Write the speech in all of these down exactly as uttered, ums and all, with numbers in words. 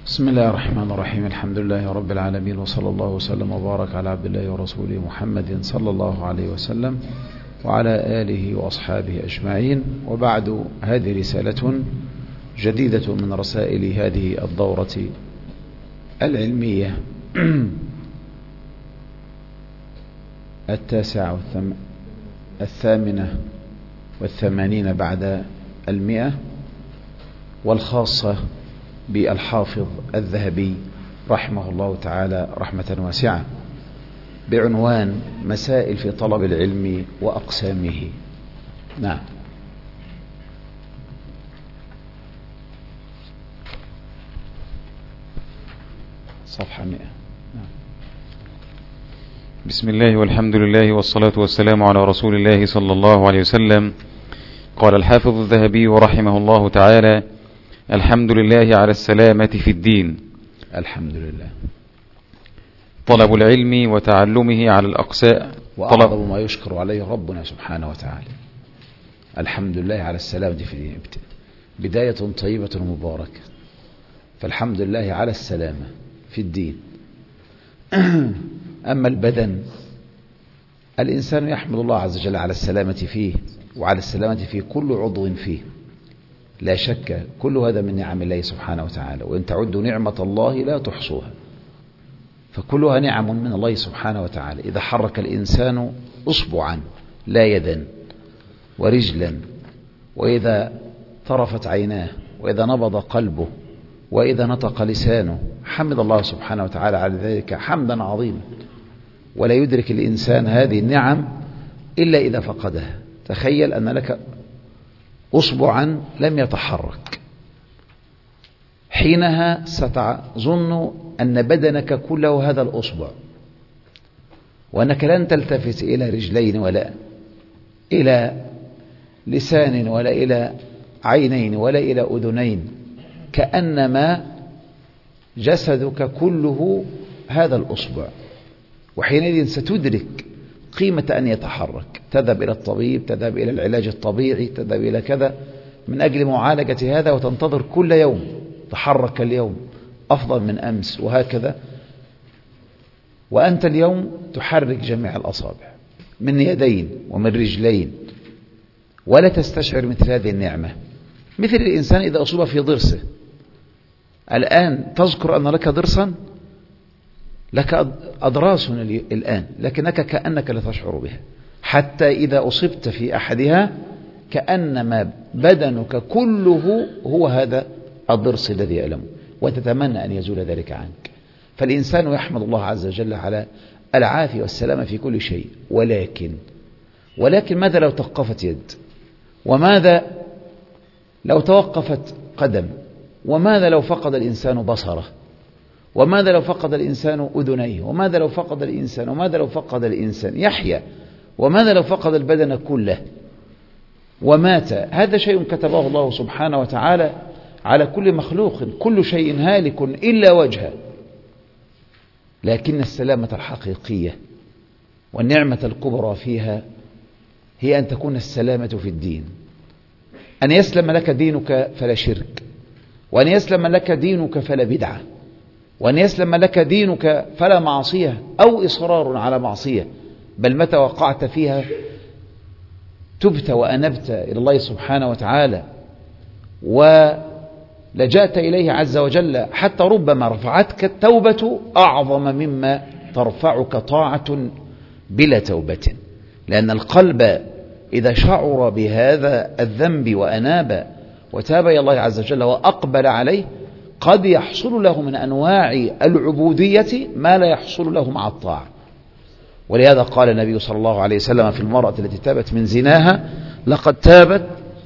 بسم الله الرحمن الرحيم. الحمد لله رب العالمين، وصلى الله وسلم وبارك على عبد الله ورسوله محمد صلى الله عليه وسلم وعلى آله وأصحابه أجمعين. وبعد، هذه رسالة جديدة من رسائل هذه الدورة العلمية التاسعة والثم... الثامنة والثمانين بعد المئة، والخاصة بالحافظ الذهبي رحمه الله تعالى رحمة واسعة، بعنوان مسائل في طلب العلم وأقسامه. نعم. صفحة مئة. نعم. بسم الله والحمد لله والصلاة والسلام على رسول الله صلى الله عليه وسلم. قال الحافظ الذهبي رحمه الله تعالى: الحمد لله على السلامة في الدين. الحمد لله. طلب العلم وتعلمه على الأقساء وأعظم ما يشكر عليه ربنا سبحانه وتعالى. الحمد لله على السلامة في الدين، بداية طيبة ومباركة. فالحمد لله على السلامة في الدين. أما البدن، الإنسان يحمد الله عز وجل على السلامة فيه وعلى السلامة في كل عضو فيه، لا شك. كل هذا من نعم الله سبحانه وتعالى، وإن تعدوا نعمة الله لا تحصوها، فكلها نعم من الله سبحانه وتعالى. إذا حرك الإنسان أصبعا لا يدا، ورجلا، وإذا طرفت عيناه، وإذا نبض قلبه، وإذا نطق لسانه، حمد الله سبحانه وتعالى على ذلك حمدا عظيما. ولا يدرك الإنسان هذه النعم إلا إذا فقدها. تخيل أن لك أصبعا لم يتحرك، حينها ستظن أن بدنك كله هذا الأصبع، وأنك لن تلتفت إلى رجلين ولا إلى لسان ولا إلى عينين ولا إلى أذنين، كأنما جسدك كله هذا الأصبع. وحينئذ ستدرك قيمة أن يتحرك، تذهب إلى الطبيب، تذهب إلى العلاج الطبيعي، تذهب إلى كذا من أجل معالجة هذا، وتنتظر كل يوم تحرك اليوم أفضل من أمس، وهكذا. وأنت اليوم تحرك جميع الأصابع من يدين ومن رجلين، ولا تستشعر مثل هذه النعمة. مثل الإنسان إذا أصيب في ضرسه، الآن تذكر أن لك ضرسا، لك أضراس الآن، لكنك كأنك لا تشعر بها، حتى إذا أصبت في أحدها كأنما بدنك كله هو هذا الضرس الذي يألم، وتتمنى أن يزول ذلك عنك. فالإنسان يحمد الله عز وجل على العافية والسلامة في كل شيء. ولكن ولكن ماذا لو توقفت يد؟ وماذا لو توقفت قدم؟ وماذا لو فقد الإنسان بصره؟ وماذا لو فقد الإنسان أذنيه؟ وماذا لو فقد الإنسان وماذا لو فقد الإنسان يحيى؟ وماذا لو فقد البدن كله ومات؟ هذا شيء كتبه الله سبحانه وتعالى على كل مخلوق. كل شيء هالك إلا وجهه. لكن السلامة الحقيقية والنعمة الكبرى فيها هي أن تكون السلامة في الدين، أن يسلم لك دينك فلا شرك، وأن يسلم لك دينك فلا بدعة، وأن يسلم لك دينك فلا معصية أو إصرار على معصية، بل متى وقعت فيها تبت وأنبت إلى الله سبحانه وتعالى ولجأت إليه عز وجل، حتى ربما رفعتك التوبة أعظم مما ترفعك طاعة بلا توبة. لأن القلب إذا شعر بهذا الذنب وأناب وتاب إلى الله عز وجل وأقبل عليه، قد يحصل له من أنواع العبودية ما لا يحصل له مع الطاعة. ولهذا قال النبي صلى الله عليه وسلم في المرأة التي تابت من زناها: لقد تابت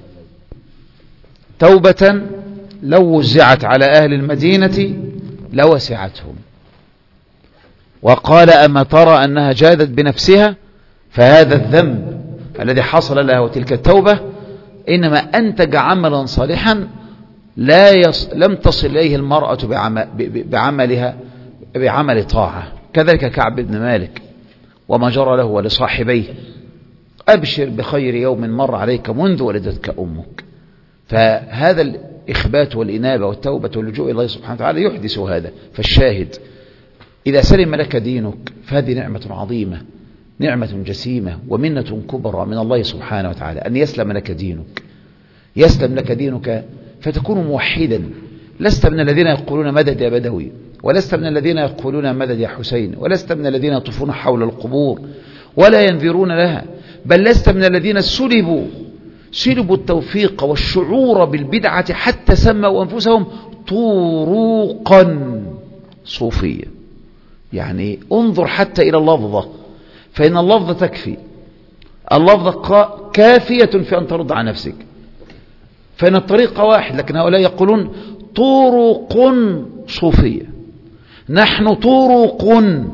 توبة لو وزعت على أهل المدينة لوسعتهم. وقال: أما ترى أنها جادت بنفسها؟ فهذا الذنب الذي حصل لها وتلك التوبة إنما أنتج عملا صالحا لا يص... لم تصل إليه المرأة بعمل... بعملها بعمل طاعة. كذلك كعب بن مالك وما جرى له ولصاحبيه: أبشر بخير يوم مر عليك منذ ولدتك أمك. فهذا الإخبات والإنابة والتوبة واللجوء إلى الله سبحانه وتعالى يحدث هذا. فالشاهد إذا سلم لك دينك فهذه نعمة عظيمة، نعمة جسيمة ومنة كبرى من الله سبحانه وتعالى أن يسلم لك دينك، يسلم لك دينك فتكون موحدا، لست من الذين يقولون مدد يا بدوي، ولست من الذين يقولون مدد يا حسين، ولست من الذين يطوفون حول القبور ولا ينذرون لها، بل لست من الذين سلبوا سلبوا التوفيق والشعور بالبدعة حتى سموا أنفسهم طروقا صوفية. يعني انظر حتى إلى اللفظة، فإن اللفظة تكفي، اللفظة كافية في أن ترد عن نفسك، فإن الطريق واحد، لكن هؤلاء يقولون طرق صوفية، نحن طرق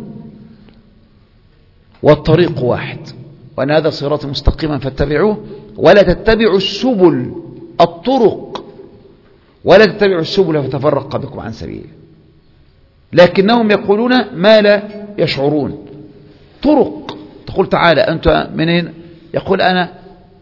والطريق واحد، وأن هذا صراط مستقيما فاتبعوه ولا تتبعوا السبل، الطرق، ولا تتبعوا السبل فتفرق بكم عن سبيله، لكنهم يقولون ما لا يشعرون. طرق، تقول تعالى أنت منين؟ يقول أنا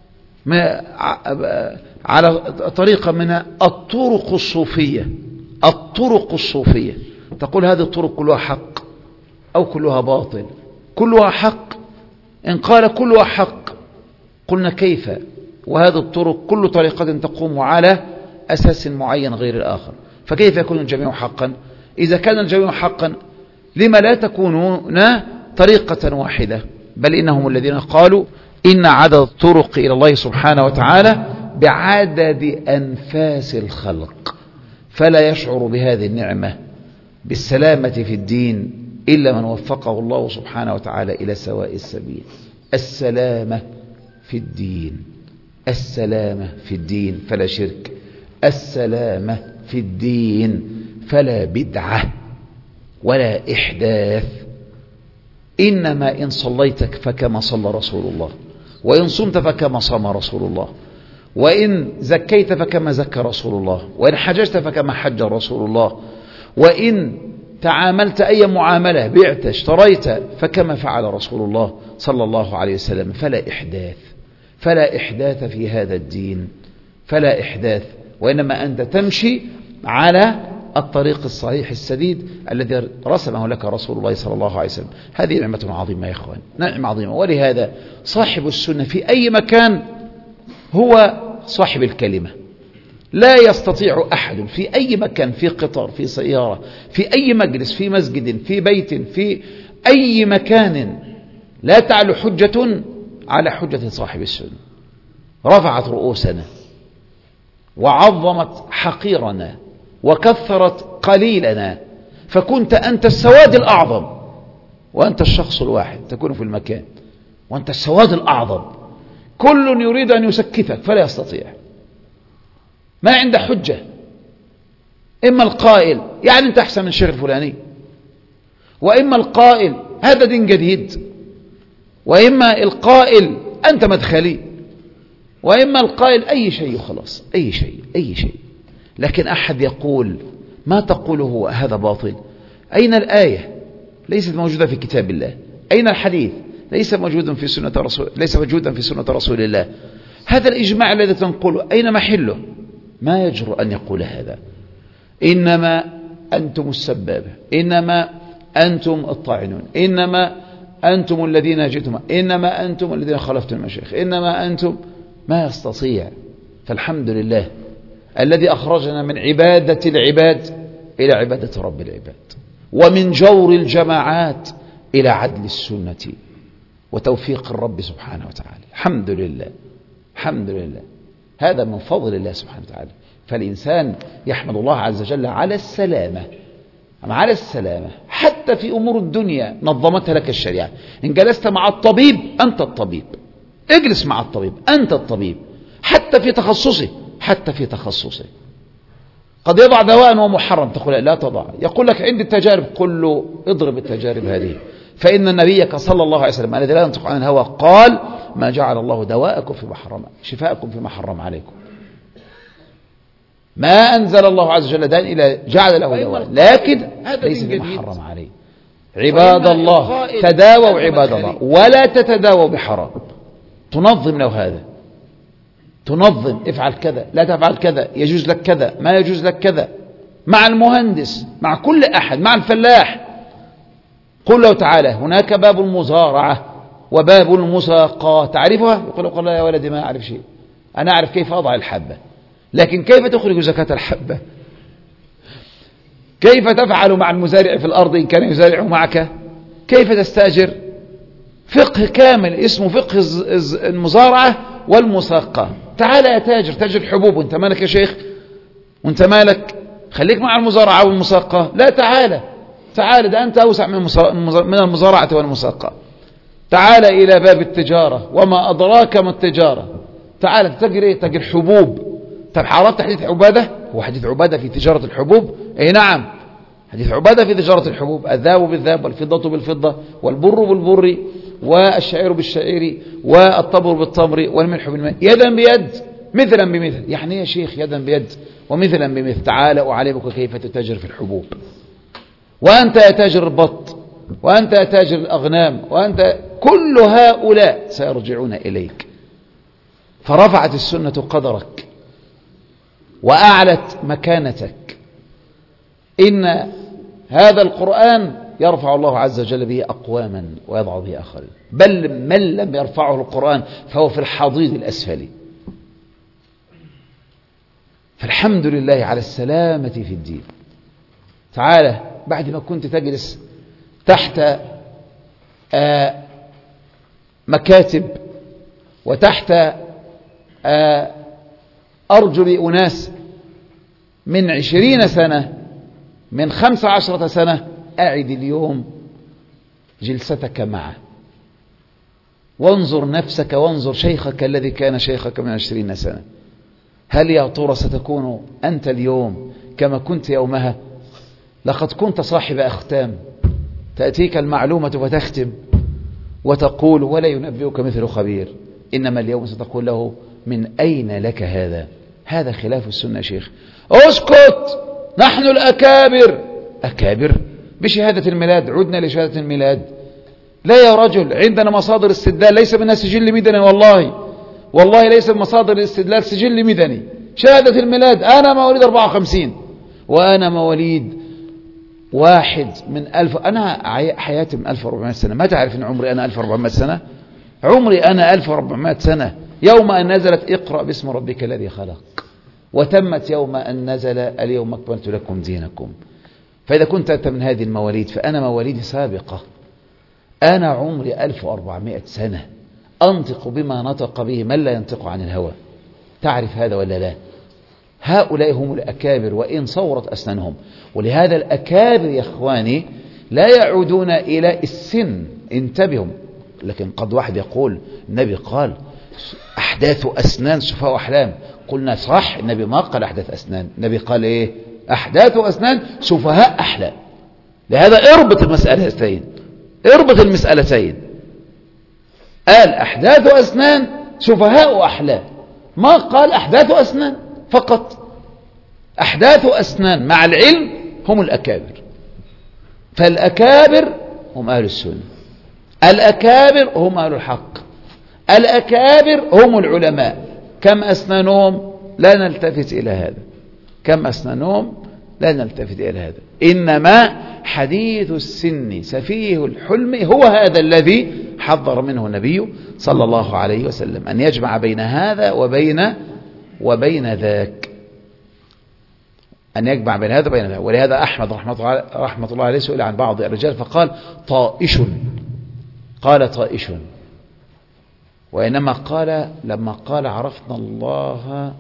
على طريقة من الطرق الصوفية، الطرق الصوفية، تقول هذه الطرق كلها حق أو كلها باطل؟ كلها حق. إن قال كلها حق قلنا كيف؟ وهذه الطرق كل طريقة تقوم على أساس معين غير الآخر، فكيف يكون الجميع حقا؟ إذا كان الجميع حقا لما لا تكونون طريقة واحدة؟ بل إنهم الذين قالوا إن عدد الطرق إلى الله سبحانه وتعالى بعدد أنفاس الخلق، فلا يشعر بهذه النعمة بالسلامة في الدين إلا من وفقه الله سبحانه وتعالى إلى سواء السبيل. السلامة في الدين، السلامة في الدين فلا شرك، السلامة في الدين فلا بدعة ولا إحداث. إنما إن صليتك فكما صلى رسول الله، وإن صمت فكما صام رسول الله، وإن زكيت فكما زكى رسول الله، وإن حججت فكما حج رسول الله، وإن تعاملت أي معاملة بعت اشتريت فكما فعل رسول الله صلى الله عليه وسلم. فلا إحداث، فلا إحداث في هذا الدين، فلا إحداث، وإنما أنت تمشي على الطريق الصحيح السديد الذي رسمه لك رسول الله صلى الله عليه وسلم. هذه نعمة عظيمة يا إخوان، نعمة عظيمة. ولهذا صاحب السنة في أي مكان هو صاحب الكلمة، لا يستطيع أحد في أي مكان، في قطار، في سيارة، في أي مجلس، في مسجد، في بيت، في أي مكان، لا تعلو حجة على حجة صاحب السنة. رفعت رؤوسنا وعظمت حقيرنا وكثرت قليلنا، فكنت أنت السواد الأعظم وأنت الشخص الواحد تكون في المكان، وأنت السواد الأعظم، كل يريد أن يسكتك فلا يستطيع، ما عنده حجة. إما القائل يعني أنت أحسن من الشيخ الفلاني، وإما القائل هذا دين جديد، وإما القائل أنت مدخلي، وإما القائل أي شيء، خلاص أي شيء أي شيء. لكن أحد يقول ما تقوله هذا باطل. أين الآية؟ ليست موجودة في كتاب الله. أين الحديث؟ ليس موجودا في سنة رسول ليس موجودا في سنة رسول الله. هذا الإجماع الذي تنقله أين محله؟ ما يجرؤ أن يقول هذا. إنما أنتم السبابة، إنما أنتم الطاعنون، إنما أنتم الذين جئتم، إنما أنتم الذين خلفتم المشايخ، إنما أنتم. ما يستطيع. فالحمد لله الذي أخرجنا من عبادة العباد إلى عبادة رب العباد، ومن جور الجماعات إلى عدل السنة وتوفيق الرب سبحانه وتعالى. الحمد لله، الحمد لله، هذا من فضل الله سبحانه وتعالى. فالإنسان يحمد الله عز وجل على السلامة، على السلامة حتى في أمور الدنيا نظمتها لك الشريعة. إن جلست مع الطبيب أنت الطبيب، اجلس مع الطبيب أنت الطبيب، حتى في تخصصه، حتى في تخصصه. قد يضع دواء وهو محرم، تقول لا تضع، يقول لك عندي التجارب، قل له اضرب التجارب هذه، فإن نبيك صلى الله عليه وسلم الذي لا ينطق عن الهوى قال ما جعل الله دواءكم فيما حرم، شفاءكم فيما حرم عليكم. ما أنزل الله عز وجل داء إلا جعل له دواء، لكن ليس فيما حرم عليه. عباد الله تداووا عباد الله، ولا تتداووا بحرام. تنظم له هذا، تنظم، افعل كذا، لا تفعل كذا، يجوز لك كذا، ما يجوز لك كذا، مع المهندس، مع كل أحد، مع الفلاح. قل له تعالى هناك باب المزارعة وباب المساقاة، تعرفها؟ يقول له لا يا ولدي ما أعرف شيء، أنا أعرف كيف أضع الحبة، لكن كيف تخرج زكاة الحبة؟ كيف تفعل مع المزارع في الأرض إن كان يزارع معك؟ كيف تستأجر؟ فقه كامل اسمه فقه المزارعة والمساقاة. تعال يا تاجر، تاجر حبوب، وانت مالك يا شيخ؟ وانت مالك؟ خليك مع المزارعة والمساقاة. لا، تعال تعال، ده أنت أوسع من المزارعة والمساقاة. تعال إلى باب التجارة، وما أدراك ما التجارة. تعال تتاجر إيه؟ تاجر حبوب. طب عرفت حديث عبادة؟ هو حديث عبادة في تجارة الحبوب؟ أي نعم، حديث عبادة في تجارة الحبوب. الذهب بالذهب والفضة بالفضة والبر بالبر والشعير بالشعير والتمر بالتمر والملح بالملح، يدا بيد مثلا بمثل. يعني يا شيخ يدا بيد ومثلا بمثل؟ تعال أعلمك كيف تتاجر في الحبوب. وأنت يا تاجر البط، وأنت يا تاجر الأغنام، وأنت، كل هؤلاء سيرجعون إليك. فرفعت السنة قدرك وأعلت مكانتك. إن هذا القرآن يرفع الله عز وجل به أقواما ويضع به آخرين، بل من لم يرفعه القرآن فهو في الحضيض الأسفل. فالحمد لله على السلامة في الدين. تعالى بعد ما كنت تجلس تحت آه مكاتب وتحت آه أرجل أناس من عشرين سنة، من خمس عشرة سنة، أعد اليوم جلستك معه، وانظر نفسك وانظر شيخك الذي كان شيخك من عشرين سنة. هل يا ترى ستكون أنت اليوم كما كنت يومها؟ لقد كنت صاحب أختام، تأتيك المعلومة فتختم وتقول ولا ينبئك مثل خبير. إنما اليوم ستقول له من أين لك هذا؟ هذا خلاف السنة يا شيخ. اسكت، نحن الأكابر. أكابر بشهادة الميلاد؟ عدنا لشهادة الميلاد. لا يا رجل، عندنا مصادر استدلال ليس منها سجل مدني، والله والله ليس من مصادر الاستدلال سجل مدني. شهادة الميلاد، أنا مواليد أربعة وخمسين وأنا مواليد واحد من ألف، أنا حياتي من ألف وأربعمائة سنة. ما تعرف أن عمري أنا ألف وأربعمائة سنة؟ عمري أنا ألف وأربعمائة سنة يوم أن نزلت اقرأ باسم ربك الذي خلق، وتمت يوم أن نزل اليوم أكملت لكم دينكم. فإذا كنت أنت من هذه المواليد فأنا مواليدي سابقة. أنا عمري ألف وأربعمائة سنة، أنطق بما نطق به من لا ينطق عن الهوى. تعرف هذا ولا لا؟ هؤلاء هم الأكابر وإن صورت أسنانهم. ولهذا الأكابر يا إخواني لا يعودون إلى السن، انتبهوا. لكن قد واحد يقول النبي قال أحداث أسنان شفاء أحلام. قلنا صح، النبي ما قال أحداث أسنان، النبي قال إيه؟ أحداث أسنان سفهاء أحلام. لهذا اربط المسألتين، اربط المسألتين. قال أحداث أسنان سفهاء أحلام، ما قال أحداث أسنان فقط. أحداث أسنان مع العلم هم الأكابر. فالأكابر هم أهل السنة، الأكابر هم أهل الحق، الأكابر هم العلماء. كم أسنانهم؟ لا نلتفت إلى هذا. كم أسنانهم؟ لا نلتفت إلى هذا. إنما حديث السن سفيه الحلم هو هذا الذي حذر منه النبي صلى الله عليه وسلم، أن يجمع بين هذا وبين وبين ذاك، أن يجمع بين هذا وبين ذاك. ولهذا أحمد رحمة الله عليه سئل عن بعض الرجال فقال طائش، قال طائش، وإنما قال لما قال عرفنا الله،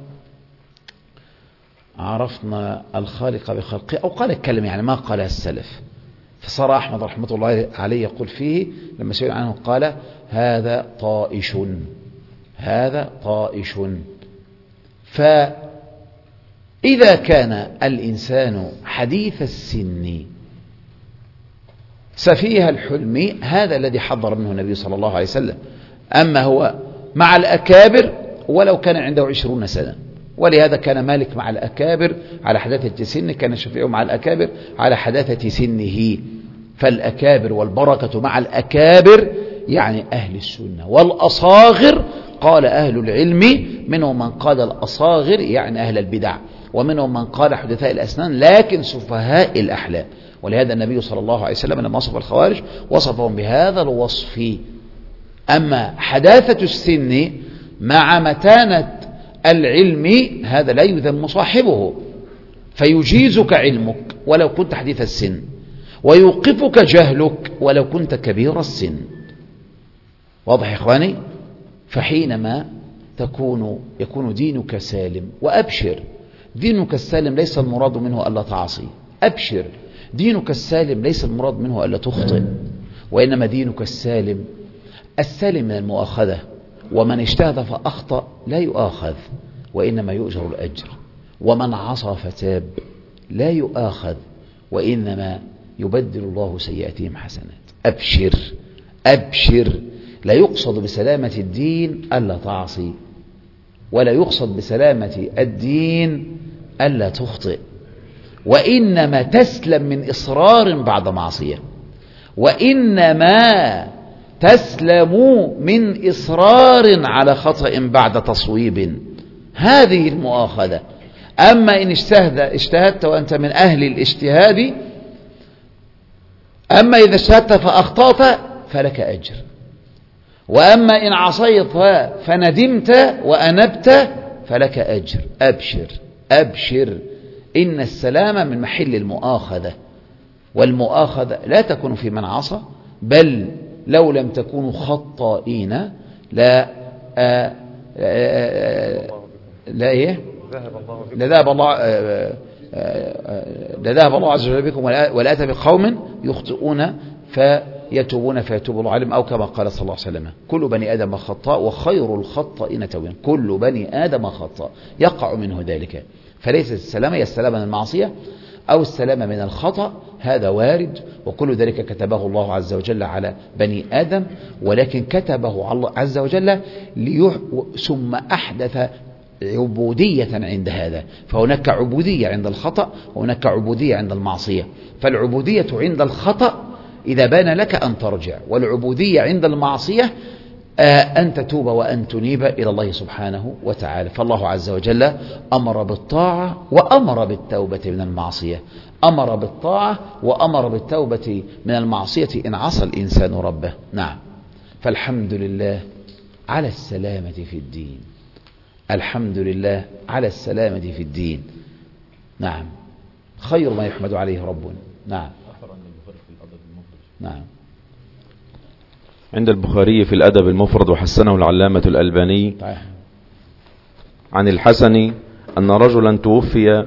عرفنا الخالق بخلقه، أو قال الكلمة يعني ما قالها السلف. فصار أحمد رحمة الله عليه يقول فيه لما سئل عنه قال هذا طائش، هذا طائش. فإذا كان الإنسان حديث السن سفيه الحلم، هذا الذي حضر منه النبي صلى الله عليه وسلم. أما هو مع الأكابر ولو كان عنده عشرون سنة. ولهذا كان مالك مع الأكابر على حداثة سنه، كان الشافعي مع الأكابر على حداثة سنه. فالأكابر والبركة مع الأكابر يعني أهل السنة، والأصاغر قال أهل العلم منهم من قال الأصاغر يعني أهل البدع، ومنهم من قال حدثاء الأسنان لكن سفهاء الأحلام. ولهذا النبي صلى الله عليه وسلم لما وصف الخوارج وصفهم بهذا الوصف. أما حداثة السن مع متانة العلم هذا لا يذم صاحبه، فيجيزك علمك ولو كنت حديث السن، ويوقفك جهلك ولو كنت كبير السن. واضح يا إخواني؟ فحينما تكون يكون دينك سالم، وأبشر دينك السالم ليس المراد منه ألا تعصي، أبشر دينك السالم ليس المراد منه ألا تخطئ، وإنما دينك السالم السالم من المؤاخذة، ومن اجتهد فأخطأ لا يؤاخذ وإنما يؤجر الأجر، ومن عصى فتاب لا يؤاخذ وإنما يبدل الله سيئاتهم حسنات. أبشر أبشر، لا يقصد بسلامة الدين ألا تعصي، ولا يقصد بسلامة الدين ألا تخطئ، وإنما تسلم من إصرار بعد معصية، وإنما تسلم من إصرار على خطأ بعد تصويب. هذه المؤاخذة. أما إن اجتهد اجتهدت وأنت من أهل الاجتهاد، أما إذا اجتهدت فأخطأت فلك أجر، وأما إن عصيت فندمت وأنبت فلك أجر. أبشر أبشر، إن السلام من محل المؤاخذة، والمؤاخذة لا تكون في من عصى، بل لو لم تكونوا خطائين لا آآ آآ لا إيه لذهب الله لذهب الله عز وجل بكم ولأتى بقوم يخطئون فيتوبون فيتوب الله عليهم، أو كما قال صلى الله عليه وسلم: كل بني آدم خطاء وخير الخطائين توبون. كل بني آدم خطاء يقع منه ذلك، فليس السلامة هي السلامة من المعصية أو السلامة من الخطأ، هذا وارد، وكل ذلك كتبه الله عز وجل على بني آدم، ولكن كتبه الله عز وجل ليح... ثم أحدث عبودية عند هذا، فهناك عبودية عند الخطأ وهناك عبودية عند المعصية. فالعبودية عند الخطأ إذا بان لك أن ترجع، والعبودية عند المعصية أن تتوب وأن تنيب إلى الله سبحانه وتعالى. فالله عز وجل أمر بالطاعة وأمر بالتوبة من المعصية، أمر بالطاعة وأمر بالتوبة من المعصية إن عصى الإنسان ربه. نعم، فالحمد لله على السلامة في الدين، الحمد لله على السلامة في الدين. نعم، خير ما يحمد عليه ربنا. نعم نعم عند البخاري في الأدب المفرد وحسنه العلامة الألباني عن الحسن أن رجلا توفي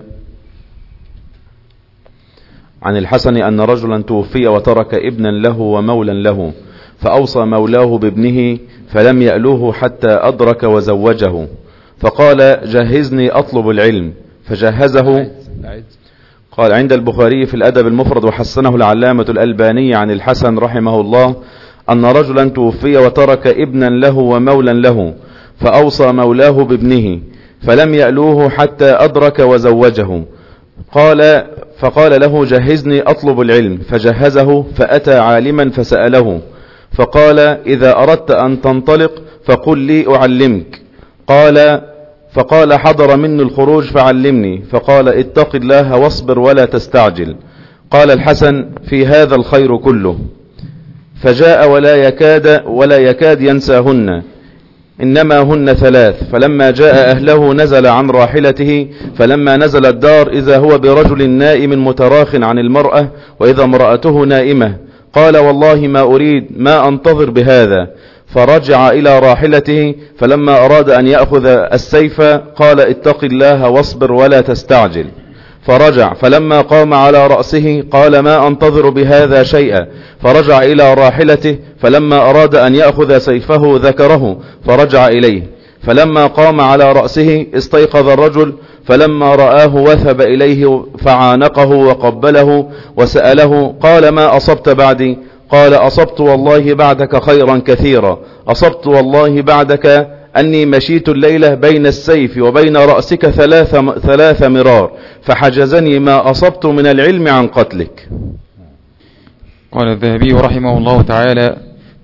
عن الحسن أن رجلا توفي وترك ابنا له ومولا له، فأوصى مولاه بابنه فلم يألوه حتى أدرك وزوجه، فقال: جهزني أطلب العلم، فجهزه. قال عند البخاري في الأدب المفرد وحسنه العلامة الألباني عن الحسن رحمه الله أن رجلا توفي وترك ابنا له ومولا له، فأوصى مولاه بابنه فلم يألوه حتى أدرك وزوجه. قال فقال له: جهزني أطلب العلم، فجهزه، فأتى عالما فسأله، فقال: إذا أردت أن تنطلق فقل لي أعلمك. قال فقال: حضر مني الخروج فعلمني. فقال: اتق الله واصبر ولا تستعجل. قال الحسن: في هذا الخير كله. فجاء ولا يكاد ولا يكاد ينساهن، إنما هن ثلاث. فلما جاء أهله نزل عن راحلته، فلما نزل الدار إذا هو برجل نائم متراخ عن المرأة، وإذا امرأته نائمة. قال: والله ما أريد ما أنتظر بهذا. فرجع إلى راحلته، فلما أراد أن يأخذ السيف قال: اتق الله واصبر ولا تستعجل. فرجع، فلما قام على رأسه قال: ما أنتظر بهذا شيئا. فرجع إلى راحلته، فلما أراد أن يأخذ سيفه ذكره فرجع إليه، فلما قام على رأسه استيقظ الرجل، فلما رآه وثب إليه فعانقه وقبله وسأله: قال: ما أصبت بعدي؟ قال: أصبت والله بعدك خيرا كثيرا، أصبت والله بعدك أني مشيت الليلة بين السيف وبين رأسك ثلاث, ثلاث مرار، فحجزني ما أصبت من العلم عن قتلك. قال الذهبي رحمه الله تعالى: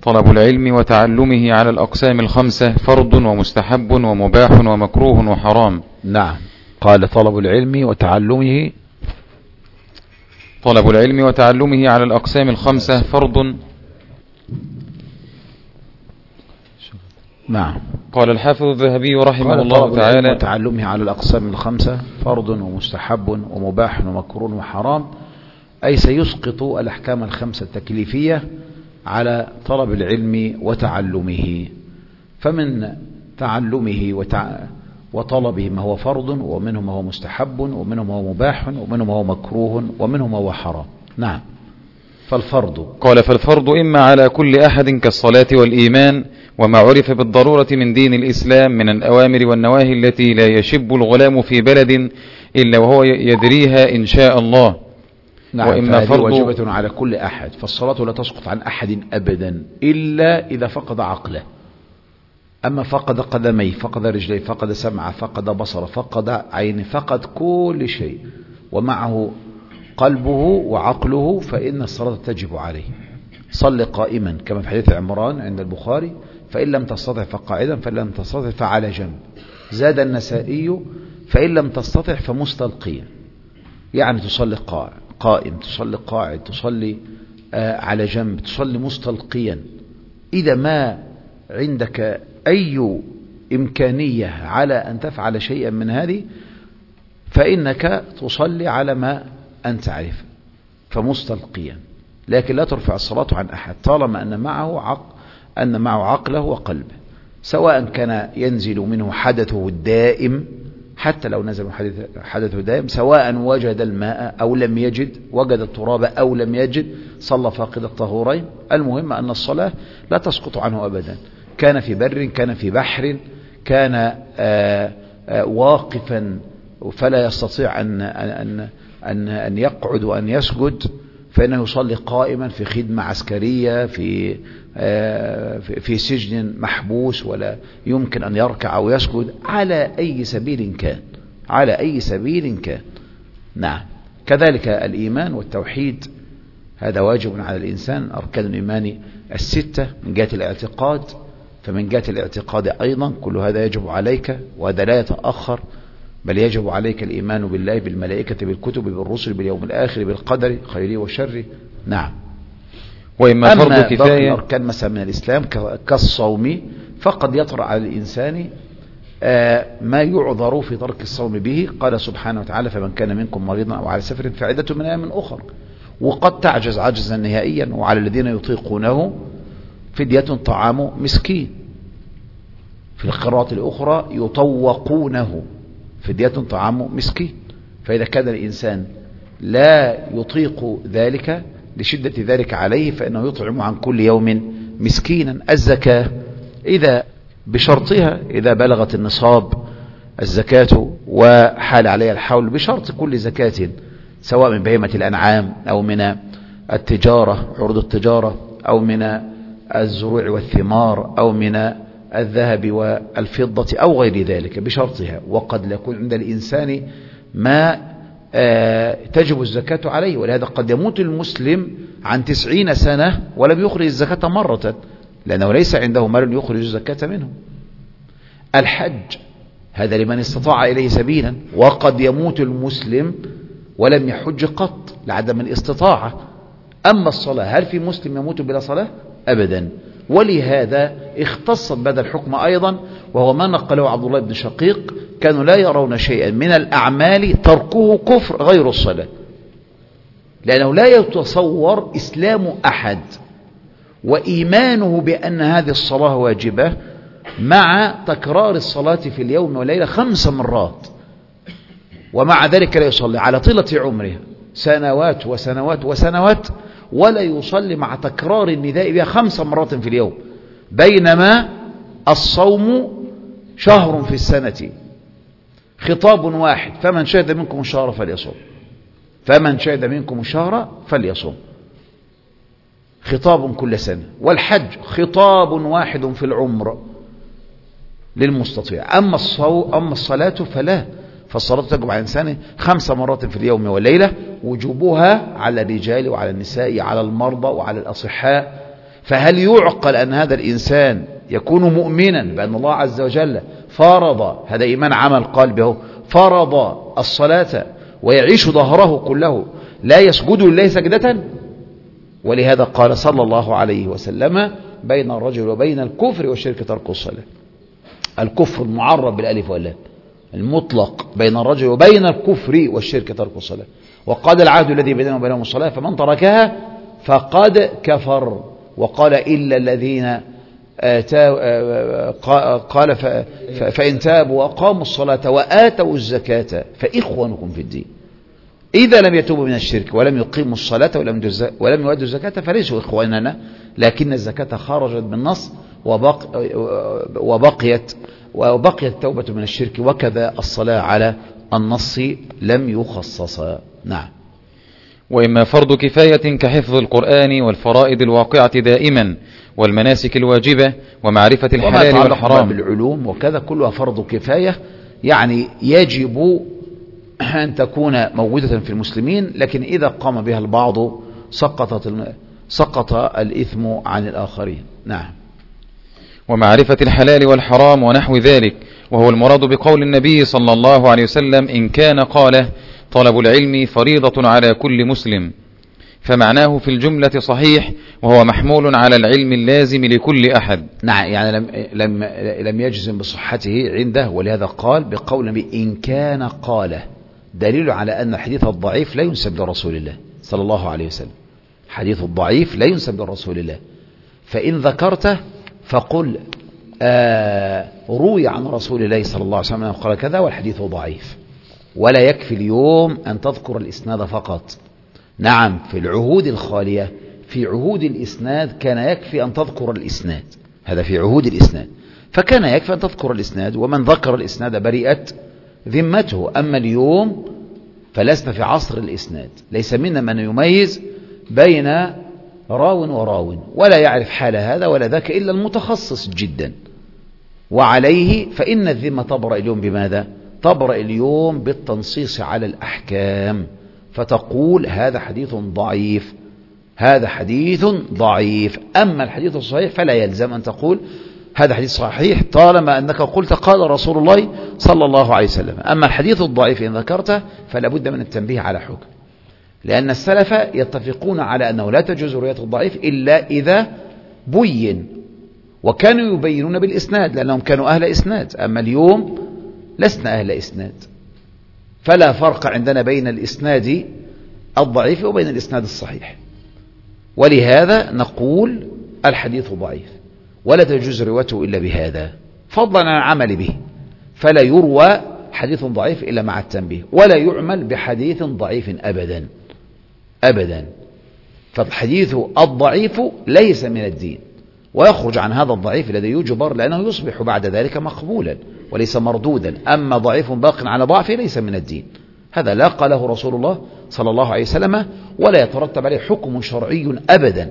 طلب العلم وتعلمه على الأقسام الخمسة فرض ومستحب ومباح ومكروه وحرام. نعم. قال طلب العلم وتعلمه طلب العلم وتعلمه على الأقسام الخمسة فرض. نعم. قال الحافظ الذهبي رحمه قال الله طلب تعالى العلم وتعلمه على الأقسام الخمسة فرض ومستحب ومباح ومكروه وحرام، أي سيسقط الأحكام الخمسة التكليفية على طلب العلم وتعلمه. فمن تعلمه وتع... وطلبه ما هو فرض، ومنه ما هو مستحب، ومنه ما هو مباح، ومنه ما هو مكروه، ومنه ما هو حرام. نعم. فالفرض قال فالفرض إما على كل أحد كالصلاة والإيمان وما عرف بالضرورة من دين الإسلام من الأوامر والنواهي التي لا يشب الغلام في بلد إلا وهو يدريها إن شاء الله. نعم. وإما فرض واجبة على كل أحد، فالصلاة لا تسقط عن أحد أبدا إلا إذا فقد عقله. أما فقد قدميه، فقد رجليه، فقد سمعه، فقد بصره، فقد عينه، فقد كل شيء ومعه قلبه وعقله، فإن الصلاة تجب عليه. صل قائما كما في حديث عمران عند البخاري، فإن لم تستطع فقاعدا، فإن لم تستطع فعلى جنب. زاد النسائي فإن لم تستطع فمستلقيا، يعني تصلي قائم، تصلي قاعد، تصلي على جنب، تصلي مستلقيا. إذا ما عندك أي إمكانية على أن تفعل شيئا من هذه فإنك تصلي على ما أنت عارف فمستلقيا، لكن لا ترفع الصلاة عن أحد طالما أن معه عقل أن معه عقله وقلبه، سواء كان ينزل منه حدثه الدائم، حتى لو نزل حدثه دائم، سواء وجد الماء أو لم يجد، وجد التراب أو لم يجد، صلى فاقد الطهورين. المهم أن الصلاة لا تسقط عنه أبدا، كان في بر، كان في بحر، كان آآ آآ واقفا فلا يستطيع أن, أن, أن, أن يقعد وأن يسجد، فإنه يصلي قائما في خدمة عسكرية، في في سجن محبوس ولا يمكن أن يركع أو يسجد، على أي سبيل كان، على أي سبيل كان. نعم. كذلك الإيمان والتوحيد، هذا واجب على الإنسان. أركان الإيمان الستة من جهة الاعتقاد، فمن جهة الاعتقاد أيضا كل هذا يجب عليك، وهذا لا يتأخر، بل يجب عليك الإيمان بالله، بالملائكة، بالكتب، بالرسل، باليوم الآخر، بالقدر خيره وشره. نعم. وإما فرض أما كفاية. باقي الأركان مثلا من الإسلام كالصوم، فقد يطرأ على الإنسان ما يعذر في ترك الصوم به. قال سبحانه وتعالى: فمن كان منكم مريضا أو على سفر فعدة من أيام أخر. وقد تعجز عجزا نهائيا، وعلى الذين يطيقونه فدية طعام مسكين. في القراءات الأخرى يطوقونه، فدية طعام مسكين. فإذا كان الإنسان لا يطيق ذلك لشدة ذلك عليه فإنه يطعم عن كل يوم مسكينا. الزكاة إذا بشرطها، إذا بلغت النصاب الزكاة وحال عليها الحول، بشرط كل زكاة، سواء من بهيمة الأنعام أو من التجارة، عروض التجارة، أو من الزروع والثمار، أو من الذهب والفضة أو غير ذلك، بشرطها. وقد يكون عند الإنسان ما آه تجب الزكاة عليه، ولهذا قد يموت المسلم عن تسعين سنة ولم يخرج الزكاة مرة، لأنه ليس عنده مال يخرج الزكاة منه. الحج هذا لمن استطاع إليه سبيلا، وقد يموت المسلم ولم يحج قط لعدم الاستطاعة. أما الصلاة، هل في مسلم يموت بلا صلاة؟ أبدا. ولهذا اختصت بهذا الحكم أيضا، وهو ما نقله عبد الله بن شقيق: كانوا لا يرون شيئا من الأعمال تركه كفر غير الصلاة، لأنه لا يتصور إسلام أحد وإيمانه بأن هذه الصلاة واجبة مع تكرار الصلاة في اليوم والليلة خمس مرات، ومع ذلك لا يصلي على طيلة عمره سنوات وسنوات وسنوات، ولا يصلي مع تكرار النداء بها خمس مرات في اليوم، بينما الصوم شهر في السنة، خطاب واحد: فمن شهد منكم الشهر فليصوم، فمن شهد منكم الشهر فليصوم، خطاب كل سنة. والحج خطاب واحد في العمر للمستطيع. أما الصو... أما الصلاة فلا، فالصلاة تجب على الإنسان خمس مرات في اليوم والليلة، وجوبها على الرجال وعلى النساء، على المرضى وعلى الأصحاء. فهل يعقل أن هذا الإنسان يكون مؤمنا بأن الله عز وجل فرض، هذا إيمان عمل قلبه، فرض الصلاة ويعيش ظهره كله لا يسجد لله سجدة؟ ولهذا قال صلى الله عليه وسلم بين الرجل وبين الكفر والشرك ترك الصلاة. الكفر المعرب بالالف واللام المطلق بين الرجل وبين الكفر والشرك ترك الصلاة. وقال العهد الذي بيننا وبينهم الصلاة فمن تركها فقد كفر. وقال إلا الذين قال فإن تابوا وأقاموا الصلاة وآتوا الزكاة فإخوانكم في الدين. إذا لم يتوبوا من الشرك ولم يقيموا الصلاة ولم ولم يؤدوا الزكاة فليسوا إخواننا، لكن الزكاة خرجت بالنص وبق وبقيت وبقيت التوبة من الشرك، وكذا الصلاة على النص لم يخصصا. نعم. وإما فرض كفاية كحفظ القرآن والفرائض الواقعة دائما والمناسك الواجبة ومعرفة الحلال والحرام بالعلوم وكذا كلها فرض كفاية، يعني يجب أن تكون موجودة في المسلمين، لكن إذا قام بها البعض سقطت سقط الإثم عن الآخرين. نعم. ومعرفة الحلال والحرام ونحو ذلك، وهو المراد بقول النبي صلى الله عليه وسلم إن كان قاله طلب العلم فريضة على كل مسلم، فمعناه في الجملة صحيح، وهو محمول على العلم اللازم لكل أحد. نعم، يعني لم, لم, لم يجزم بصحته عنده، ولهذا قال بقول النبي إن كان قاله، دليل على أن الحديث الضعيف لا ينسب لرسول الله صلى الله عليه وسلم. حديث الضعيف لا ينسب لرسول الله، فإن ذكرته فقل آه روي عن رسول الله صلى الله عليه وسلم قال كذا والحديث ضعيف. ولا يكفي اليوم أن تذكر الإسناد فقط. نعم، في العهود الخالية، في عهود الإسناد كان يكفي أن تذكر الإسناد، هذا في عهود الإسناد، فكان يكفي أن تذكر الإسناد، ومن ذكر الإسناد برئت ذمته. أما اليوم فلسنا في عصر الإسناد، ليس منا من يميز بين راو وراو، ولا يعرف حال هذا ولا ذاك إلا المتخصص جدا. وعليه فإن الذمة تبرأ اليوم بماذا؟ تبرأ اليوم بالتنصيص على الأحكام، فتقول هذا حديث ضعيف، هذا حديث ضعيف. أما الحديث الصحيح فلا يلزم أن تقول هذا حديث صحيح طالما أنك قلت قال رسول الله صلى الله عليه وسلم. أما الحديث الضعيف إن ذكرته فلا بد من التنبيه على حكم، لأن السلف يتفقون على أنه لا تجوز رواية الضعيف إلا إذا بين، وكانوا يبينون بالإسناد لأنهم كانوا أهل إسناد. أما اليوم لسنا أهل إسناد، فلا فرق عندنا بين الإسناد الضعيف وبين الإسناد الصحيح، ولهذا نقول الحديث ضعيف ولا تجوز روايته إلا بهذا، فضلا عن العمل به. فلا يروى حديث ضعيف إلا مع التنبيه، ولا يعمل بحديث ضعيف أبدا أبدا. فالحديث الضعيف ليس من الدين، ويخرج عن هذا الضعيف الذي يجبر، لأنه يصبح بعد ذلك مقبولا وليس مردودا. أما ضعيف باق على ضعفه ليس من الدين، هذا لا قاله رسول الله صلى الله عليه وسلم، ولا يترتب عليه حكم شرعي أبدا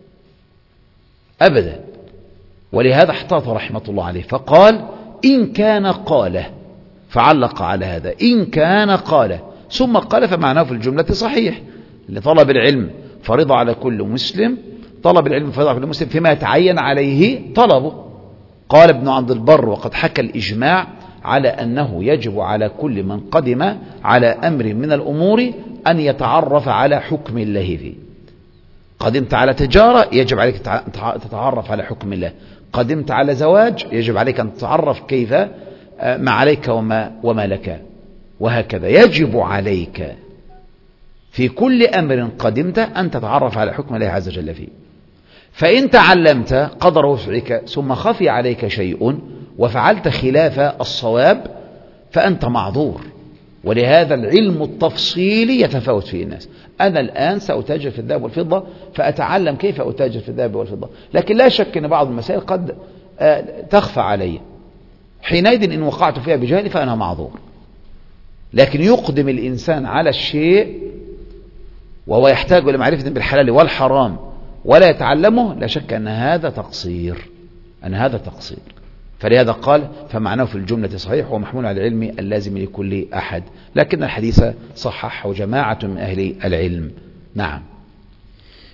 أبدا. ولهذا احتاط رحمة الله عليه فقال إن كان قاله، فعلق على هذا إن كان قاله، ثم قال فمعناه في الجملة صحيح. لطلب العلم فرض على كل مسلم، طلب العلم فرض على كل مسلم فيما يتعين عليه طلبه. قال ابن عبد البر وقد حكى الإجماع على أنه يجب على كل من قدم على أمر من الأمور أن يتعرف على حكم الله فيه. قدمت على تجارة يجب عليك تتعرف على حكم الله، قدمت على زواج يجب عليك أن تتعرف كيف ما عليك وما, وما لك، وهكذا يجب عليك في كل أمر قدمت أن تتعرف على حكم الله عز وجل فيه. فإن تعلمت قدر وسعك ثم خفي عليك شيء وفعلت خلاف الصواب فأنت معذور. ولهذا العلم التفصيلي يتفاوت فيه الناس. أنا الآن سأتاجر في الذهب والفضة فأتعلم كيف أتاجر في الذهب والفضة، لكن لا شك أن بعض المسائل قد تخفى علي، حينئذ إن وقعت فيها بجهل فأنا معذور. لكن يقدم الإنسان على الشيء وهو يحتاج إلى معرفة بالحلال والحرام ولا يتعلمه، لا شك أن هذا تقصير، أن هذا تقصير. فلهذا قال فمعناه في الجملة صحيح ومحمول على العلم اللازم لكل أحد، لكن الحديث صححه جماعة من أهل العلم. نعم.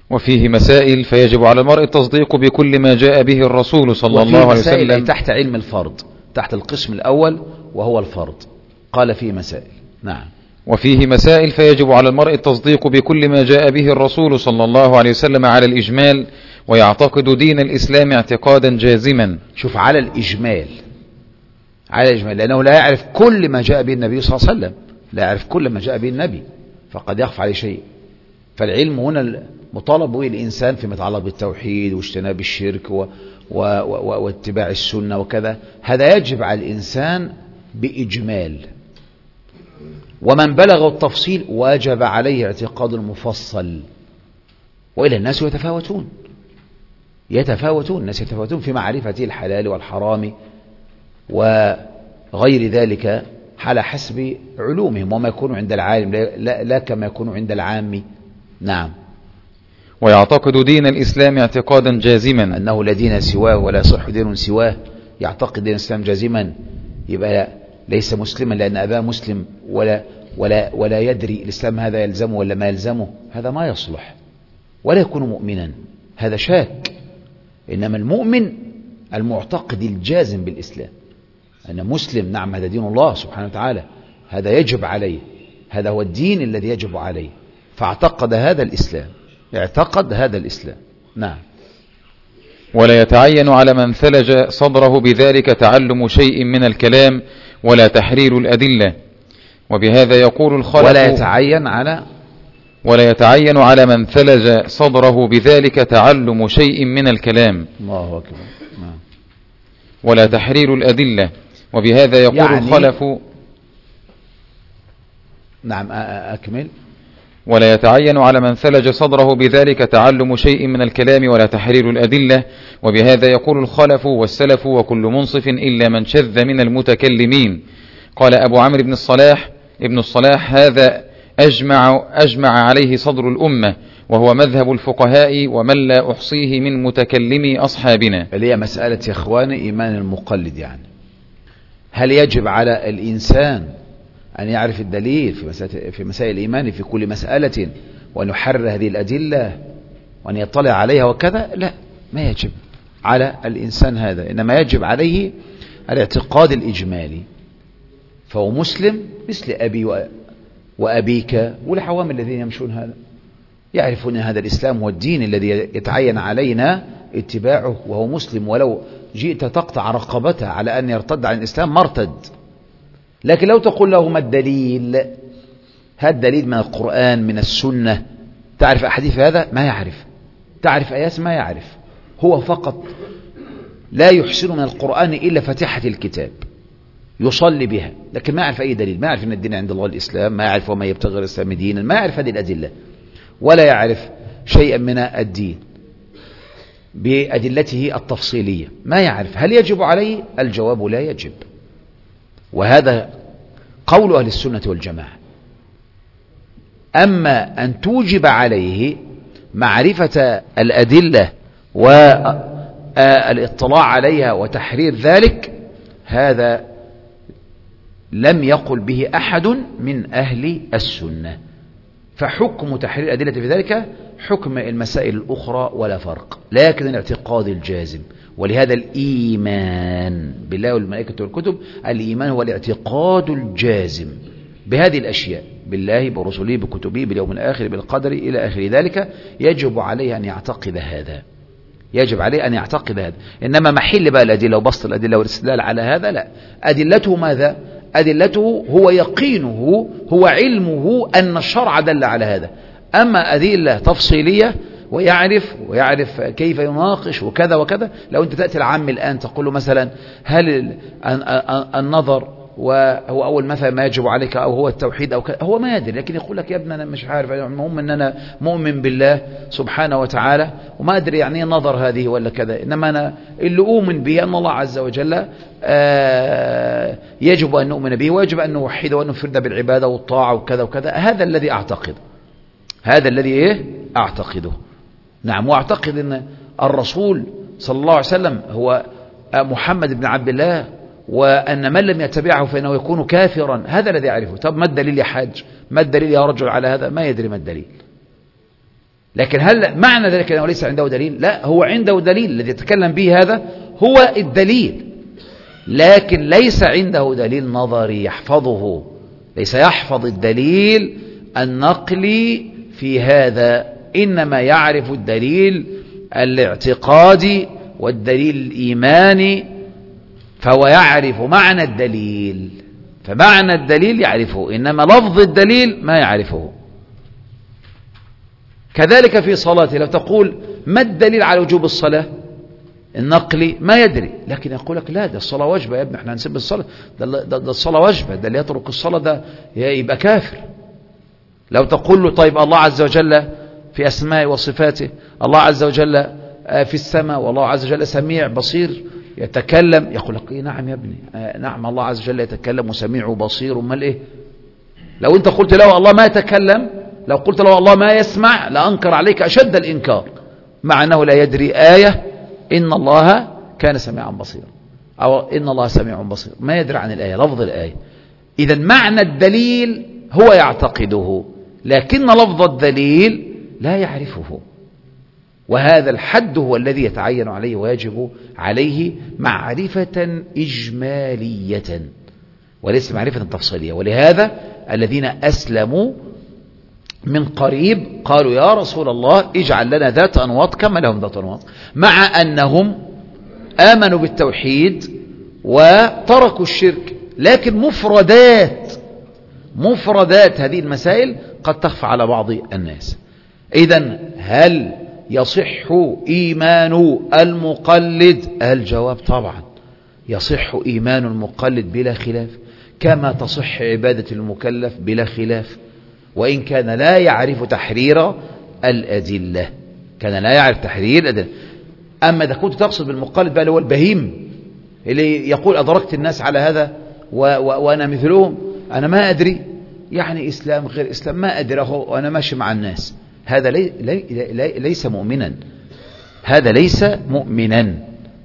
وفيه مسائل فيجب على المرء التصديق بكل ما جاء به الرسول صلى الله عليه وسلم تحت علم الفرض، تحت القسم الأول وهو الفرض، قال فيه مسائل. نعم. وفيه مسائل فيجب على المرء التصديق بكل ما جاء به الرسول صلى الله عليه وسلم على الإجمال، ويعتقد دين الإسلام اعتقادا جازما. شوف، على الإجمال، على الإجمال، لأنه لا يعرف كل ما جاء به النبي صلى الله عليه وسلم، لا يعرف كل ما جاء به النبي، فقد يخفى عليه شيء. فالعلم هنا مطالب به الإنسان فيما يتعلق بالتوحيد واجتناب الشرك و... و... و... واتباع السنة وكذا، هذا يجب على الإنسان بإجمال. ومن بلغ التفصيل وجب عليه اعتقاد المفصل، وإلى الناس يتفاوتون يتفاوتون الناس يتفاوتون في معرفة الحلال والحرام وغير ذلك على حسب علومهم وما يكون عند العالم، لا, لا كما يكون عند العام. نعم. ويعتقد دين الإسلام اعتقادا جازما، أنه لا دين سواه ولا يصح دين سواه، يعتقد دين الإسلام جازما، يبقى ليس مسلما لأن أباه مسلم، ولا, ولا, ولا يدري الإسلام هذا يلزمه ولا ما يلزمه، هذا ما يصلح، ولا يكون مؤمنا، هذا شاك. إنما المؤمن المعتقد الجازم بالإسلام، أنا مسلم، نعم هذا دين الله سبحانه وتعالى، هذا يجب عليه، هذا هو الدين الذي يجب عليه، فاعتقد هذا الإسلام، اعتقد هذا الإسلام. نعم. ولا يتعين على من ثلج صدره بذلك تعلم شيء من الكلام ولا تحرير الأدلة، وبهذا يقول الخلف ولا يتعين على ولا يتعين على من ثلج صدره بذلك تعلم شيء من الكلام. الله أكبر. نعم. ولا تحرير الأدلة، وبهذا يقول يعني الخلف. نعم أكمل. ولا يتعين على من ثلج صدره بذلك تعلم شيء من الكلام ولا تحرير الأدلة، وبهذا يقول الخلف والسلف وكل منصف إلا من شذ من المتكلمين. قال أبو عمرو بن الصلاح ابن الصلاح: هذا أجمع, أجمع عليه صدر الأمة، وهو مذهب الفقهاء ومن لا أحصيه من متكلمي أصحابنا. اللي هي مسألة يا إخواني إيمان المقلد، يعني هل يجب على الإنسان أن يعرف الدليل في مسائل, في مسائل الإيمان في كل مسألة وأن يحرر هذه الأدلة وأن يطلع عليها وكذا؟ لا، ما يجب على الإنسان هذا، إنما يجب عليه الاعتقاد الإجمالي، فهو مسلم مثل أبي وأبيك والعوام الذين يمشون هذا، يعرفون هذا الإسلام هو الدين الذي يتعين علينا اتباعه، وهو مسلم، ولو جئت تقطع رقبته على أن يرتد عن الإسلام مرتد. لكن لو تقول له ما الدليل، هذا الدليل من القرآن من السنة، تعرف أحاديث هذا؟ ما يعرف. تعرف آيات؟ ما يعرف. هو فقط لا يحسن من القرآن إلا فاتحة الكتاب يصلي بها، لكن ما يعرف أي دليل، ما يعرف أن الدين عند الله الإسلام، ما يعرف وما يبتغي الإسلام دينا، ما يعرف هذه الأدلة، ولا يعرف شيئا من الدين بأدلته التفصيلية، ما يعرف. هل يجب عليه؟ الجواب لا يجب، وهذا قول أهل السنة والجماعة. أما أن توجب عليه معرفة الأدلة والاطلاع عليها وتحرير ذلك، هذا لم يقل به أحد من أهل السنة، فحكم تحرير الأدلة في ذلك حكم المسائل الأخرى ولا فرق، لكن الاعتقاد الجازم. ولهذا الإيمان بالله والملائكة والكتب، الإيمان هو الاعتقاد الجازم بهذه الأشياء، بالله برسله بكتبه باليوم الآخر بالقدر إلى آخر ذلك، يجب عليه أن يعتقد هذا، يجب عليه أن يعتقد هذا. إنما محل بقى الأدلة وبسط الأدلة والاستدلال على هذا لا، أدلته ماذا؟ أدلته هو يقينه، هو علمه أن الشرع دل على هذا. أما أدلة تفصيلية ويعرف ويعرف كيف يناقش وكذا وكذا، لو أنت تأتي العام الآن تقول له مثلا هل النظر وهو أول مثلا ما يجب عليك أو هو التوحيد أو كذا، هو ما يدري، لكن يقول لك يا ابني أنا مش عارف، المهم أن أنا مؤمن بالله سبحانه وتعالى وما أدري يعني النظر هذه ولا كذا، إنما أنا اللي أؤمن به أن الله عز وجل يجب أن نؤمن به ويجب أن نوحده وأن نفرد بالعبادة والطاعة وكذا وكذا. هذا الذي أعتقد، هذا الذي إيه أعتقده. نعم. وأعتقد أن الرسول صلى الله عليه وسلم هو محمد بن عبد الله، وأن من لم يتبعه فإنه يكون كافرا، هذا الذي يعرفه. طب ما الدليل يا حاج؟ ما الدليل يا رجل على هذا؟ ما يدري ما الدليل. لكن هل معنى ذلك أنه ليس عنده دليل؟ لا، هو عنده دليل، الذي يتكلم به هذا هو الدليل، لكن ليس عنده دليل نظري يحفظه، ليس يحفظ الدليل النقلي في هذا، إنما يعرف الدليل الاعتقادي والدليل الإيماني، فهو يعرف معنى الدليل، فمعنى الدليل يعرفه، إنما لفظ الدليل ما يعرفه. كذلك في صلاته، لو تقول ما الدليل على وجوب الصلاة النقلي ما يدري، لكن يقول لك لا، ده الصلاة واجبة يا ابني، احنا هنسيب الصلاة، ده, ده, ده الصلاة واجبة، ده اللي يترك الصلاة ده يبقى كافر. لو تقول له طيب الله عز وجل في أسمائه وصفاته، الله عز وجل في السماء، والله عز وجل سميع بصير يتكلم، يقول لك إيه نعم يا ابني، آه نعم الله عز وجل يتكلم وسميع وبصير، امال ايه؟ لو انت قلت له الله ما يتكلم، لو قلت له الله ما يسمع، لأنكر عليك أشد الإنكار، مع أنه لا يدري آية إن الله كان سميعا بصيرا، أو إن الله سميع بصير، ما يدري عن الآية، لفظ الآية. إذا معنى الدليل هو يعتقده، لكن لفظ الدليل لا يعرفه، وهذا الحد هو الذي يتعين عليه ويجب عليه معرفة إجمالية وليس معرفة تفصيلية. ولهذا الذين أسلموا من قريب قالوا يا رسول الله اجعل لنا ذات أنواط كما لهم ذات أنواط، مع أنهم آمنوا بالتوحيد وتركوا الشرك، لكن مفردات مفردات هذه المسائل قد تخفى على بعض الناس. إذن هل يصح إيمان المقلد؟ الجواب طبعا يصح إيمان المقلد بلا خلاف، كما تصح عبادة المكلف بلا خلاف، وإن كان لا يعرف تحرير الأدلة، كان لا يعرف تحرير الأدلة. أما إذا كنت تقصد بالمقلد بقى اللي هو البهيم اللي يقول أدركت الناس على هذا و و وأنا مثلهم، أنا ما أدري، يعني إسلام غير إسلام ما أدره وأنا ماشي مع الناس، هذا لي لي لي ليس مؤمنا، هذا ليس مؤمنا.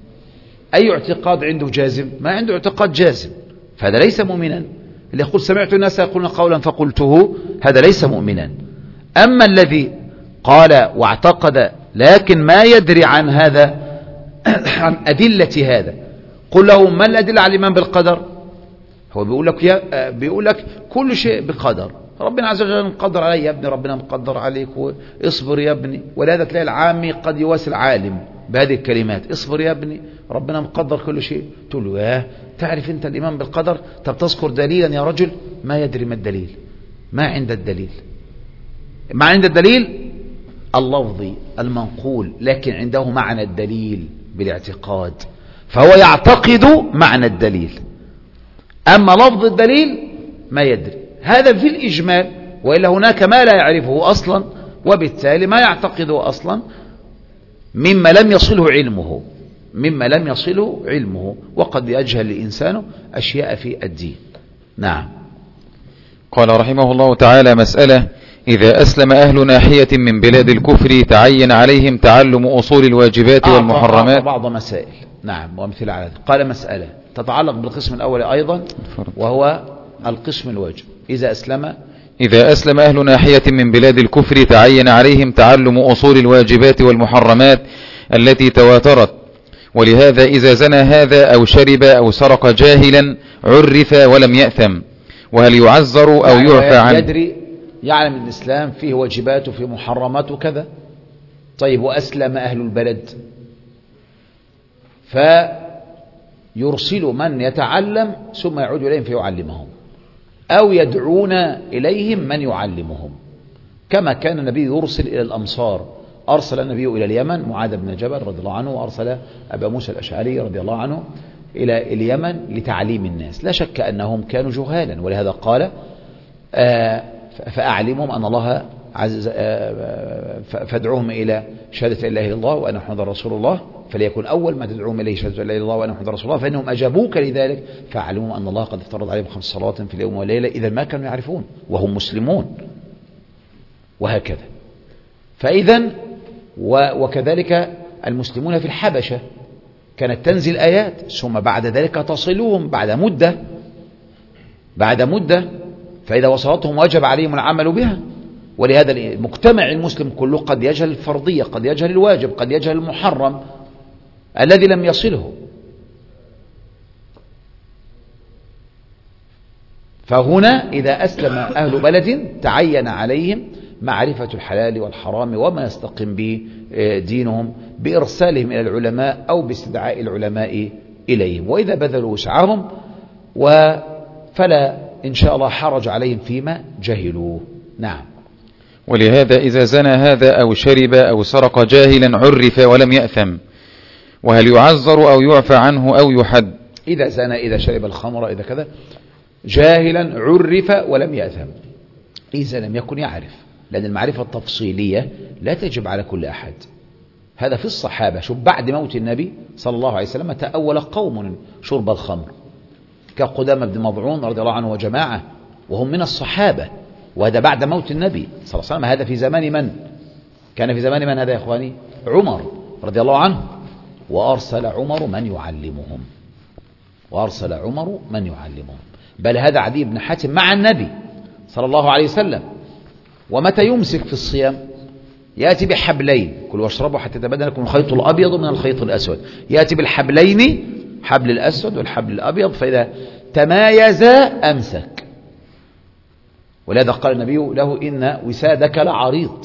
أي اعتقاد عنده جازم؟ ما عنده اعتقاد جازم، فهذا ليس مؤمنا. اللي يقول سمعت الناس يقولون قولا فقلته، هذا ليس مؤمنا. أما الذي قال واعتقد لكن ما يدري عن هذا عن أدلة هذا، قل له ما الأدلة على الإيمان بالقدر؟ هو بيقول لك يا بيقول لك كل شيء بقدر، ربنا عز وجل مقدر علي يا ابني، ربنا مقدر عليك، اصبر يا ابني. ولهذا تلاقي العامي قد يواسي العالم بهذه الكلمات، اصبر يا ابني ربنا مقدر كل شيء. تقول له ياه تعرف انت الإيمان بالقدر؟ طب تذكر دليلا يا رجل، ما يدري ما الدليل، ما عند الدليل، ما عند الدليل اللفظي المنقول، لكن عنده معنى الدليل بالاعتقاد، فهو يعتقد معنى الدليل، أما لفظ الدليل ما يدري. هذا في الإجمال، وإلا هناك ما لا يعرفه أصلا، وبالتالي ما يعتقده أصلا مما لم يصله علمه، مما لم يصله علمه، وقد يجهل الإنسان أشياء في الدين. نعم. قال رحمه الله تعالى: مسألة: إذا أسلم أهل ناحية من بلاد الكفر تعين عليهم تعلم أصول الواجبات آه والمحرمات. بعض مسائل، نعم، ومثل على ذلك. قال مسألة تتعلق بالقسم الأول أيضا، وهو القسم الواجب. إذا أسلم إذا أسلم أهل ناحية من بلاد الكفر تعين عليهم تعلم أصول الواجبات والمحرمات التي تواترت، ولهذا إذا زنى هذا أو شرب أو سرق جاهلا عرف ولم يأثم، وهل يعذر أو يعني يعفى عنه؟ يدري، يعلم الإسلام فيه واجبات وفيه محرمات وكذا. طيب وأسلم أهل البلد، فيرسل من يتعلم ثم يعود إليهم فيعلمهم، أو يدعون إليهم من يعلمهم، كما كان النبي يرسل إلى الأمصار. أرسل النبي إلى اليمن معاذ بن جبل رضي الله عنه، وأرسل أبا موسى الأشعري رضي الله عنه إلى اليمن لتعليم الناس. لا شك أنهم كانوا جهالا، ولهذا قال آه فأعلمهم أن الله عز آه فادعوهم إلى شهادة لا إله إلا الله وأن محمدا رسول الله، فليكن أول ما تدعوهم إليه شهادة لا إله إلا الله وأن محمدا رسول الله، فإنهم أجابوك لذلك، فأعلمهم أن الله قد افترض عليهم خمس صلوات في اليوم والليلة، إذا ما كانوا يعرفون وهم مسلمون، وهكذا. فإذا وكذلك المسلمون في الحبشة كانت تنزل آيات، ثم بعد ذلك تصلهم بعد مدة بعد مدة فإذا وصلتهم وجب عليهم العمل بها، ولهذا المجتمع المسلم كله قد يجهل الفرضية، قد يجهل الواجب، قد يجهل المحرم الذي لم يصله. فهنا إذا أسلم أهل بلد تعين عليهم معرفة الحلال والحرام وما يستقيم به دينهم بإرسالهم إلى العلماء أو باستدعاء العلماء إليهم، وإذا بذلوا وسعهم فلا إن شاء الله حرج عليهم فيما جهلوه. نعم. ولهذا إذا زنى هذا أو شرب أو سرق جاهلا عرف ولم يأثم، وهل يعذر أو يعفى عنه أو يحد؟ إذا زنى، إذا شرب الخمر، إذا كذا جاهلا عرف ولم يأثم، إذا لم يكن يعرف، لأن المعرفة التفصيلية لا تجب على كل أحد. هذا في الصحابة. شوف بعد موت النبي صلى الله عليه وسلم تأول قوم شرب الخمر كقدامى بن مضعون رضي الله عنه وجماعة، وهم من الصحابة، وهذا بعد موت النبي صلى الله عليه وسلم. هذا في زمان من؟ كان في زمان من هذا يا إخواني؟ عمر رضي الله عنه. وأرسل عمر من يعلمهم، وأرسل عمر من يعلمهم. بل هذا عدي بن حاتم مع النبي صلى الله عليه وسلم. ومتى يمسك في الصيام؟ يأتي بحبلين، كلوا واشربوا حتى يتبين لكم الخيط الأبيض من الخيط الأسود. يأتي بالحبلين، حبل الأسود والحبل الأبيض، فإذا تمايزا أمسك. ولهذا قال النبي له إن وسادك لعريض.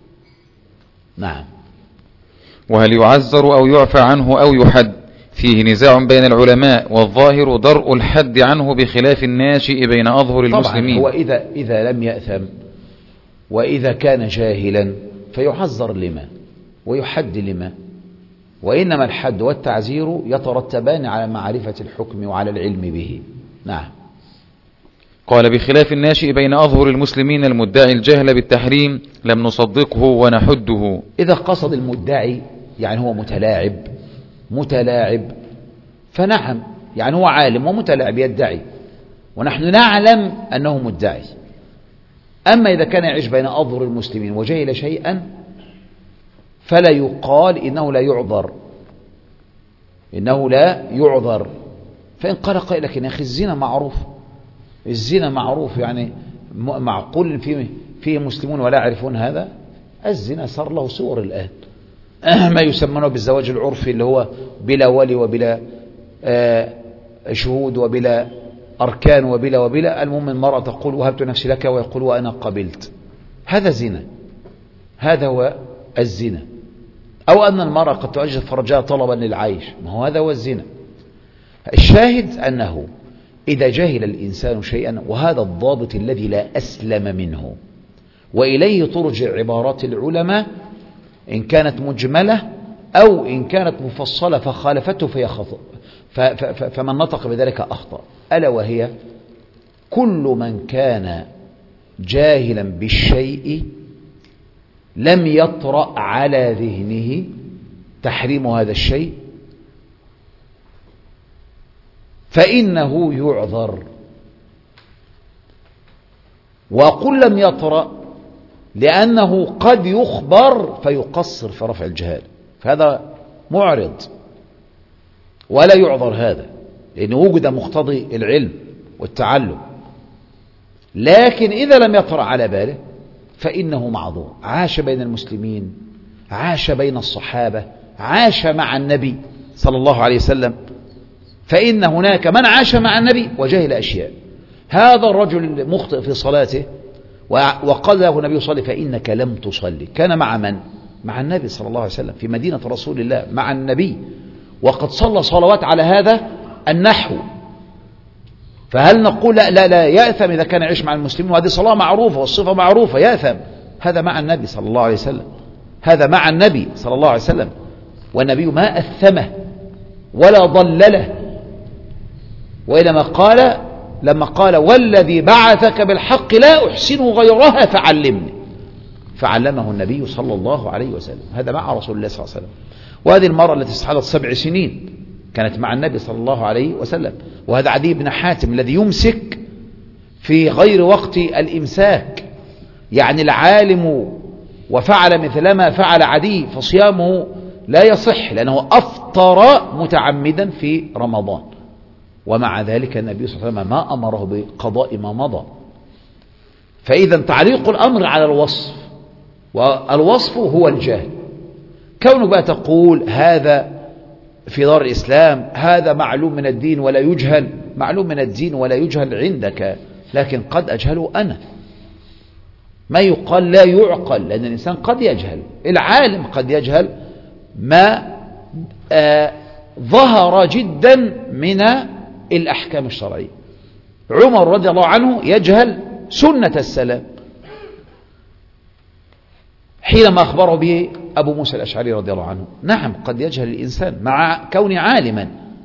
نعم. وهل يعذر أو يعفى عنه أو يحد؟ فيه نزاع بين العلماء، والظاهر درء الحد عنه بخلاف الناشئ بين أظهر المسلمين. طبعا هو إذا, إذا لم يأثم وإذا كان جاهلا فيعذر لما ويحد لما، وإنما الحد والتعزير يترتبان على معرفة الحكم وعلى العلم به. نعم. قال بخلاف الناشئ بين أظهر المسلمين المدعي الجهل بالتحريم لم نصدقه ونحده. إذا قصد المدعي يعني هو متلاعب متلاعب فنعم، يعني هو عالم ومتلاعب يدعي ونحن نعلم أنه مدعي. أما إذا كان يعيش بين أظهر المسلمين وجهل شيئا فلا يقال إنه لا يعذر، إنه لا يعذر. فإن قال قائل لكن يا أخي الزنا معروف، الزنا معروف، يعني معقول فيه, فيه مسلمون ولا يعرفون هذا؟ الزنا صار له صور الآن، ما يسمونه بالزواج العرفي اللي هو بلا ولي وبلا آه شهود وبلا أركان وبلا وبلا. المهم المرأة تقول وهبت نفسي لك ويقول وأنا قبلت، هذا زنا، هذا هو الزنا. أو أن المرأة قد تؤجل فرجها طلبا للعيش، ما هو هذا هو الزنا. الشاهد أنه إذا جهل الإنسان شيئا، وهذا الضابط الذي لا أسلم منه، وإليه ترجع عبارات العلماء إن كانت مجملة أو إن كانت مفصلة فخالفته فهي خطأ، فمن نطق بذلك أخطأ. ألا وهي كل من كان جاهلا بالشيء لم يطرأ على ذهنه تحريم هذا الشيء فإنه يعذر. وأقول لم يطرأ لأنه قد يخبر فيقصر في رفع الجهال، فهذا معرض ولا يعذر هذا، لأنه وجد مقتضي العلم والتعلم. لكن إذا لم يطرأ على باله فإنه معذور. عاش بين المسلمين، عاش بين الصحابة، عاش مع النبي صلى الله عليه وسلم، فإن هناك من عاش مع النبي وجهل أشياء. هذا الرجل مخطئ في صلاته وقال له النبي صلي فإنك لم تصلي. كان مع من؟ مع النبي صلى الله عليه وسلم في مدينة رسول الله مع النبي، وقد صلى صلوات على هذا النحو. فهل نقول لا لا, لا يأثم إذا كان يعيش مع المسلمين وهذه صلاة معروفة والصفة معروفة؟ يأثم. هذا مع النبي صلى الله عليه وسلم، هذا مع النبي صلى الله عليه وسلم، والنبي ما أثمه ولا ضلله، وإنما قال لما قال والذي بعثك بالحق لا أحسن غيرها فعلمني، فعلمه النبي صلى الله عليه وسلم. هذا مع رسول الله صلى الله عليه وسلم. وهذه المرأة التي استحاضت سبع سنين كانت مع النبي صلى الله عليه وسلم. وهذا عدي بن حاتم الذي يمسك في غير وقت الإمساك، يعني العالم وفعل مثل ما فعل عدي فصيامه لا يصح لأنه أفطر متعمدا في رمضان، ومع ذلك النبي صلى الله عليه وسلم ما أمره بقضاء ما مضى. فإذا تعليق الأمر على الوصف، والوصف هو الجهل. كونه بقى تقول هذا في دار الإسلام هذا معلوم من الدين ولا يجهل، معلوم من الدين ولا يجهل عندك، لكن قد أجهله أنا. ما يقال لا يعقل، لأن الإنسان قد يجهل، العالم قد يجهل ما آه ظهر جدا من الأحكام الشرعية. عمر رضي الله عنه يجهل سنة السلام حينما أخبره به أبو موسى الأشعري رضي الله عنه. نعم قد يجهل الإنسان مع كونه عالما.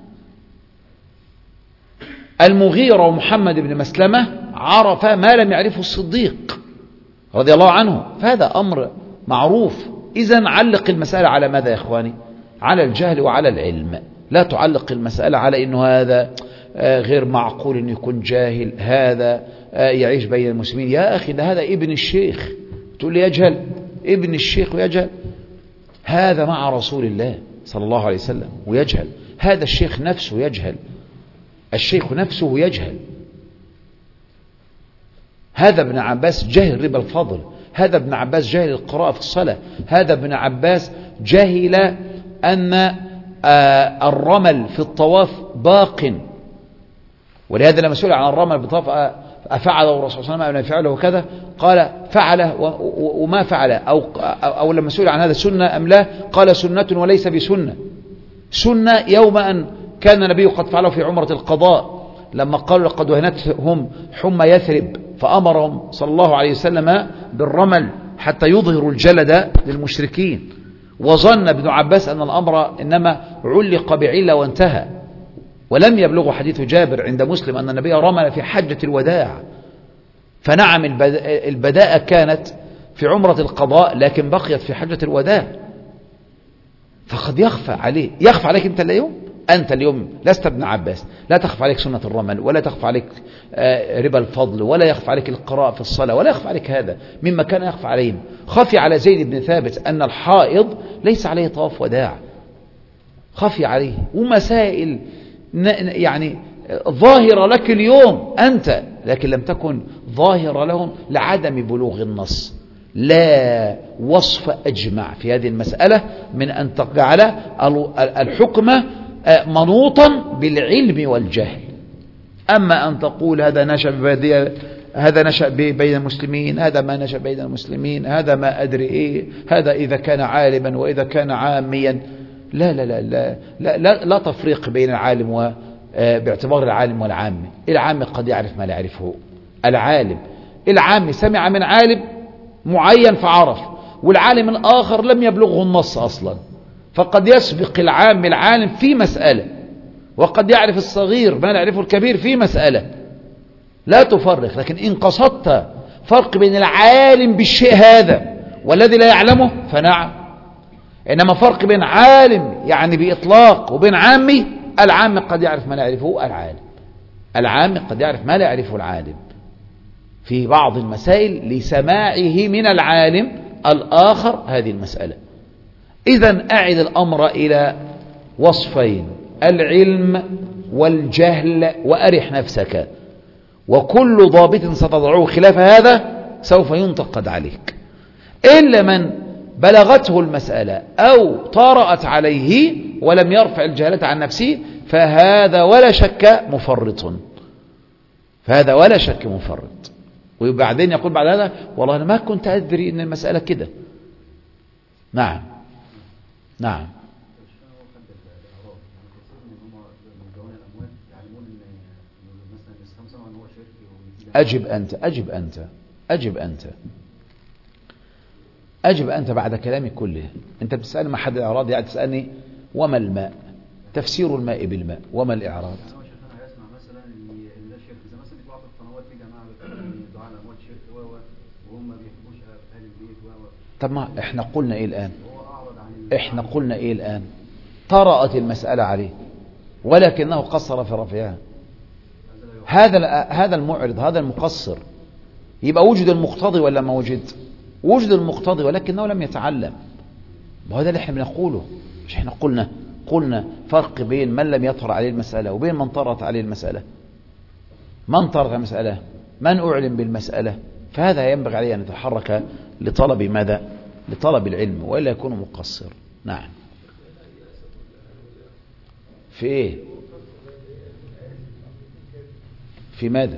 المغيرة ومحمد بن مسلمة عرف ما لم يعرفه الصديق رضي الله عنه، فهذا أمر معروف. إذن علق المسألة على ماذا يا إخواني؟ على الجهل وعلى العلم. لا تعلق المسألة على إنه هذا غير معقول أن يكون جاهل، هذا يعيش بين المسلمين. يا أخي ده هذا ابن الشيخ، تقول لي يجهل؟ ابن الشيخ ويجهل؟ هذا مع رسول الله صلى الله عليه وسلم ويجهل. هذا الشيخ نفسه يجهل، الشيخ نفسه يجهل. هذا ابن عباس جهل ربا الفضل، هذا ابن عباس جهل القراءة في الصلاة، هذا ابن عباس جهل أن الرمل في الطواف باق. ولهذا لما سئل عن الرمل في الطواف أفعله الرسول صلى الله عليه وسلم أم فعله وكذا، قال فعله وما فعله، أو, أو لما سئل عن هذا سنة أم لا، قال سنة وليس بسنة. سنة يوم أن كان النبي قد فعله في عمرة القضاء، لما قالوا لقد وهنتهم حمى يثرب، فأمرهم صلى الله عليه وسلم بالرمل حتى يظهروا الجلد للمشركين. وظن ابن عباس أن الأمر إنما علق بعلة وانتهى، ولم يبلغ حديث جابر عند مسلم أن النبي رمل في حجة الوداع. فنعم البداءة كانت في عمرة القضاء، لكن بقيت في حجة الوداع. فقد يخفى عليه، يخفى عليك أنت اليوم، أنت اليوم لست ابن عباس، لا تخفى عليك سنة الرمل، ولا تخفى عليك ربا الفضل، ولا يخفى عليك القراءة في الصلاة، ولا يخفى عليك هذا مما كان يخفى عليهم. خفي على زيد بن ثابت أن الحائض ليس عليه طواف وداع، خفي عليه. ومسائل يعني ظاهرة لك اليوم أنت، لكن لم تكن ظاهرة لهم لعدم بلوغ النص. لا وصف أجمع في هذه المسألة من أن تجعل الحكم منوطا بالعلم والجهل. أما أن تقول هذا نشأ ببادية، هذا نشأ بين المسلمين، هذا ما نشأ بين المسلمين، هذا ما أدري إيه، هذا إذا كان عالما وإذا كان عاميا، لا لا لا لا لا, لا, لا تفريق بين العالم و باعتبار العالم والعامي. العام قد يعرف ما لا يعرفه العالم، العام سمع من عالم معين فعرف، والعالم الآخر لم يبلغه النص أصلا. فقد يسبق العام العالم في مسألة، وقد يعرف الصغير ما لا يعرفه الكبير في مسألة. لا تفرق. لكن إن قصدت فرق بين العالم بالشيء هذا والذي لا يعلمه فنعم. إنما فرق بين عالم يعني بإطلاق وبين عامي، العام قد يعرف ما لا يعرفه العالم، العام قد يعرف ما لا يعرفه العالم في بعض المسائل لسماعه من العالم الآخر هذه المسألة. إذن أعد الأمر إلى وصفين: العلم والجهل، وأرح نفسك. وكل ضابط ستضعه خلاف هذا سوف ينتقد عليك، إلا من بلغته المسألة أو طارأت عليه ولم يرفع الجهالة عن نفسه، فهذا ولا شك مفرط، فهذا ولا شك مفرط. وبعدين يقول بعد هذا والله أنا ما كنت أدري أن المسألة كده. نعم نعم. أجب أنت أجب أنت أجب أنت أجب أنت بعد كلامي كله. أنت بتسألني ما حد الإعراض، يعني تسألني وما الماء، تفسير الماء بالماء، وما الإعراض. طب ما احنا قلنا ايه الآن احنا قلنا ايه الآن طرأت المسألة عليه ولكنه قصر في رفعها. هذا هذا المعرض، هذا المقصر، يبقى وجد المقتضي ولا ما وجد؟ وجد المقتضي ولكنه لم يتعلم. وهذا اللي احنا بنقوله. مش احنا قلنا قلنا فرق بين من لم يطرأ عليه المسألة وبين من طرأت عليه المسألة. من طرأت عليه المسألة، من أعلم بالمسألة، فهذا ينبغي عليه أن يتحرك لطلب ماذا؟ لطلب العلم، وإلا يكون مقصر. نعم. في إيه؟ في ماذا؟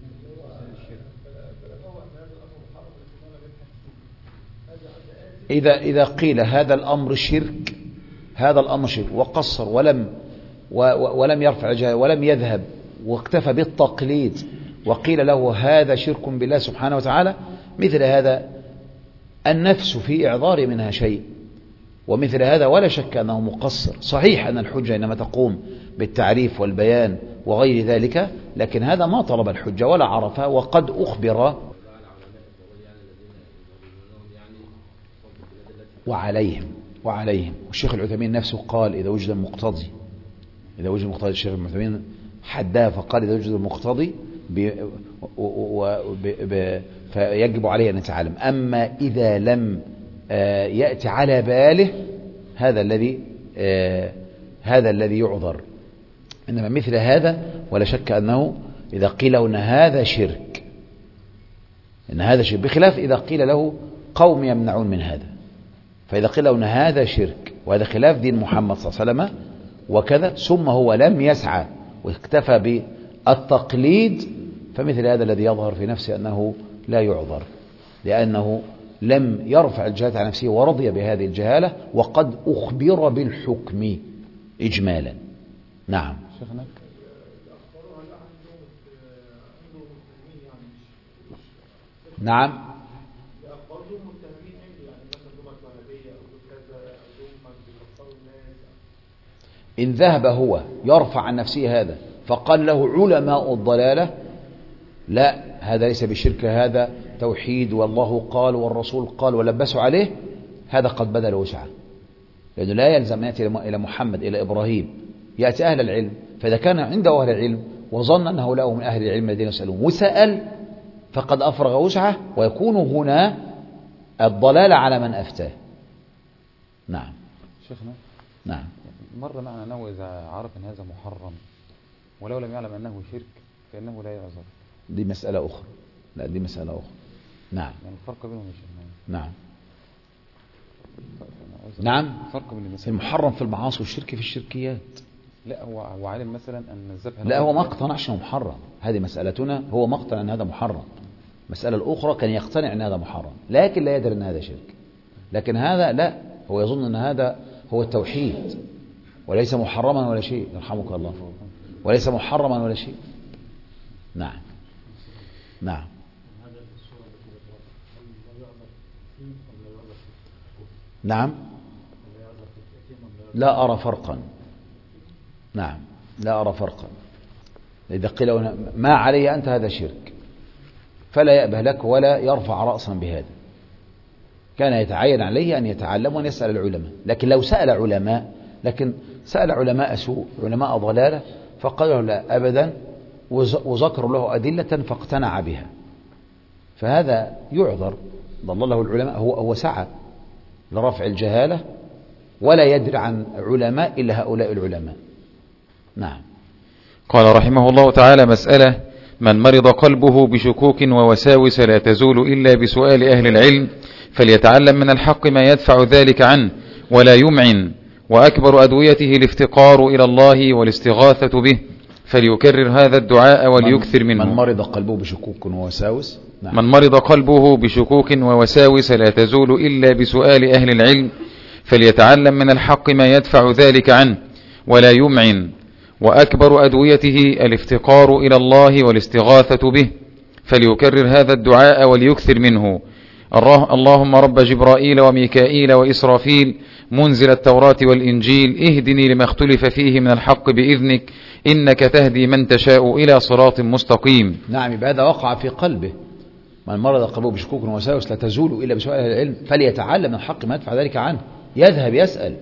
إذا إذا قيل هذا الأمر شرك، هذا الأمر شرك وقصر ولم ولم يرفع الجهل ولم يذهب واكتفى بالتقليد، وقيل له هذا شرك بالله سبحانه وتعالى، مثل هذا النفس في إعذار منها شيء، ومثل هذا ولا شك أنه مقصر. صحيح أن الحجة إنما تقوم بالتعريف والبيان وغير ذلك، لكن هذا ما طلب الحجة ولا عرفها، وقد أخبر وعليهم وعليهم والشيخ العثيمين نفسه قال إذا وجد المقتضي، إذا وجد المقتضي، الشيخ العثيمين حداه فقال إذا وجد المقتضي فيجب عليه أن يتعلم. أما إذا لم يأتي على باله هذا الذي هذا الذي يعذر. إنما مثل هذا ولا شك أنه إذا قيل له أن هذا شرك، إن هذا شرك، بخلاف إذا قيل له قوم يمنعون من هذا، فإذا قيل له أن هذا شرك وهذا خلاف دين محمد صلى الله عليه وسلم وكذا، ثم هو لم يسعى واكتفى بالتقليد، فمثل هذا الذي يظهر في نفسه أنه لا يعذر، لأنه لم يرفع الجهالة عن نفسه ورضي بهذه الجهالة، وقد أخبر بالحكم إجمالا. نعم شيخنا. نعم. إن ذهب هو يرفع عن نفسه هذا فقال له علماء الضلالة لا هذا ليس بشرك، هذا توحيد والله قال والرسول قال ولبسوا عليه، هذا قد بدل وسعه، لأنه لا يلزم أن يأتي إلى محمد إلى إبراهيم، يأتي أهل العلم، فإذا كان عنده أهل العلم وظن أنه له من أهل العلم الذين يسألون وسأل فقد أفرغ وسعه، ويكون هنا الضلال على من أفتاه. نعم شيخنا. نعم. مر معنا أنه إذا عرف أن هذا محرم ولو لم يعلم أنه شرك فإنه لا يعذر. دي مسألة أخرى. لا دي مسألة أخرى. نعم. يعني الفرق بينهم يا شيخنا. نعم. نعم. فرق بين المحرم في المعاصي والشرك في الشركيات. لا هو هو عالم مثلا أن الذبح، لا هو ما اقتنعش انه محرم، هذه مسألتنا، هو ما اقتنع أن هذا محرم. المسألة الأخرى كان يقتنع أن هذا محرم لكن لا يدري أن هذا شرك، لكن هذا لا، هو يظن أن هذا هو التوحيد وليس محرما ولا شيء، يرحمك الله، وليس محرما ولا شيء. نعم. نعم. نعم. لا أرى فرقا. نعم لا أرى فرقا. إذا قيل ما علي أنت هذا شرك فلا يأبه لك ولا يرفع رأسا بهذا، كان يتعين عليه أن يتعلم وأن يسأل العلماء. لكن لو سأل علماء، لكن سأل علماء سوء، علماء ضلالة، فقالوا لا أبدا وذكروا له أدلة فاقتنع بها، فهذا يعذر، ضلله العلماء، هو هو سعى لرفع الجهالة ولا يدري عن علماء إلا هؤلاء العلماء. نعم. قال رحمه الله تعالى: مسألة: من مرض قلبه بشكوك ووساوس لا تزول إلا بسؤال أهل العلم فليتعلم من الحق ما يدفع ذلك عنه ولا يمعن، وأكبر أدويته الافتقار إلى الله والاستغاثة به، فليكرر هذا الدعاء وليكثر منه. من مرض قلبه بشكوك ووساوس. نعم. من مرض قلبه بشكوك ووساوس لا تزول إلا بسؤال أهل العلم فليتعلم من الحق ما يدفع ذلك عنه ولا يمعن، وأكبر أدويته الافتقار إلى الله والاستغاثة به، فليكرر هذا الدعاء وليكثر منه. اللهم رب جبرائيل وميكائيل وإسرافيل منزل التوراة والإنجيل اهدني لما اختلف فيه من الحق بإذنك إنك تهدي من تشاء إلى صراط مستقيم. نعم. بهذا وقع في قلبه. من مرض قلبه بشكوك ووساوس لا تزول إلا بسؤال أهل العلم فليتعلم من الحق ما يدفع ذلك عنه، يذهب يسأل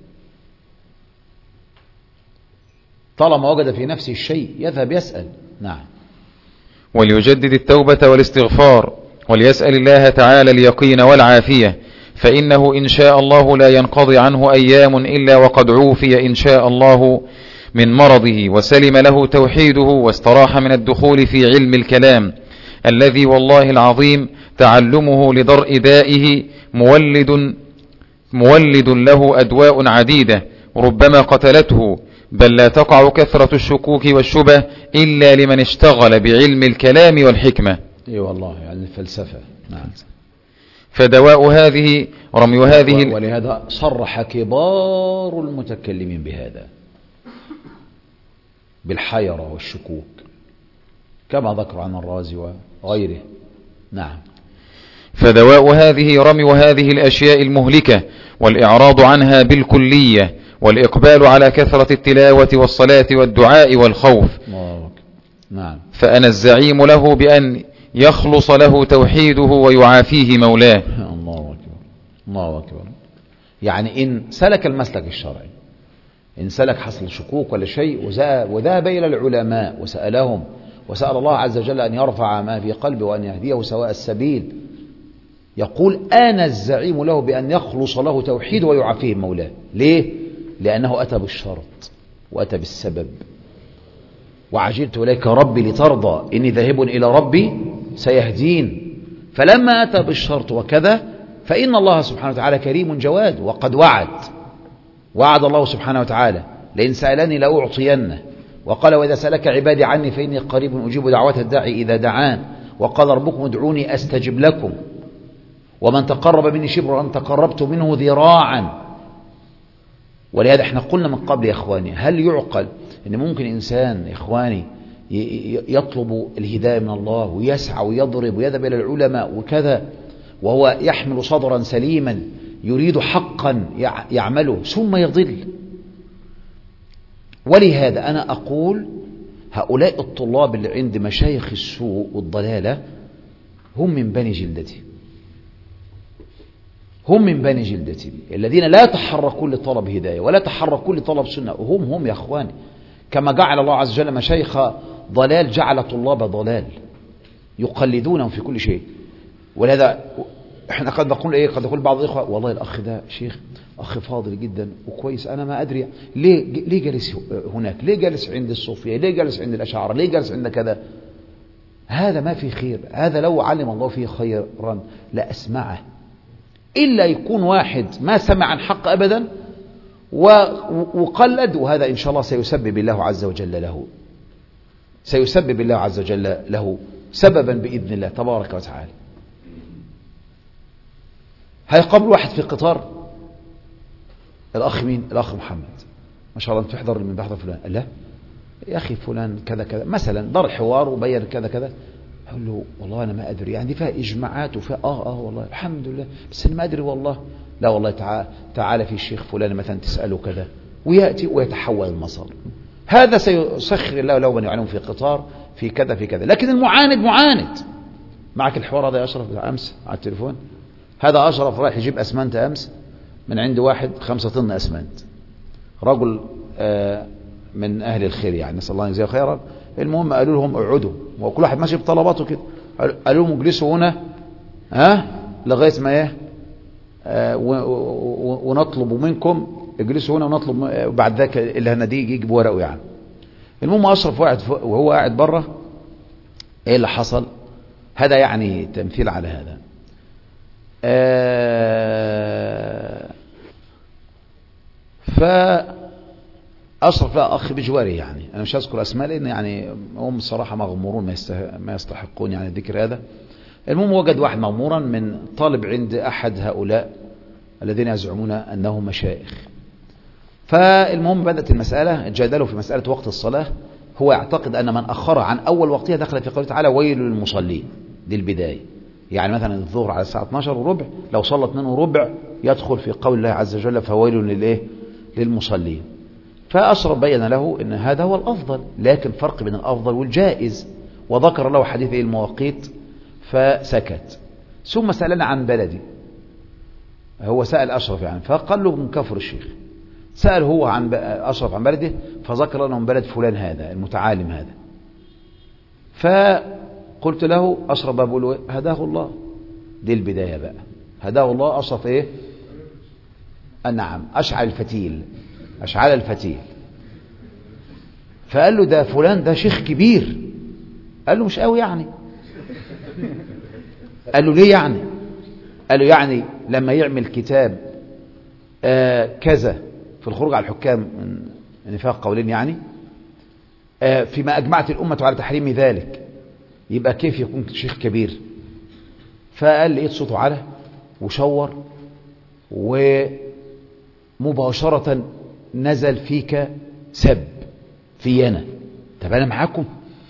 طالما وجد في نفسه الشيء، يذهب يسأل. نعم. وليجدد التوبة والاستغفار وليسأل الله تعالى اليقين والعافية، فإنه إن شاء الله لا ينقضي عنه أيام إلا وقد عوفي إن شاء الله من مرضه وسلم له توحيده واستراح من الدخول في علم الكلام، الذي والله العظيم تعلمه لدرء دائه مولد مولد له أدواء عديدة ربما قتلته، بل لا تقع كثرة الشكوك والشبه إلا لمن اشتغل بعلم الكلام والحكمة. اي والله يعني الفلسفة. نعم. فدواء هذه رمي هذه، ولهذا صرح كبار المتكلمين بهذا، بالحيرة والشكوك، كما ذكر عن الرازي وغيره. نعم. فدواء هذه رمي هذه الأشياء المهلكة والإعراض عنها بالكلية، والإقبال على كثرة التلاوة والصلاة والدعاء والخوف. نعم. فأنا الزعيم له بأن يخلص له توحيده ويعافيه مولاه. الله أكبر، الله أكبر. يعني إن سلك المسلك الشرعي، إن سلك حصل شكوك ولا شيء وذهب إلى العلماء وسألهم وسأل الله عز وجل أن يرفع ما في قلبه وأن يهديه سواء السبيل، يقول أنا الزعيم له بأن يخلص له توحيده ويعافيه مولاه. ليه؟ لأنه أتى بالشرط وأتى بالسبب. وعجلت إليك ربي لترضى إني ذاهب إلى ربي سيهدين. فلما أتى بالشرط وكذا، فإن الله سبحانه وتعالى كريم جواد، وقد وعد وعد الله سبحانه وتعالى لئن سألني لأعطينه، وقال وإذا سألك عبادي عني فإني قريب أجيب دعوة الداعي إذا دعان، وقال ربكم ادعوني أستجب لكم، ومن تقرب مني شبرا أن تقربت منه ذراعا. ولهذا احنا قلنا من قبل يا إخواني، هل يعقل أن ممكن إنسان يا إخواني يطلب الهداية من الله ويسعى ويضرب ويذهب إلى العلماء وكذا، وهو يحمل صدرا سليما يريد حقا يعمله ثم يضل؟ ولهذا أنا أقول هؤلاء الطلاب اللي عند مشايخ السوء والضلالة هم من بني جلدتي، هم من بني جلدتي الذين لا تحركوا لطلب هداية ولا تحركوا لطلب سنة، وهم هم يا أخواني كما جعل الله عز وجل مشايخ ضلال جعل طلاب ضلال يقلدونهم في كل شيء. ولهذا احنا قد نقول ايه، قد نقول بعض الاخوه والله الاخ ده شيخ اخ فاضل جدا وكويس، انا ما ادري ليه ليه جالس هناك، ليه جالس عند الصوفيه، ليه جالس عند الاشاعره، ليه جالس عند كذا. هذا ما في خير، هذا لو علم الله فيه خيرا لا اسمعه، الا يكون واحد ما سمع عن حق ابدا وقلد، وهذا ان شاء الله سيسبب الله عز وجل له سيسبب الله عز وجل له سببا باذن الله تبارك وتعالى. هيقابل واحد في قطار، الأخ مين؟ الأخ محمد، ما شاء الله أنت تحضر من بحضر فلان. لا يا أخي فلان كذا كذا مثلا، دار حوار وبين كذا كذا. أقول له والله أنا ما أدري، يعني فيها إجماعات وفيها آه آه والله الحمد لله، بس أنا ما أدري والله. لا والله تعالى تعالى في الشيخ فلان مثلا تسأله كذا، ويأتي ويتحول المسار. هذا سيسخر الله له من يعلم في قطار في كذا في كذا. لكن المعاند معاند. معك الحوار هذا يا أشرف أمس على التليفون، هذا أشرف رايح يجيب أسمنت أمس من عند واحد خمسة طن أسمنت، رجل من أهل الخير يعني نسأل الله يجزيه خيرا. المهم قالوا لهم اقعدوا، وكل واحد ماشي بطلباته كده، قالوا لهم اجلسوا هنا ها لغاية ما ايه ونطلب منكم، اجلسوا هنا ونطلب، وبعد ذاك اللي هنديه يجيب ورقه يعني. المهم أشرف قاعد وهو قاعد بره، ايه اللي حصل؟ هذا يعني تمثيل على هذا. آه فأشرف لا أخ بجواري، يعني أنا مش هذكر أسماء لأن يعني هم الصراحة مغمورون ما, ما يستحقون يعني ذكر هذا. المهم وجد واحد مغمورا من طالب عند أحد هؤلاء الذين يزعمون أنهم مشايخ. فالمهم بدأت المسألة، جادلوا في مسألة وقت الصلاة. هو يعتقد أن من أخر عن أول وقتها دخل في قوله تعالى ويل للمصلين، دي البداية. يعني مثلا الظهر على الساعة اثناشر وربع، لو صلى اثنين وربع يدخل في قول الله عز وجل فويل للايه للمصلين. فأشرف بين له ان هذا هو الافضل، لكن فرق بين الافضل والجائز، وذكر له حديث المواقيت فسكت. ثم سألنا عن بلدي، هو سأل أشرف يعني، فقال له من كفر الشيخ. سأل هو عن أشرف عن بلده، فذكر له من بلد فلان هذا المتعالم هذا. فقلت له أشرف بقول هداه الله، دي البداية بقى، هداه الله. أشرف ايه؟ نعم أشعل الفتيل، أشعل الفتيل. فقال له ده فلان ده شيخ كبير. قال له مش قوي يعني. قال له ليه يعني؟ قال له يعني لما يعمل كتاب آه كذا في الخروج على الحكام من نفاق قولين يعني آه فيما أجمعت الأمة على تحريم ذلك، يبقى كيف يكون شيخ كبير؟ فقال لقيت صوته على وشور ومباشرة نزل فيك سب في أنا. طب أنا معاكم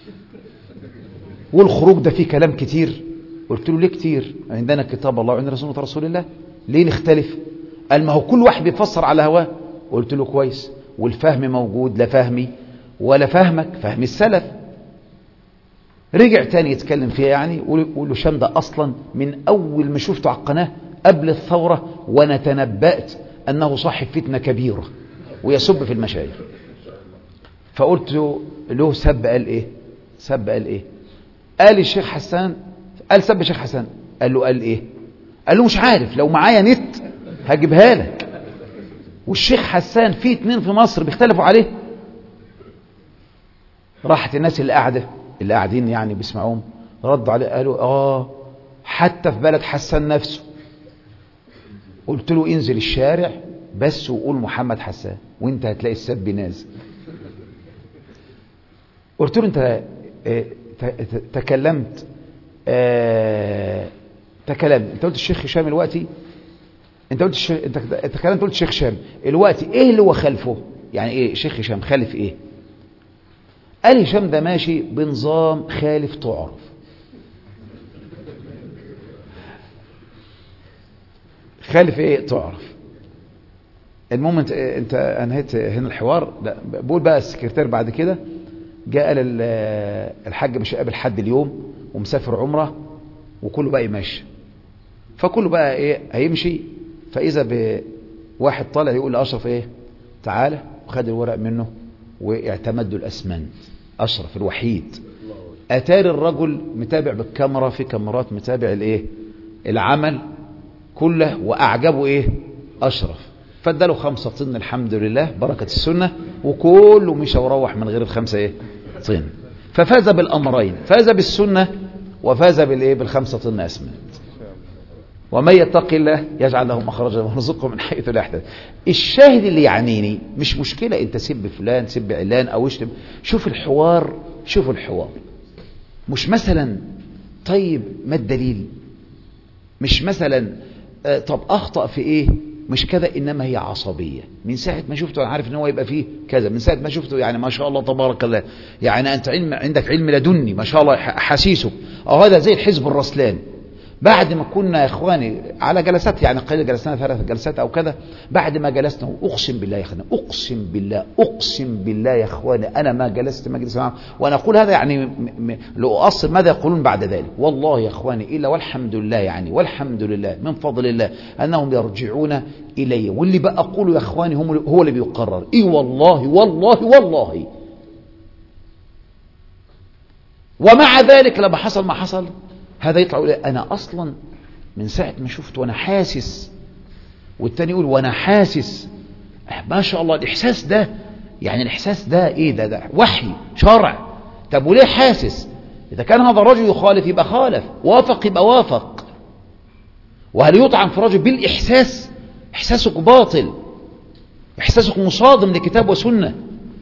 والخروج ده فيه كلام كتير. قلت له ليه كتير؟ عندنا كتاب الله وعندنا سنة رسول الله، ليه نختلف؟ قال ما هو كل واحد بيفسر على هواه. قلت له كويس، والفهم موجود، لا فهمي ولا فهمك، فهم السلف. رجع تاني يتكلم فيها يعني، وقول له شام ده أصلا من أول ما شفته على القناة قبل الثورة وأنا تنبأت أنه صاحب فتنة كبيرة ويسب في المشايخ. فقلت له سب قال إيه؟ سب قال إيه؟ قال الشيخ حسان، قال سب الشيخ حسان. قال له قال إيه؟ قال له مش عارف، لو معايا نت هجيبها لك. والشيخ حسان في اتنين في مصر بيختلفوا عليه. راحت الناس اللي قاعدة اللي قاعدين يعني بيسمعوهم ردوا عليه قالوا آه حتى في بلد حسان نفسه. قلت له انزل الشارع بس وقول محمد حسان وانت هتلاقي السب نازل. قلت له انت اه تكلمت اه تكلمت انت قلت الشيخ هشام دلوقتي، انت قلت الشيخ، انت تكلمت قلت الشيخ هشام دلوقتي ايه اللي هو خلفه؟ يعني ايه الشيخ هشام خالف ايه؟ قال هشام ده ماشي بنظام خالف تعرف. خالف ايه تعرف. المهم انت, انت انهيت هنا الحوار. لا بقول بقى السكرتير بعد كده جاء قال الحاج مش قابل حد اليوم ومسافر عمره وكله بقى يمشي، فكله بقى ايه هيمشي. فاذا بواحد طالع يقول لاشرف ايه تعالى، وخد الورق منه واعتمدوا الاسمنت. اشرف الوحيد اتاري الرجل متابع بالكاميرا، في كاميرات متابع الايه العمل كله، واعجبه ايه اشرف. فاداله خمسة طن الحمد لله بركة السنة، وكله مشى وروح من غير الخمسة ايه طن. ففاز بالامرين، فاز بالسنة وفاز بالايه بالخمسة طن اسمنت. ومن يتق الله يجعل له مخرجا ويرزقه من حيث لا يحتسب. الشاهد اللي يعنيني مش مشكلة انت سب فلان سب علان او اشتم، شوف الحوار، شوف الحوار. مش مثلا طيب ما الدليل، مش مثلا آه طب اخطأ في ايه، مش كذا، انما هي عصبية. من ساعة ما شفته انا عارف ان هو يبقى فيه كذا، من ساعة ما شفته يعني ما شاء الله تبارك الله، يعني انت علم عندك علم لدني ما شاء الله حسيسه. او هذا زي الحزب الرسلان. بعد ما كنا يا اخواني على جلسات يعني قليل جلسنا ثلاث جلسات او كذا، بعد ما جلسنا اقسم بالله يا اخواني اقسم بالله اقسم بالله يا اخواني انا ما جلست مجلس معهم وانا اقول هذا يعني لاؤصل ماذا يقولون بعد ذلك. والله يا اخواني الا والحمد لله يعني والحمد لله من فضل الله انهم يرجعون الي، واللي بقى اقوله يا اخواني هم هو اللي بيقرر. اي والله والله والله. ومع ذلك لما حصل ما حصل هذا يطلع يقول انا اصلا من ساعه ما شفت وانا حاسس، والتاني يقول وانا حاسس. ما شاء الله الاحساس ده يعني الاحساس ده ايه ده ده وحي شرع. طب وليه حاسس؟ اذا كان هذا الرجل يخالف يبقى خالف، وافق يبقى وافق. وهل يطعن في رجل بالاحساس؟ احساسك باطل، احساسك مصادم لكتاب وسنه.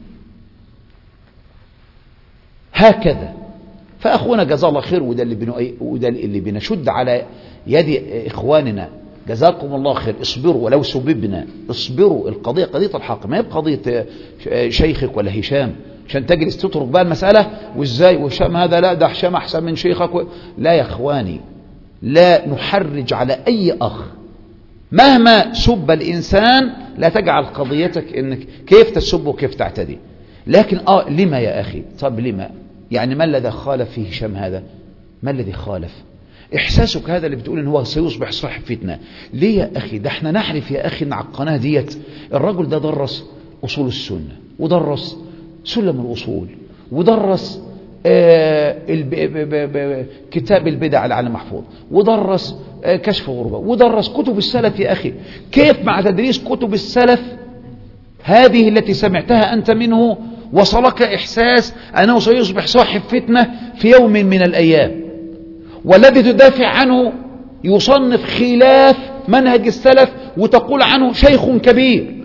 هكذا. فأخونا جزاه الله خير، وده اللي بنو... وده اللي بنشد على يد إخواننا جزاكم الله خير. اصبروا ولو سببنا، اصبروا. القضية قضية الحق، ما هي قضية شيخك ولا هشام عشان تجلس تترك بقى المسألة وازاي وهشام هذا لا ده هشام أحسن من شيخك و... لا يا إخواني، لا نحرج على أي أخ مهما سب الإنسان. لا تجعل قضيتك إنك كيف تسب وكيف تعتدي. لكن آه لما يا أخي؟ طب لما؟ يعني ما الذي خالف في هشام هذا؟ ما الذي خالف؟ إحساسك هذا اللي بتقول إن هو سيصبح صاحب فتنة. ليه يا أخي؟ ده احنا نعرف يا أخي إن على القناة ديت الرجل ده درس أصول السنة، ودرس سلم الأصول، ودرس آه كتاب البدع على محفوظ، ودرس آه كشف الغربة، ودرس كتب السلف. يا أخي كيف مع تدريس كتب السلف هذه التي سمعتها أنت منه وصلك إحساس أنه سيصبح صاحب فتنة في يوم من الأيام؟ والذي تدافع عنه يصنف خلاف منهج السلف وتقول عنه شيخ كبير.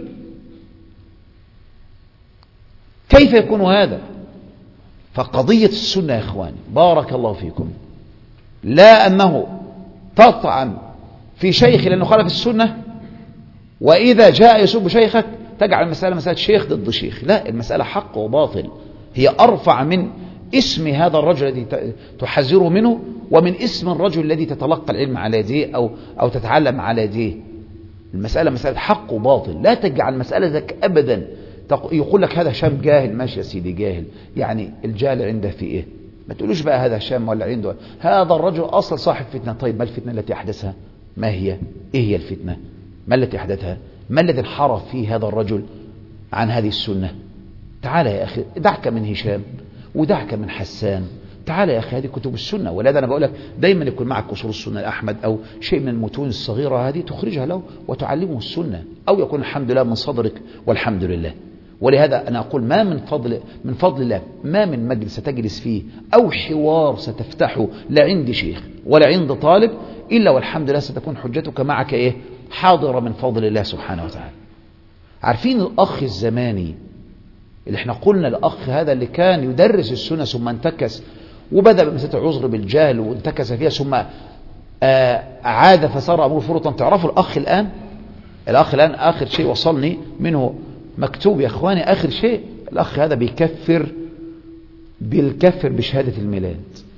كيف يكون هذا؟ فقضية السنة يا إخواني بارك الله فيكم لا أنه تطعن في شيخ لأنه خالف السنة، وإذا جاء يسب شيخك تجعل المسألة مسألة شيخ ضد شيخ. لا، المسألة حق وباطل، هي أرفع من اسم هذا الرجل الذي تحذره منه ومن اسم الرجل الذي تتلقى العلم على يديه أو, أو تتعلم على يديه. المسألة مسألة حق وباطل، لا تجعل مسألتك أبدا يقول لك هذا هشام جاهل. ماشي يا سيدي جاهل، يعني الجاهل عنده في إيه؟ ما تقولوش بقى هذا هشام ولا عنده، هذا الرجل أصل صاحب فتنة. طيب ما الفتنة التي أحدثها؟ ما هي؟ إيه هي الفتنة؟ ما التي أحدثها؟ ما الذي انحرف فيه هذا الرجل عن هذه السنة؟ تعال يا أخي، دعك من هشام ودعك من حسان، تعال يا أخي، هذه كتب السنة. ولذا أنا بقول لك دايما يكون معك أصول السنة لأحمد أو شيء من المتون الصغيرة هذه تخرجها له وتعلمه السنة، أو يكون الحمد لله من صدرك والحمد لله. ولهذا أنا أقول ما من فضل من فضل الله ما من مجلس ستجلس فيه أو حوار ستفتحه لا عند شيخ ولا عند طالب إلا والحمد لله ستكون حجتك معك إيه؟ حاضرة من فضل الله سبحانه وتعالى. عارفين الأخ الزماني اللي احنا قلنا الأخ هذا اللي كان يدرس السنة ثم انتكس وبدأ بمسألة عذر بالجهل وانتكس فيها ثم عاد فصار أمره فرطا. تعرفوا الأخ الآن الأخ الآن آخر شيء وصلني منه مكتوب يا إخواني، آخر شيء الأخ هذا بيكفر بالكفر بشهادة الميلاد،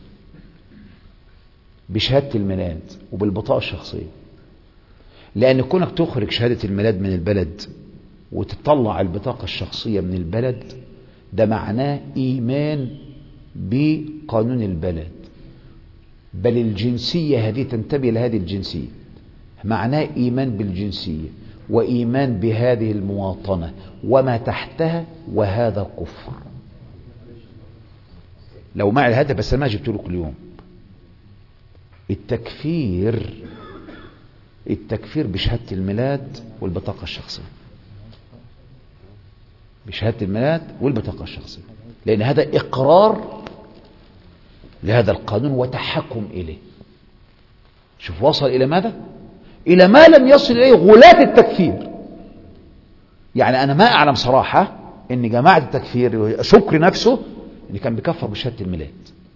بشهادة الميلاد وبالبطاقة الشخصية. لأن كونك تخرج شهادة الميلاد من البلد وتطلع البطاقة الشخصية من البلد ده معناه إيمان بقانون البلد، بل الجنسية هذه تنتبه لهذه الجنسية، معناه إيمان بالجنسية وإيمان بهذه المواطنة وما تحتها، وهذا كفر. لو معي الهدف بس ما جبت له كل يوم. التكفير التكفير بشهادة الميلاد والبطاقة الشخصية، بشهادة الميلاد والبطاقة الشخصية، لأن هذا إقرار لهذا القانون وتحكم إليه. شوف وصل إلى ماذا؟ إلى ما لم يصل إليه غلاة التكفير. يعني أنا ما أعلم صراحة إن جماعة التكفير شكر نفسه إن كان بيكفر بشهادة الميلاد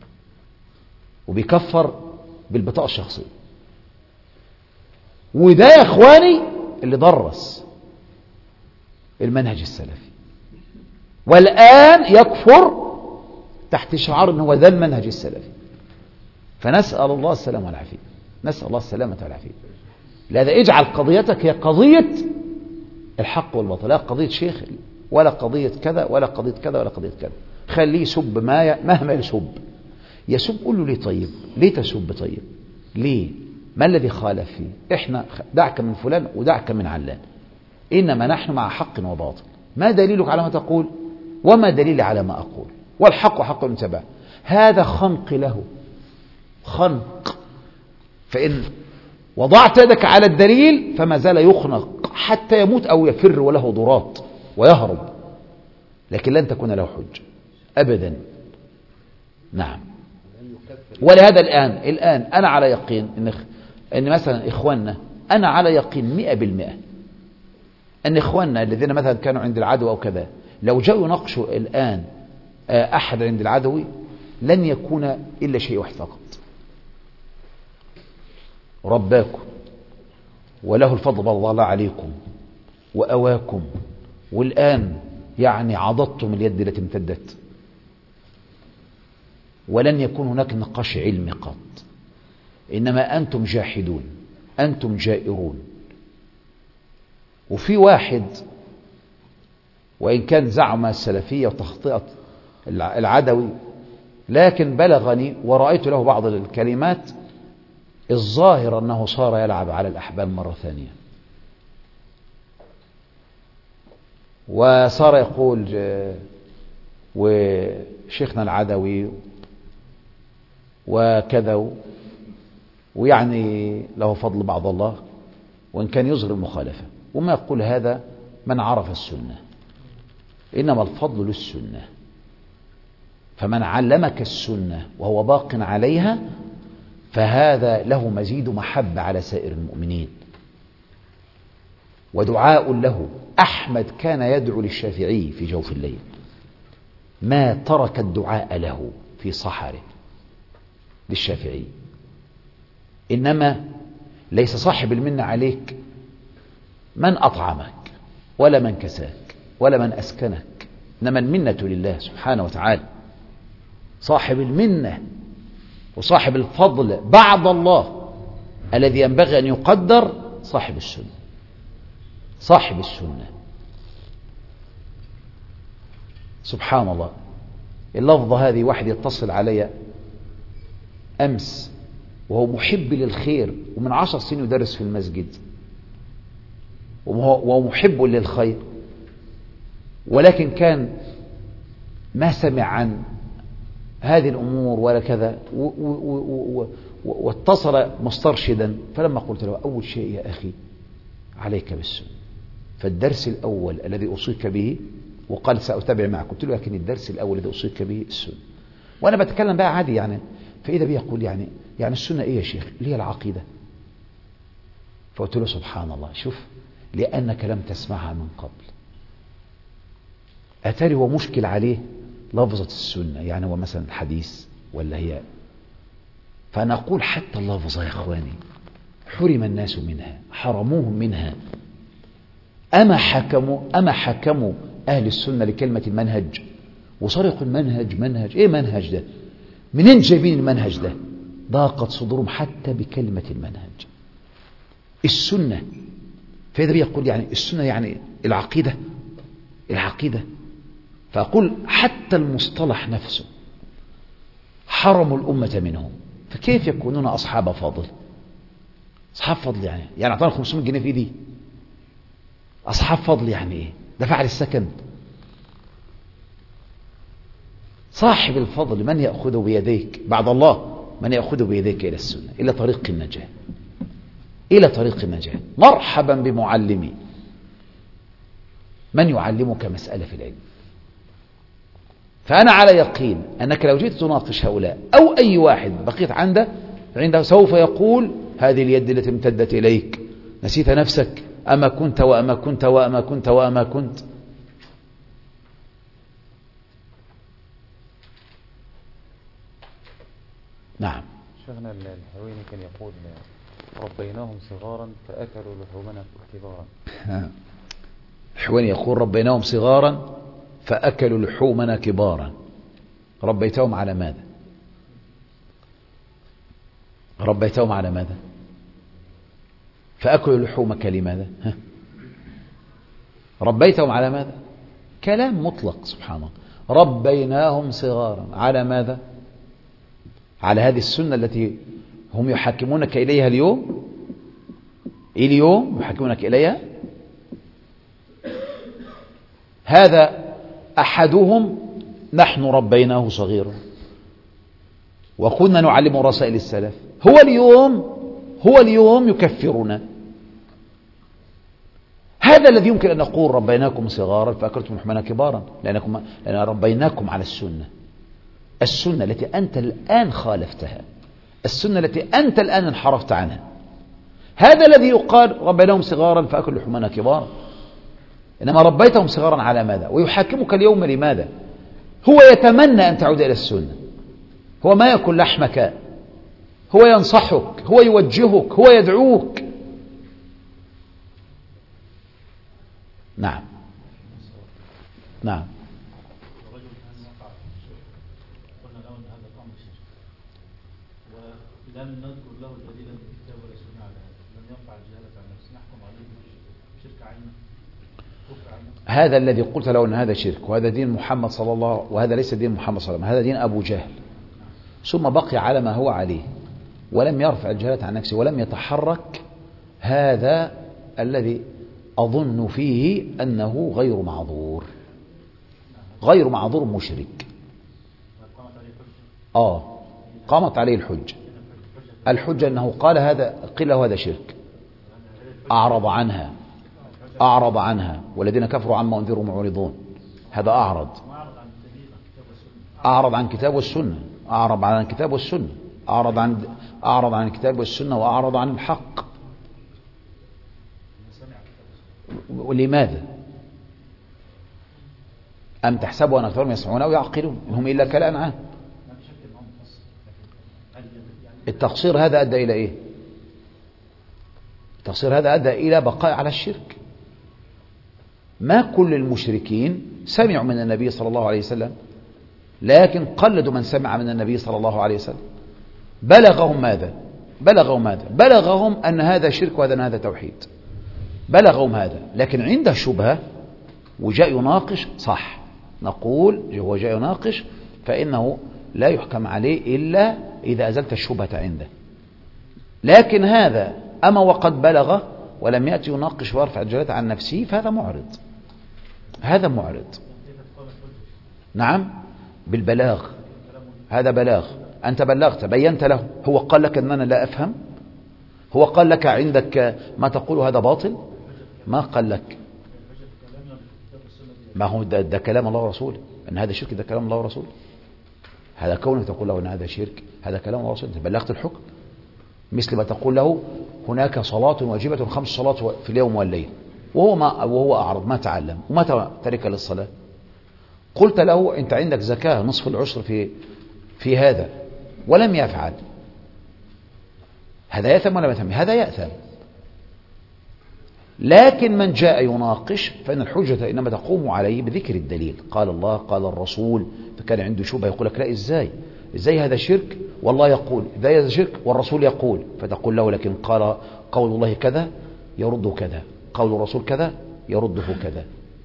وبيكفر بالبطاقة الشخصية. وده يا إخواني اللي درس المنهج السلفي، والآن يكفر تحت شعار أنه ذا المنهج السلفي. فنسأل الله السلامة والعافية، نسأل الله السلامة والعافية. لذا اجعل قضيتك هي قضية الحق والباطل، لا قضية شيخ ولا قضية كذا ولا قضية كذا ولا قضية كذا. خليه يسب ما مهما يسب يسب، قول له ليه طيب؟ ليه تسب طيب؟ ليه؟ ما الذي خالف فيه؟ احنا دعك من فلان ودعك من علان، إنما نحن مع حق وباطل. ما دليلك على ما تقول؟ وما دليلي على ما أقول؟ والحق حق المتبع. هذا خنق له، خنق. فإن وضعت يدك على الدليل فما زال يخنق حتى يموت أو يفر وله ضراط ويهرب، لكن لن تكون له حجة أبدا. نعم. ولهذا الآن الآن أنا على يقين إن إن مثلا إخواننا، أنا على يقين مئة بالمئة أن إخواننا الذين مثلا كانوا عند العدو أو كذا لو جاءوا يناقشوا الآن أحد عند العدو لن يكون إلا شيء واحد فقط: رباكم وله الفضل بالله الله عليكم وأواكم، والآن يعني عضدتم اليد التي امتدت، ولن يكون هناك نقاش علمي قط، إنما أنتم جاحدون، أنتم جائرون. وفي واحد وإن كان زعم السلفية وتخطئة العدوي، لكن بلغني ورأيت له بعض الكلمات الظاهر أنه صار يلعب على الأحبال مرة ثانية، وصار يقول وشيخنا العدوي وكذا، ويعني له فضل بعض الله، وإن كان يظهر المخالفة. وما يقول هذا من عرف السنة، إنما الفضل للسنة. فمن علمك السنة وهو باق عليها فهذا له مزيد محبة على سائر المؤمنين ودعاء له. أحمد كان يدعو للشافعي في جوف الليل، ما ترك الدعاء له في صحره للشافعي. إنما ليس صاحب المنة عليك من أطعمك ولا من كساك ولا من أسكنك، إنما المنة لله سبحانه وتعالى. صاحب المنة وصاحب الفضل بعد الله الذي ينبغي أن يقدر صاحب السنة، صاحب السنة. سبحان الله. اللفظة هذه واحد يتصل علي أمس وهو محب للخير ومن عشر سنين يدرس في المسجد وهو محب للخير، ولكن كان ما سمع عن هذه الأمور ولا كذا، واتصل مسترشدا. فلما قلت له أول شيء يا أخي عليك بالسنة، فالدرس الأول الذي أوصيك به، وقال سأتابع معك، قلت له لكن الدرس الأول الذي أوصيك به السنة. وأنا بتكلم بقى عادي يعني، فإذا بي يقول يعني يعني السنة إيه يا شيخ؟ اللي هي العقيدة. فقلت له سبحان الله، شوف لأنك لم تسمعها من قبل. أتاري هو مشكل عليه لفظة السنة، يعني هو مثلا الحديث ولا هي. فأنا أقول حتى اللفظة يا إخواني حرم الناس منها، حرموهم منها. أما حكموا أما حكموا أهل السنة لكلمة المنهج وسرقوا المنهج. منهج إيه منهج ده؟ منين جايبين المنهج ده؟ ضاقت صدورهم حتى بكلمة المنهج. السنة، فإذا يقول يعني السنة يعني العقيدة العقيدة فأقول حتى المصطلح نفسه حرموا الأمة منه، فكيف يكونون أصحاب فضل؟ أصحاب فضل يعني يعني أعطانا خمسمائة جنيه في إيدي. أصحاب فضل يعني إيه؟ دفع للسكن. صاحب الفضل من يأخذ بيديك بعد الله؟ من يأخذ بيديك إلى السنة، إلى طريق النجاة، إلى طريق النجاة. مرحبا بمعلمي من يعلمك مسألة في العلم. فأنا على يقين أنك لو جيت تناقش هؤلاء أو أي واحد بقيت عنده عنده سوف يقول هذه اليد التي امتدت إليك نسيت نفسك، أما كنت وأما كنت وأما كنت وأما كنت. نعم. شيخنا الحويني كان يقول ربيناهم صغارا فأكلوا لحومنا كبارا. الحويني يقول ربيناهم صغارا فأكلوا لحومنا كبارا. ربيتهم على ماذا؟ ربيتهم على ماذا؟ فأكلوا لحومك لماذا؟ ها؟ ربيتهم على ماذا؟ كلام مطلق سبحان الله. ربيناهم صغارا على ماذا؟ على هذه السنة التي هم يحكمونك إليها اليوم. اليوم يحكمونك إليها. هذا أحدهم نحن ربيناه صغيرا وكنا نعلم رسائل السلف. هو اليوم هو اليوم يكفرنا. هذا الذي يمكن أن نقول ربيناكم صغارا فأكلتم لحومنا كبارا، لأنكم لأن ربيناكم على السنة، السنة التي أنت الآن خالفتها، السنة التي أنت الآن انحرفت عنها. هذا الذي يقال ربيناهم صغارا فأكلوا لحومنا كبارا. إنما ربيتهم صغارا على ماذا؟ ويحاكمك اليوم لماذا؟ هو يتمنى أن تعود إلى السنة، هو ما يأكل لحمك، هو ينصحك، هو يوجهك، هو يدعوك. نعم نعم. لم نذكر له دليلا في الكتاب ولا سنة على هذا، لم يرفع الجهالة عن نفسه، نحكم عليه شرك عينه كفر عينه. هذا الذي قلت له أن هذا شرك وهذا دين محمد صلى الله، وهذا ليس دين محمد صلى الله عليه وسلم، هذا دين أبو جهل، ثم بقي على ما هو عليه ولم يرفع الجهالة عن نفسه ولم يتحرك. هذا الذي أظن فيه أنه غير معذور، غير معذور مشرك. آه قامت عليه الحجة. الحجة أنه قال هذا، قيل له هذا شرك، أعرض عنها أعرض عنها والذين كفروا عما أنذروا معرضون. هذا أعرض أعرض عن كتاب والسنة أعرض عن الكتاب والسنة أعرض عن أعرض عن الكتاب والسنة وأعرض عن الحق. ولماذا؟ أم تحسبوا أن أكثرهم يسمعون أو يعقلون إن هم إلا كالأنعام. التقصير هذا أدى إلى إيه؟ التقصير هذا أدى إلى بقاء على الشرك. ما كل المشركين سمعوا من النبي صلى الله عليه وسلم، لكن قلدوا من سمع من النبي صلى الله عليه وسلم. بلغهم ماذا؟ بلغهم ماذا؟ بلغهم أن هذا شرك وأن هذا توحيد، بلغهم هذا. لكن عند شبهة وجاء يناقش، صح، نقول هو جاء يناقش فإنه لا يحكم عليه إلا إذا أزلت الشبهة عنده. لكن هذا أما وقد بلغ ولم يأتي يناقش ويرفع الجلالة عن نفسه فهذا معرض، هذا معرض. نعم، بالبلاغ، هذا بلاغ. أنت بلغت، بينت له. هو قال لك أن أنا لا أفهم؟ هو قال لك عندك ما تقول هذا باطل؟ ما قال لك. ما هو ده, ده كلام الله ورسوله، أن هذا شرك، ده كلام الله ورسوله. هذا كونك تقول له أن هذا شرك، هذا كلام الله ورسوله، بلغت الحكم. مثل ما تقول له هناك صلاة واجبة خمس صلوات في اليوم والليل، وهو ما وهو أعرض، ما تعلم وما ترك للصلاة. قلت له أنت عندك زكاة نصف العشر في في هذا ولم يفعل، هذا يأثم ولا يأثم؟ هذا يأثم. لكن من جاء يناقش فإن الحجة إنما تقوم عليه بذكر الدليل، قال الله قال الرسول. فكان عنده شبهة يقول لك لا، إزاي إزاي هذا شرك والله يقول، إزاي هذا شرك والرسول يقول؟ فتقول له لكن قال قول الله كذا يرد كذا، قول الرسول كذا يرده كذا.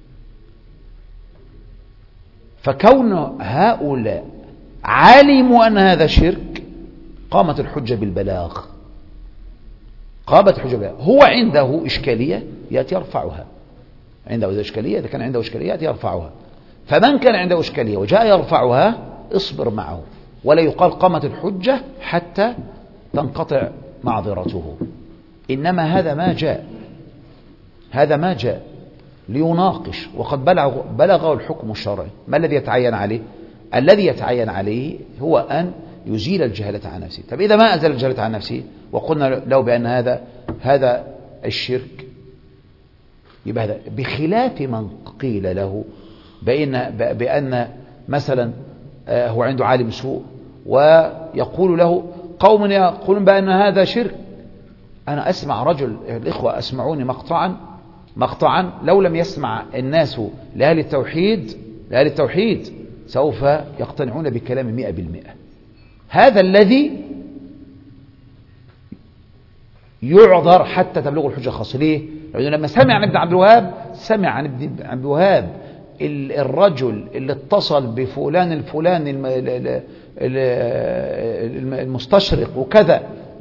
فكون هؤلاء علموا أن هذا شرك قامت الحجة بالبلاغ، قامت الحجة بالبلاغ. هو عنده إشكالية يأتي يرفعها، عنده إذا إشكالية، إذا كان عنده إشكالية يأتي يرفعها. فمن كان عنده إشكالية وجاء يرفعها اصبر معه، ولا يقال قامت الحجة حتى تنقطع معذرته. إنما هذا ما جاء، هذا ما جاء ليناقش وقد بلغ بلغه الحكم الشرعي. ما الذي يتعين عليه؟ الذي يتعين عليه هو أن يزيل الجهالة عن نفسه. طب إذا ما أزال الجهالة عن نفسه وقلنا له بأن هذا هذا الشرك، يبقى هذا بخلاف من قيل له بأن بأن مثلا هو عنده عالم سوء ويقول له قوم يقولون بأن هذا شرك. أنا أسمع رجل، الإخوة أسمعوني مقطعا مقطعا لو لم يسمع الناس لأهل التوحيد لأهل التوحيد سوف يقتنعون بكلام مئة بالمئة. هذا الذي يعذر حتى تبلغ الحجة الخاصة. ليه؟ لأنه لما سمع عن ابن عبد الوهاب، سمع عن ابن عبد الوهاب الرجل اللي اتصل بفلان الفلان المستشرق وكذا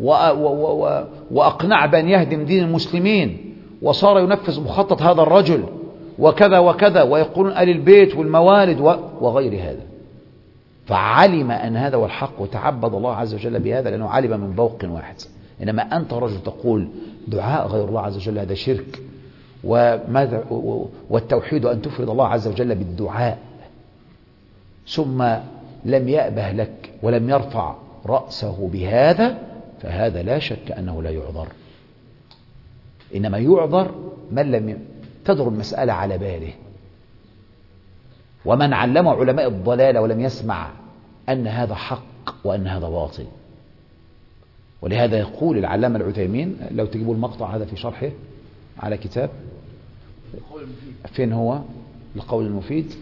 وأقنع بأن يهدم دين المسلمين، وصار ينفذ مخطط هذا الرجل وكذا وكذا، ويقولون آل البيت والموالد وغير هذا. فعلم أن هذا هو الحق وتعبد الله عز وجل بهذا لأنه علم من بوق واحد. إنما أنت رجل تقول دعاء غير الله عز وجل هذا شرك، وماذا والتوحيد أن تفرد الله عز وجل بالدعاء، ثم لم يأبه لك ولم يرفع رأسه بهذا، فهذا لا شك أنه لا يعذر. إنما يعذر من لم تدر المسألة على باله، ومن علم علماء الضلال ولم يسمع أن هذا حق وأن هذا باطل. ولهذا يقول العلامة العثيمين، لو تجيبوا المقطع هذا في شرحه على كتاب، فين هو القول المفيد؟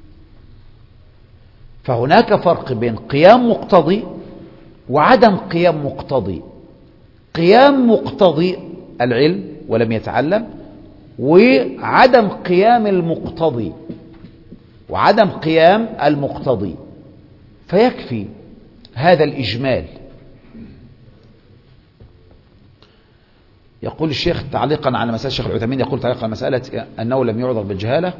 فهناك فرق بين قيام مقتضي وعدم قيام مقتضي. قيام مقتضي العلم ولم يتعلم، وعدم قيام المقتضي وعدم قيام المقتضي. فيكفي هذا الإجمال. يقول الشيخ تعليقا على مسألة الشيخ العثيمين، يقول تعليقا على مسألة أنه لم يعذر بالجهالة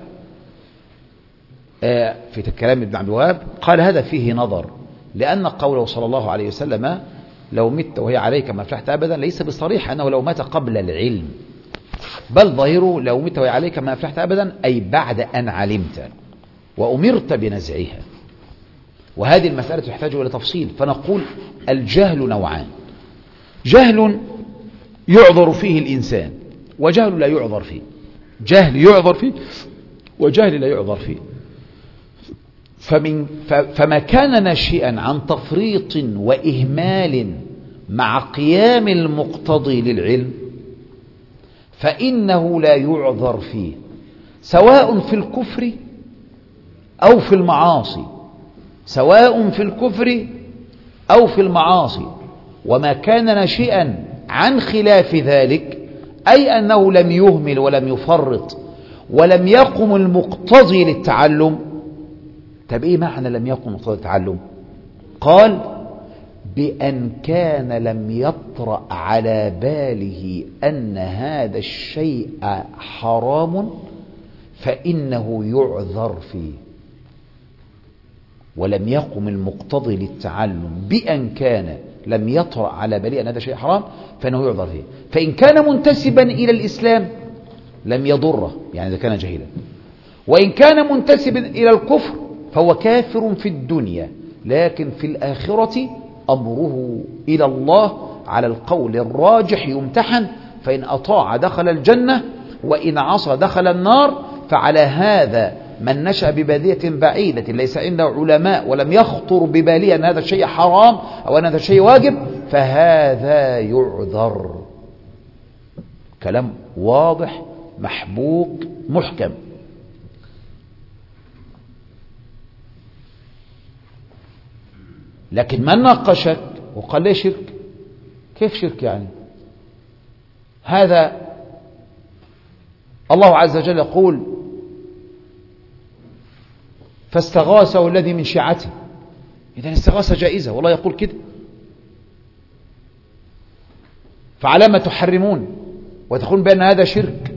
في كلام ابن عبد الوهاب، قال هذا فيه نظر، لأن قوله صلى الله عليه وسلم لو مت وهي عليك ما أفلحت أبدا ليس بصريح أنه لو مات قبل العلم، بل ظاهره لو مت وهي عليك ما أفلحت أبدا أي بعد أن علمت وأمرت بنزعها. وهذه المسألة تحتاج إلى تفصيل. فنقول الجهل نوعان: جهل يعذر فيه الإنسان وجهل لا يعذر فيه. جهل يعذر فيه وجهل لا يعذر فيه. فمن فما كان ناشئا عن تفريط وإهمال مع قيام المقتضي للعلم فإنه لا يعذر فيه، سواء في الكفر أو في المعاصي، سواء في الكفر أو في المعاصي. وما كان ناشئا عن خلاف ذلك أي أنه لم يهمل ولم يفرط ولم يقم المقتضي للتعلم. طب إيه معنى لم يقم المقتضي للتعلم؟ قال: بأن كان لم يطرأ على باله أن هذا الشيء حرام فإنه يعذر فيه. ولم يقم المقتضي للتعلم بأن كان لم يطرأ على باله أن هذا شيء حرام فإنه يعذر فيه. فإن كان منتسبا إلى الإسلام لم يضره، يعني إذا كان جاهلا. وإن كان منتسبا إلى الكفر فهو كافر في الدنيا، لكن في الآخرة أمره إلى الله على القول الراجح يمتحن، فإن أطاع دخل الجنة وإن عصى دخل النار. فعلى هذا من نشأ ببادية بعيدة ليس عنده علماء ولم يخطر بباله أن هذا الشيء حرام أو أن هذا الشيء واجب فهذا يعذر. كلام واضح محبوك محكم. لكن من ناقشك وقال ليه شرك؟ كيف شرك يعني؟ هذا الله عز وجل يقول: فاستغاثه الذي من شيعته. إذن الاستغاثة جائزة، والله يقول كده. فعلى ما تحرمون وتقولون بأن هذا شرك؟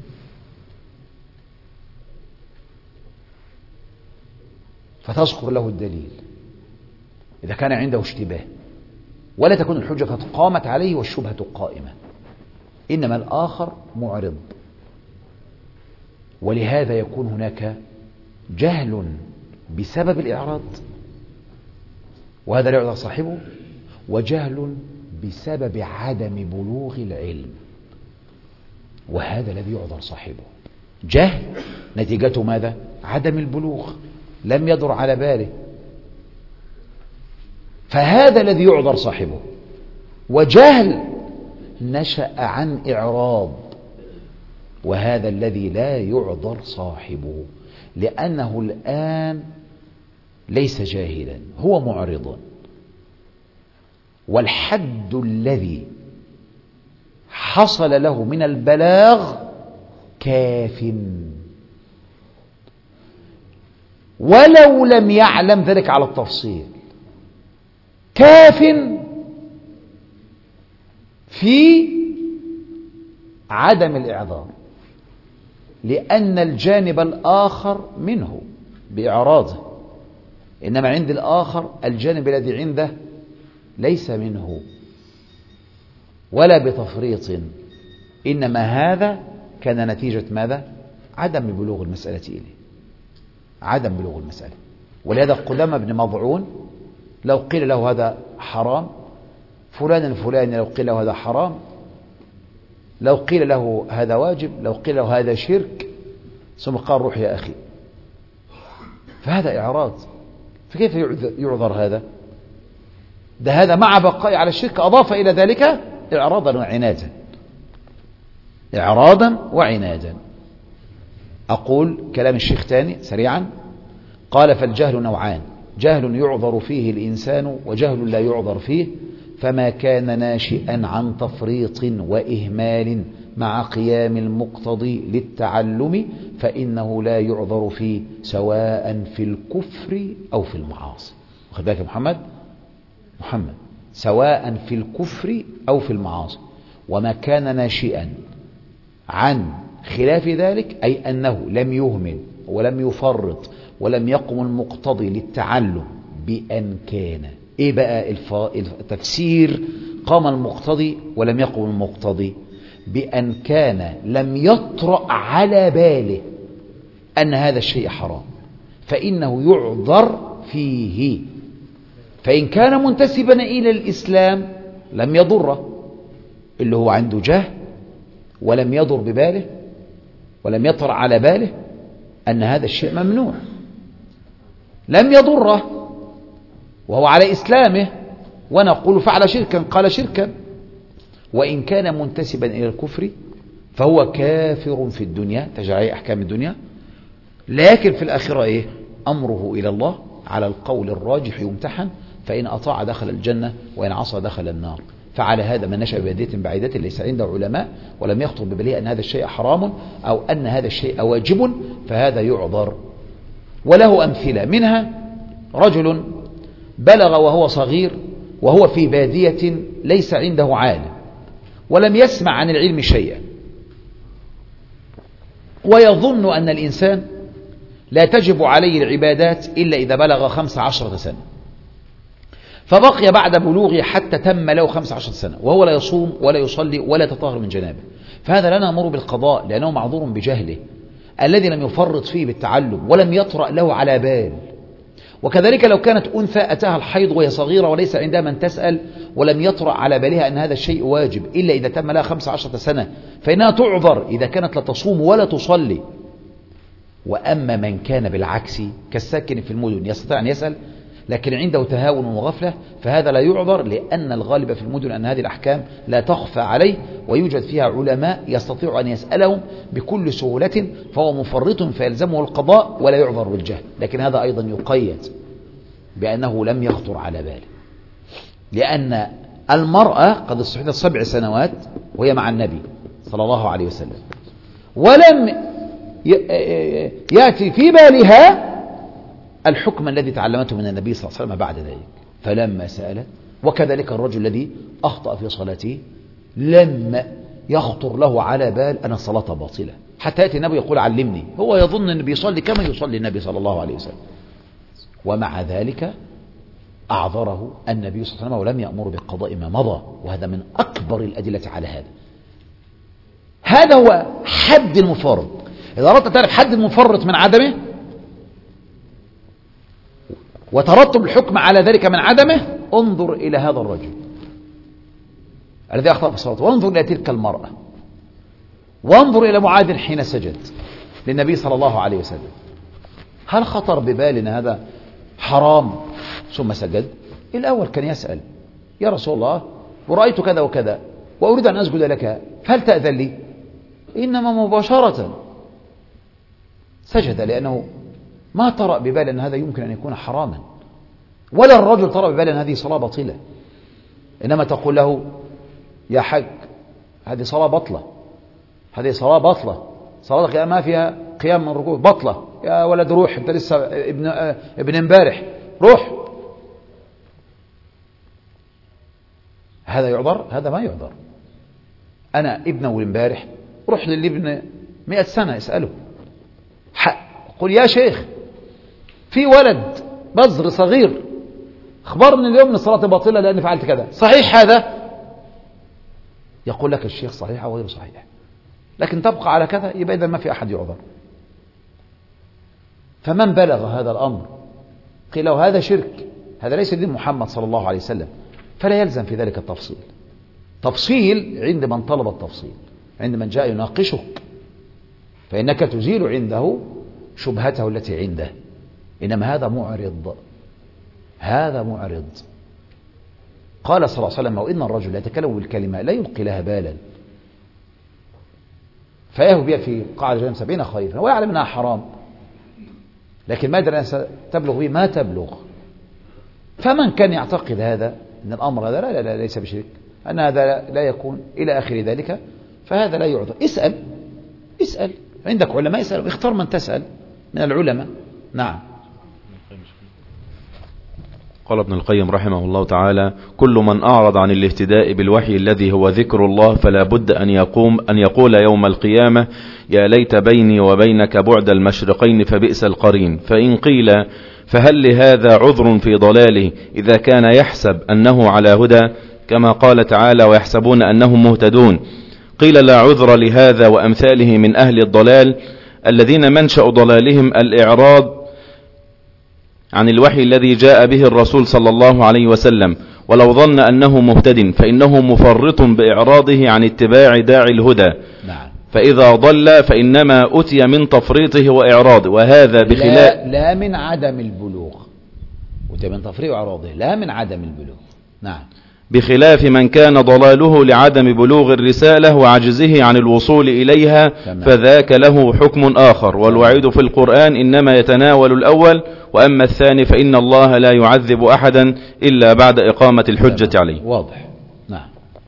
فتذكر له الدليل إذا كان عنده اشتباه، ولا تكون الحجة قد قامت عليه والشبهة قائمة، إنما الآخر معرض. ولهذا يكون هناك جهل بسبب الإعراض وهذا لا يعذر صاحبه، وجهل بسبب عدم بلوغ العلم وهذا الذي يعذر صاحبه. جهل نتيجته ماذا؟ عدم البلوغ، لم يدر على باله، فهذا الذي يعذر صاحبه. وجهل نشأ عن إعراض وهذا الذي لا يعذر صاحبه، لأنه الآن ليس جاهلا، هو معرض. والحد الذي حصل له من البلاغ كاف، ولو لم يعلم ذلك على التفصيل، كاف في عدم الإعذار، لأن الجانب الآخر منه بإعراضه، إنما عند الآخر الجانب الذي عنده ليس منه ولا بتفريط، إنما هذا كان نتيجة ماذا؟ عدم بلوغ المسألة إليه، عدم بلوغ المسألة. ولهذا قدامى بن مضعون لو قيل له هذا حرام، فلان الفلاني لو قيل له هذا حرام، لو قيل له هذا واجب، لو قيل له هذا شرك، ثم قال روح يا أخي، فهذا إعراض. فكيف يعذر هذا؟ ده هذا مع بقاء على الشرك أضاف إلى ذلك إعراضا وعنادا، إعراضا وعنادا. أقول كلام الشيخ تاني سريعا. قال: فالجهل نوعان: جهل يعذر فيه الإنسان وجهل لا يعذر فيه. فما كان ناشئا عن تفريط وإهمال مع قيام المقتضي للتعلم فإنه لا يعذر فيه، سواء في الكفر أو في المعاصي. واخد بالك يا محمد؟ محمد سواء في الكفر أو في المعاصي. وما كان ناشئا عن خلاف ذلك أي أنه لم يهمل ولم يفرط ولم يقم المقتضي للتعلم بأن كان. إيه بقى التفسير؟ قام المقتضي ولم يقم المقتضي بأن كان لم يطرأ على باله أن هذا الشيء حرام فإنه يعذر فيه. فإن كان منتسبا إلى الإسلام لم يضره، اللي هو عنده جهل ولم يضر بباله ولم يطر على باله أن هذا الشيء ممنوع، لم يضره وهو على إسلامه، ونقول فعل شركا قال شركا. وإن كان منتسبا إلى الكفر فهو كافر في الدنيا، تجعي أحكام الدنيا، لكن في الآخرة إيه؟ أمره إلى الله على القول الراجح يمتحن، فإن أطاع دخل الجنة وإن عصى دخل النار. فعلى هذا من نشأ ببادية بعيدة ليس عنده علماء ولم يخطر بباله أن هذا الشيء حرام أو أن هذا الشيء واجب، فهذا يعذر. وله أمثلة، منها رجل بلغ وهو صغير وهو في بادية ليس عنده عالم ولم يسمع عن العلم شيئا، ويظن أن الإنسان لا تجب عليه العبادات إلا إذا بلغ خمس عشرة سنة، فبقي بعد بلوغه حتى تم له خمس عشرة سنة وهو لا يصوم ولا يصلي ولا يتطهر من جنابه، فهذا لا نأمر بالقضاء لأنه معذور بجهله الذي لم يفرط فيه بالتعلم ولم يطرأ له على بال. وكذلك لو كانت أنثى أتاها الحيض وهي صغيرة وليس عندها من تسأل ولم يطرأ على بالها أن هذا الشيء واجب إلا إذا تم لها خمس عشرة سنة، فإنها تعذر إذا كانت لا تصوم ولا تصلي. وأما من كان بالعكس كالساكن في المدن يستطيع أن يسأل لكن عنده تهاون وغفلة، فهذا لا يعذر، لأن الغالب في المدن أن هذه الأحكام لا تخفى عليه ويوجد فيها علماء يستطيع أن يسألهم بكل سهولة، فهو مفرط فيلزمه القضاء ولا يعذر بالجهل. لكن هذا أيضا يقيد بأنه لم يخطر على باله، لأن المرأة قد استحدثت سبع سنوات وهي مع النبي صلى الله عليه وسلم ولم يأتي في بالها الحكم الذي تعلمته من النبي صلى الله عليه وسلم بعد ذلك، فلما سألت. وكذلك الرجل الذي أخطأ في صلاته لم يخطر له على بال أن الصلاة باطلة، حتى يأتي النبي يقول علمني، هو يظن أنه بيصلي كما يصلي النبي صلى الله عليه وسلم، ومع ذلك أعذره النبي صلى الله عليه وسلم ولم يأمر بالقضاء ما مضى. وهذا من أكبر الأدلة على هذا. هذا هو حد المفرط. إذا أردت تعرف حد المفرط من عدمه وترتب الحكم على ذلك من عدمه، انظر إلى هذا الرجل الذي أخطأ في الصلاة، وانظر إلى تلك المرأة، وانظر إلى معاذ حين سجد للنبي صلى الله عليه وسلم. هل خطر ببال أن هذا حرام ثم سجد؟ الأول كان يسأل يا رسول الله ورأيت كذا وكذا وأريد أن أسجد لك هل تأذن لي؟ إنما مباشرة سجد، لأنه ما طرأ ببال أن هذا يمكن أن يكون حراما، ولا الرجل طرأ ببال أن هذه صلاة باطلة، إنما تقول له يا حج هذه صلاة بطلة، هذه صلاة بطلة، صلاتك ما فيها قيام من ركوع بطلة، يا ولد روح أنت لسه ابن ابن امبارح روح. هذا يعذر؟ هذا ما يعذر. أنا ابن أول امبارح روح للابن مئة سنة اسأله، قل يا شيخ في ولد بزر صغير اخبرني اليوم ان الصلاة باطلة لأني فعلت كذا، صحيح هذا؟ يقول لك الشيخ صحيح أو غير صحيح، لكن تبقى على كذا، يبقى إذا ما في أحد يعذر. فمن بلغ هذا الأمر قيل له هذا شرك، هذا ليس دين محمد صلى الله عليه وسلم، فلا يلزم في ذلك التفصيل. تفصيل عند من طلب التفصيل، عند من جاء يناقشك، فإنك تزيل عنده شبهته التي عنده. إنما هذا معرض، هذا معرض. قال صلى الله عليه وسلم وإن الرجل لا يتكلم بالكلمة لا يلقي لها بالا فيهو بها في قاعدة جهنم سبعين خريفا، هو يعلم أنها حرام لكن ما أدري أن تبلغ به ما تبلغ. فمن كان يعتقد هذا أن الأمر هذا لا, لا, لا ليس بشرك، أن هذا لا يكون إلى آخر ذلك، فهذا لا يعذر. اسأل اسأل عندك علماء، اسأل، اختار من تسأل من العلماء. نعم. قال ابن القيم رحمه الله تعالى: كل من أعرض عن الاهتداء بالوحي الذي هو ذكر الله فلا بد أن يقوم أن يقول يوم القيامة: يا ليت بيني وبينك بعد المشرقين فبئس القرين. فإن قيل: فهل لهذا عذر في ضلاله إذا كان يحسب أنه على هدى كما قال تعالى: ويحسبون أنهم مهتدون؟ قيل: لا عذر لهذا وأمثاله من أهل الضلال الذين منشأ ضلالهم الإعراض عن الوحي الذي جاء به الرسول صلى الله عليه وسلم، ولو ظن أنه مهتد فإنه مفرط بإعراضه عن اتباع داعي الهدى. نعم. فإذا ضل فإنما أتي من تفريطه وإعراضه، وهذا بخلاف لا, لا من عدم البلوغ، أتي من تفريط وإعراضه، لا من عدم البلوغ. نعم. بخلاف من كان ضلاله لعدم بلوغ الرسالة وعجزه عن الوصول إليها، تمام. فذاك له حكم آخر. والوعيد في القرآن إنما يتناول الأول، وأما الثاني فإن الله لا يعذب أحدا إلا بعد إقامة الحجة تمام. عليه. واضح. نعم.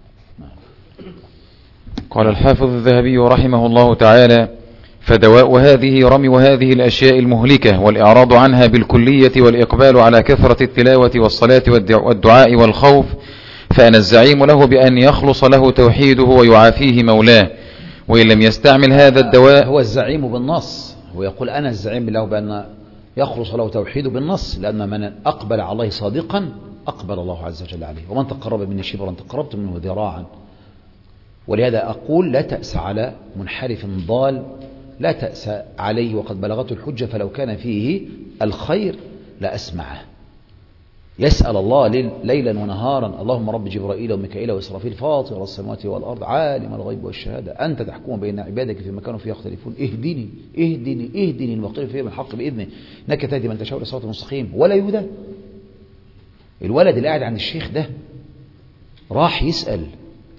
قال الحافظ الذهبي رحمه الله تعالى: فدواء هذه رمي هذه الأشياء المهلكة والإعراض عنها بالكلية والإقبال على كثرة التلاوة والصلاة والدعاء والخوف، فأنا الزعيم له بأن يخلص له توحيده ويعافيه مولاه. وإن لم يستعمل هذا الدواء، هو الزعيم بالنص، هو يقول أنا الزعيم له بأن يخلص له توحيده بالنص، لأن من أقبل على الله صادقا أقبل الله عز وجل عليه، ومن تقرب مني شبرا تقربت منه ذراعا. ولهذا أقول لا تأس على منحرف ضال، لا تأس عليه وقد بلغته الحجة، فلو كان فيه الخير لأسمعه. يسأل الله ليلا ونهارا: اللهم رب جبرائيل وميكائيل وإسرافيل فاطر السماوات والأرض عالم الغيب والشهادة أنت تحكم بين عبادك فيما كانوا فيه يختلفون اهدني اهدني اهدني المختلف فيه بالحق بإذنه إنك تهدي من تشاء إلى صراط مستقيم. ولا يهدى. الولد اللي قاعد عند الشيخ ده راح يسأل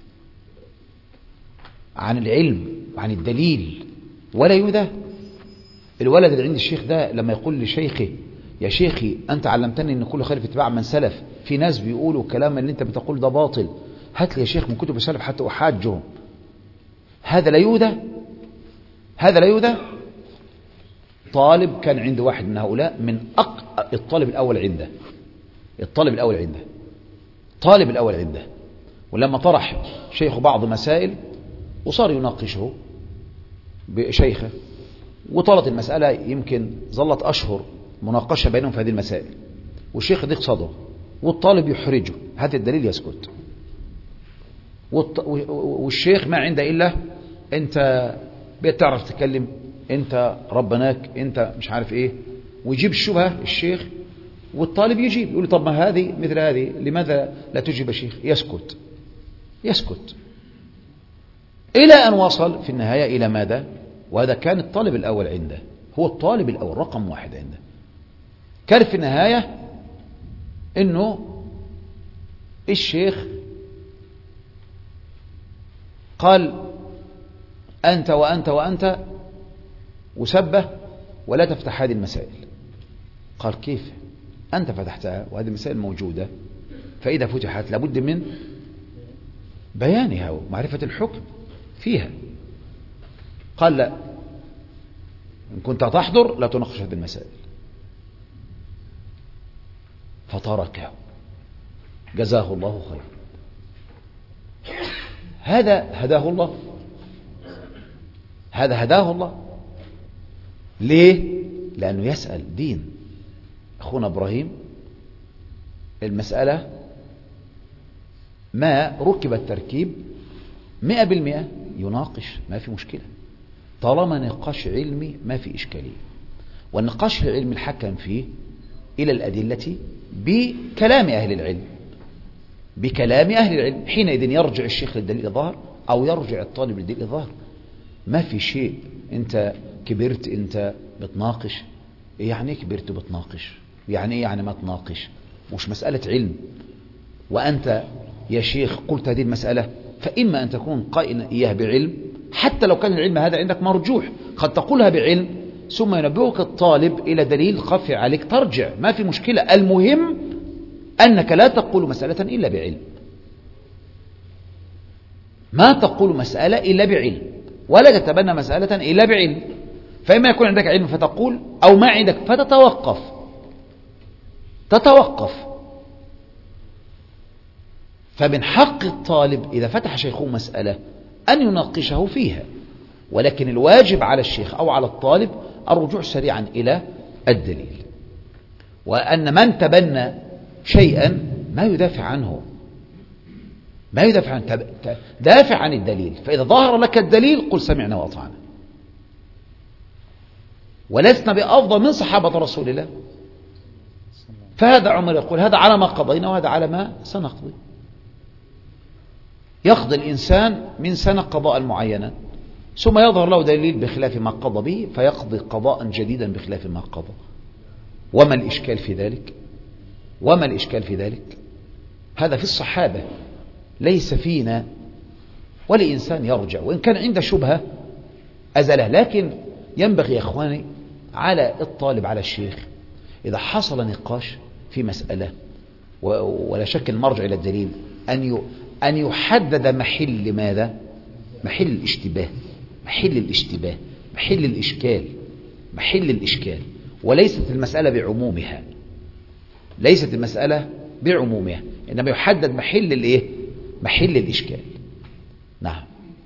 عن العلم وعن الدليل، ولا يهدى. الولد اللي عند الشيخ ده لما يقول لشيخه: يا شيخي أنت علمتني أن كل خير في اتباع من سلف، في ناس بيقولوا الكلام اللي أنت بتقول ده باطل، هات لي يا شيخ من كتب السلف حتى أحاجهم. هذا لا يهدى، هذا لا يهدى. طالب كان عنده واحد من هؤلاء، من أق... الطالب الأول عنده، الطالب الأول عنده طالب الأول عنده ولما طرح شيخ بعض مسائل وصار يناقشه بشيخه، وطالت المسألة يمكن ظلت أشهر مناقشة بينهم في هذه المسائل، والشيخ ضيق صدره والطالب يحرجه: هات الدليل يسكت. والشيخ ما عنده إلا أنت بتعرف تتكلم، أنت ربناك، أنت مش عارف إيه، ويجيب الشبهة الشيخ، والطالب يجيب يقول: طب ما هذه مثل هذه، لماذا لا تجيب الشيخ؟ يسكت يسكت إلى أن وصل في النهاية إلى ماذا؟ وهذا كان الطالب الأول عنده، هو الطالب الأول رقم واحد عنده. كان في النهاية إنه الشيخ قال: أنت وأنت وأنت، وسبه ولا تفتح هذه المسائل. قال: كيف؟ أنت فتحتها وهذه المسائل موجودة، فإذا فتحت لابد من بيانها ومعرفة الحكم فيها. قال: لا، إن كنت تحضر لا تناقش هذه المسائل. فتركه جزاه الله خير. هذا هداه الله، هذا هداه الله. ليه؟ لأنه يسأل دين. أخونا إبراهيم المسألة ما ركب التركيب مئة بالمئة يناقش، ما في مشكلة طالما نقاش علمي، ما في إشكالية. والنقاش العلمي الحكم فيه إلى الأدلة بكلام أهل العلم، بكلام أهل العلم. حينئذ يرجع الشيخ للدليل الظاهر أو يرجع الطالب للدليل الظاهر. ما في شيء أنت كبرت أنت بتناقش. يعني إيه كبرت بتناقش؟ يعني إيه يعني ما تناقش؟ مش مسألة علم. وأنت يا شيخ قلت هذه المسألة، فإما أن تكون قائلا إياه بعلم، حتى لو كان العلم هذا عندك مرجوح، قد تقولها بعلم ثم ينبهك الطالب إلى دليل خفي عليك ترجع، ما في مشكلة. المهم أنك لا تقول مسألة إلا بعلم، ما تقول مسألة إلا بعلم، ولا تتبنى مسألة إلا بعلم. فإما يكون عندك علم فتقول، أو ما عندك فتتوقف تتوقف. فمن حق الطالب إذا فتح شيخه مسألة أن يناقشه فيها، ولكن الواجب على الشيخ أو على الطالب الرجوع سريعا إلى الدليل. وأن من تبنى شيئا ما يدافع عنه، ما يدافع عنه، دافع عن الدليل. فإذا ظهر لك الدليل قل سمعنا وأطعنا. ولسنا بأفضل من صحابة رسول الله، فهذا عمر يقول هذا على ما قضينا وهذا على ما سنقضي. يقضي الإنسان من سنة قضاء معينا ثم يظهر له دليل بخلاف ما قضى به فيقضي قضاء جديدا بخلاف ما قضى. وما الإشكال في ذلك؟ وما الإشكال في ذلك؟ هذا في الصحابة، ليس فينا. ولا إنسان يرجع وإن كان عنده شبهة أزلها، لكن ينبغي يا إخواني على الطالب على الشيخ إذا حصل نقاش في مسألة ولا شك المرجع إلى الدليل أن أن يحدد محل ماذا؟ محل الاشتباه، محل الاشتباه، محل الإشكال، محل الإشكال، وليست المسألة بعمومها، ليست المسألة بعمومها، إنما يحدد محل الإيه؟ محل الإشكال. نعم.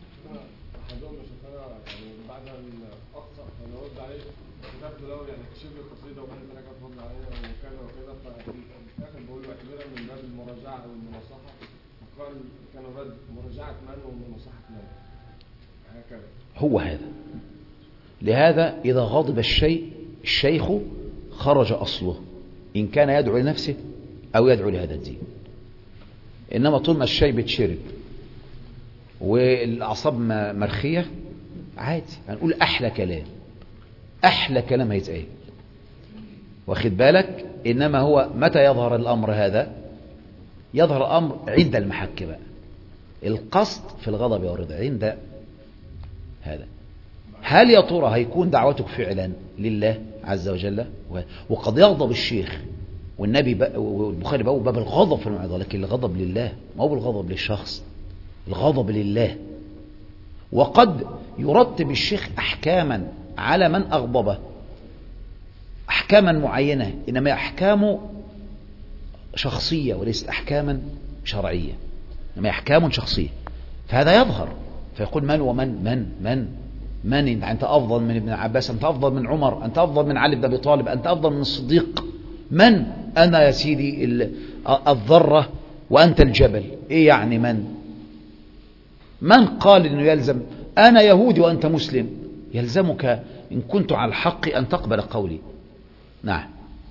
هو هذا. لهذا إذا غضب الشيء الشيخ خرج أصله إن كان يدعو لنفسه أو يدعو لهذا الدين. إنما طول ما الشيء بتشرب والأعصاب مرخية عادي هنقول أحلى كلام، أحلى كلام هيتقال، واخد بالك. إنما هو متى يظهر الأمر هذا؟ يظهر الأمر عند المحك بقى، القصد في الغضب والرضا عند هذا. هل يا ترى هيكون دعوتك فعلا لله عز وجل؟ وقد يغضب الشيخ والنبي والبخاري بقى باب الغضب في الموعظة، لكن الغضب لله ما هو الغضب للشخص، الغضب لله. وقد يرتب الشيخ أحكاما على من أغضبه، أحكاما معينة، إنما أحكامه شخصية وليست أحكاما شرعية، إنما أحكام شخصية. فهذا يظهر فيقول من ومن من من من أنت أفضل من ابن عباس، أنت أفضل من عمر، أنت أفضل من علي بن أبي طالب، أنت أفضل من الصديق. من أنا يا سيدي الذرة وأنت الجبل. إيه يعني من؟ من قال إنه يلزم أنا يهودي وأنت مسلم؟ يلزمك إن كنت على الحق أن تقبل قولي. نعم.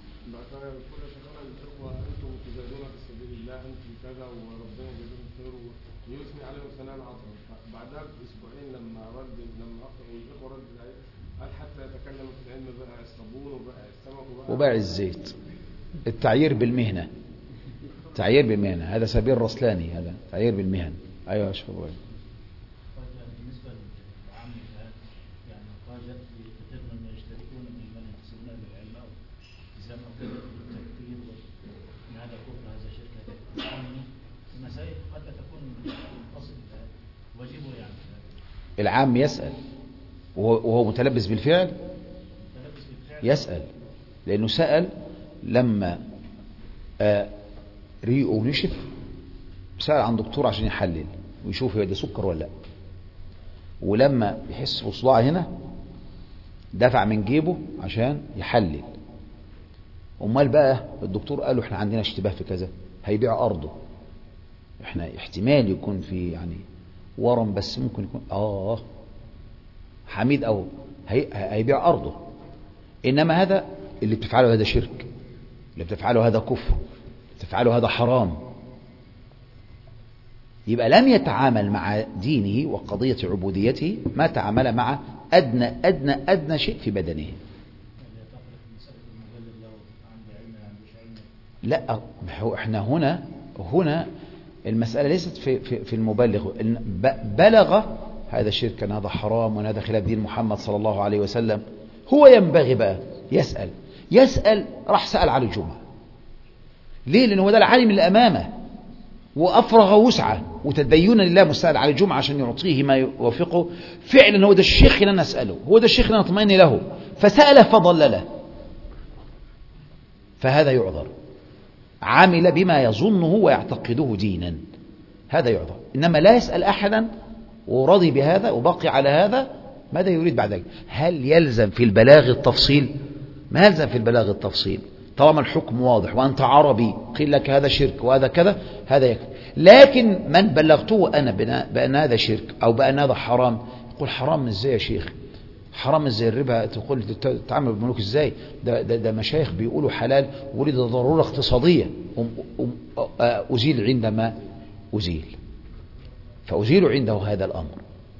وباع الزيت، التعيير بالمهنة، تعيير بالمهنة، هذا سبيل رسلاني، هذا تعيير بالمهن. أيوة يا شيخ أبو علي. بالنسبة للعام يعني قاجت كثير من يشتركون من ينتسبون للعلم أو التزام أو كذا بالتكفير وأن هذا كفر هذا شرك هذا المسائل قد تكون منفصل واجبه يعني. العام يسأل وهو متلبس بالفعل، متلبس بالفعل يسأل لأنه سأل لما آه ريقه نشف، سأل عن دكتور عشان يحلل ويشوف ده سكر ولا لا، ولما يحس بصداع هنا دفع من جيبه عشان يحلل. امال بقى الدكتور قال له احنا عندنا اشتباه في كذا، هيبيع ارضه، احنا احتمال يكون في يعني ورم بس ممكن يكون اه حميد او هي هيبيع ارضه. انما هذا اللي بتفعله هذا شرك، اللي بتفعله هذا كفر، بتفعله هذا حرام. يبقى لم يتعامل مع دينه وقضية عبوديته ما تعامل مع أدنى أدنى أدنى شيء في بدنه. لا هو احنا هنا هنا المسألة ليست في في, في المبلغ، بلغ هذا شرك، هذا حرام، وهذا خلاف دين محمد صلى الله عليه وسلم. هو ينبغي بقى يسأل يسأل راح سأل على الجمعة. ليه؟ لأنه ده العالم اللي أمامه وأفرغ وسعه وتدين لله مستعد على الجمعة عشان يعطيه ما يوافقه. فعلا هو ده الشيخ اللي أنا أسأله، هو ده الشيخ اللي أنا أطمئن له، فسأله فضلله، فهذا يعذر. عمل بما يظنه ويعتقده دينا، هذا يعذر. إنما لا يسأل أحدا ورضي بهذا وبقي على هذا، ماذا يريد بعد ذلك؟ هل يلزم في البلاغ التفصيل؟ ما يلزم في البلاغ التفصيل طالما الحكم واضح وأنت عربي قيل لك هذا شرك وهذا كذا، هذا يكفي. لكن من بلغته أنا بأن هذا شرك أو بأن هذا حرام، يقول حرام ازاي يا شيخ؟ حرام ازاي الربا؟ تقول تتعامل بالبنوك ازاي؟ ده, ده, ده مشايخ بيقولوا حلال ولد ضرورة اقتصادية، أزيل عندما أزيل، فأزيل عنده هذا الأمر.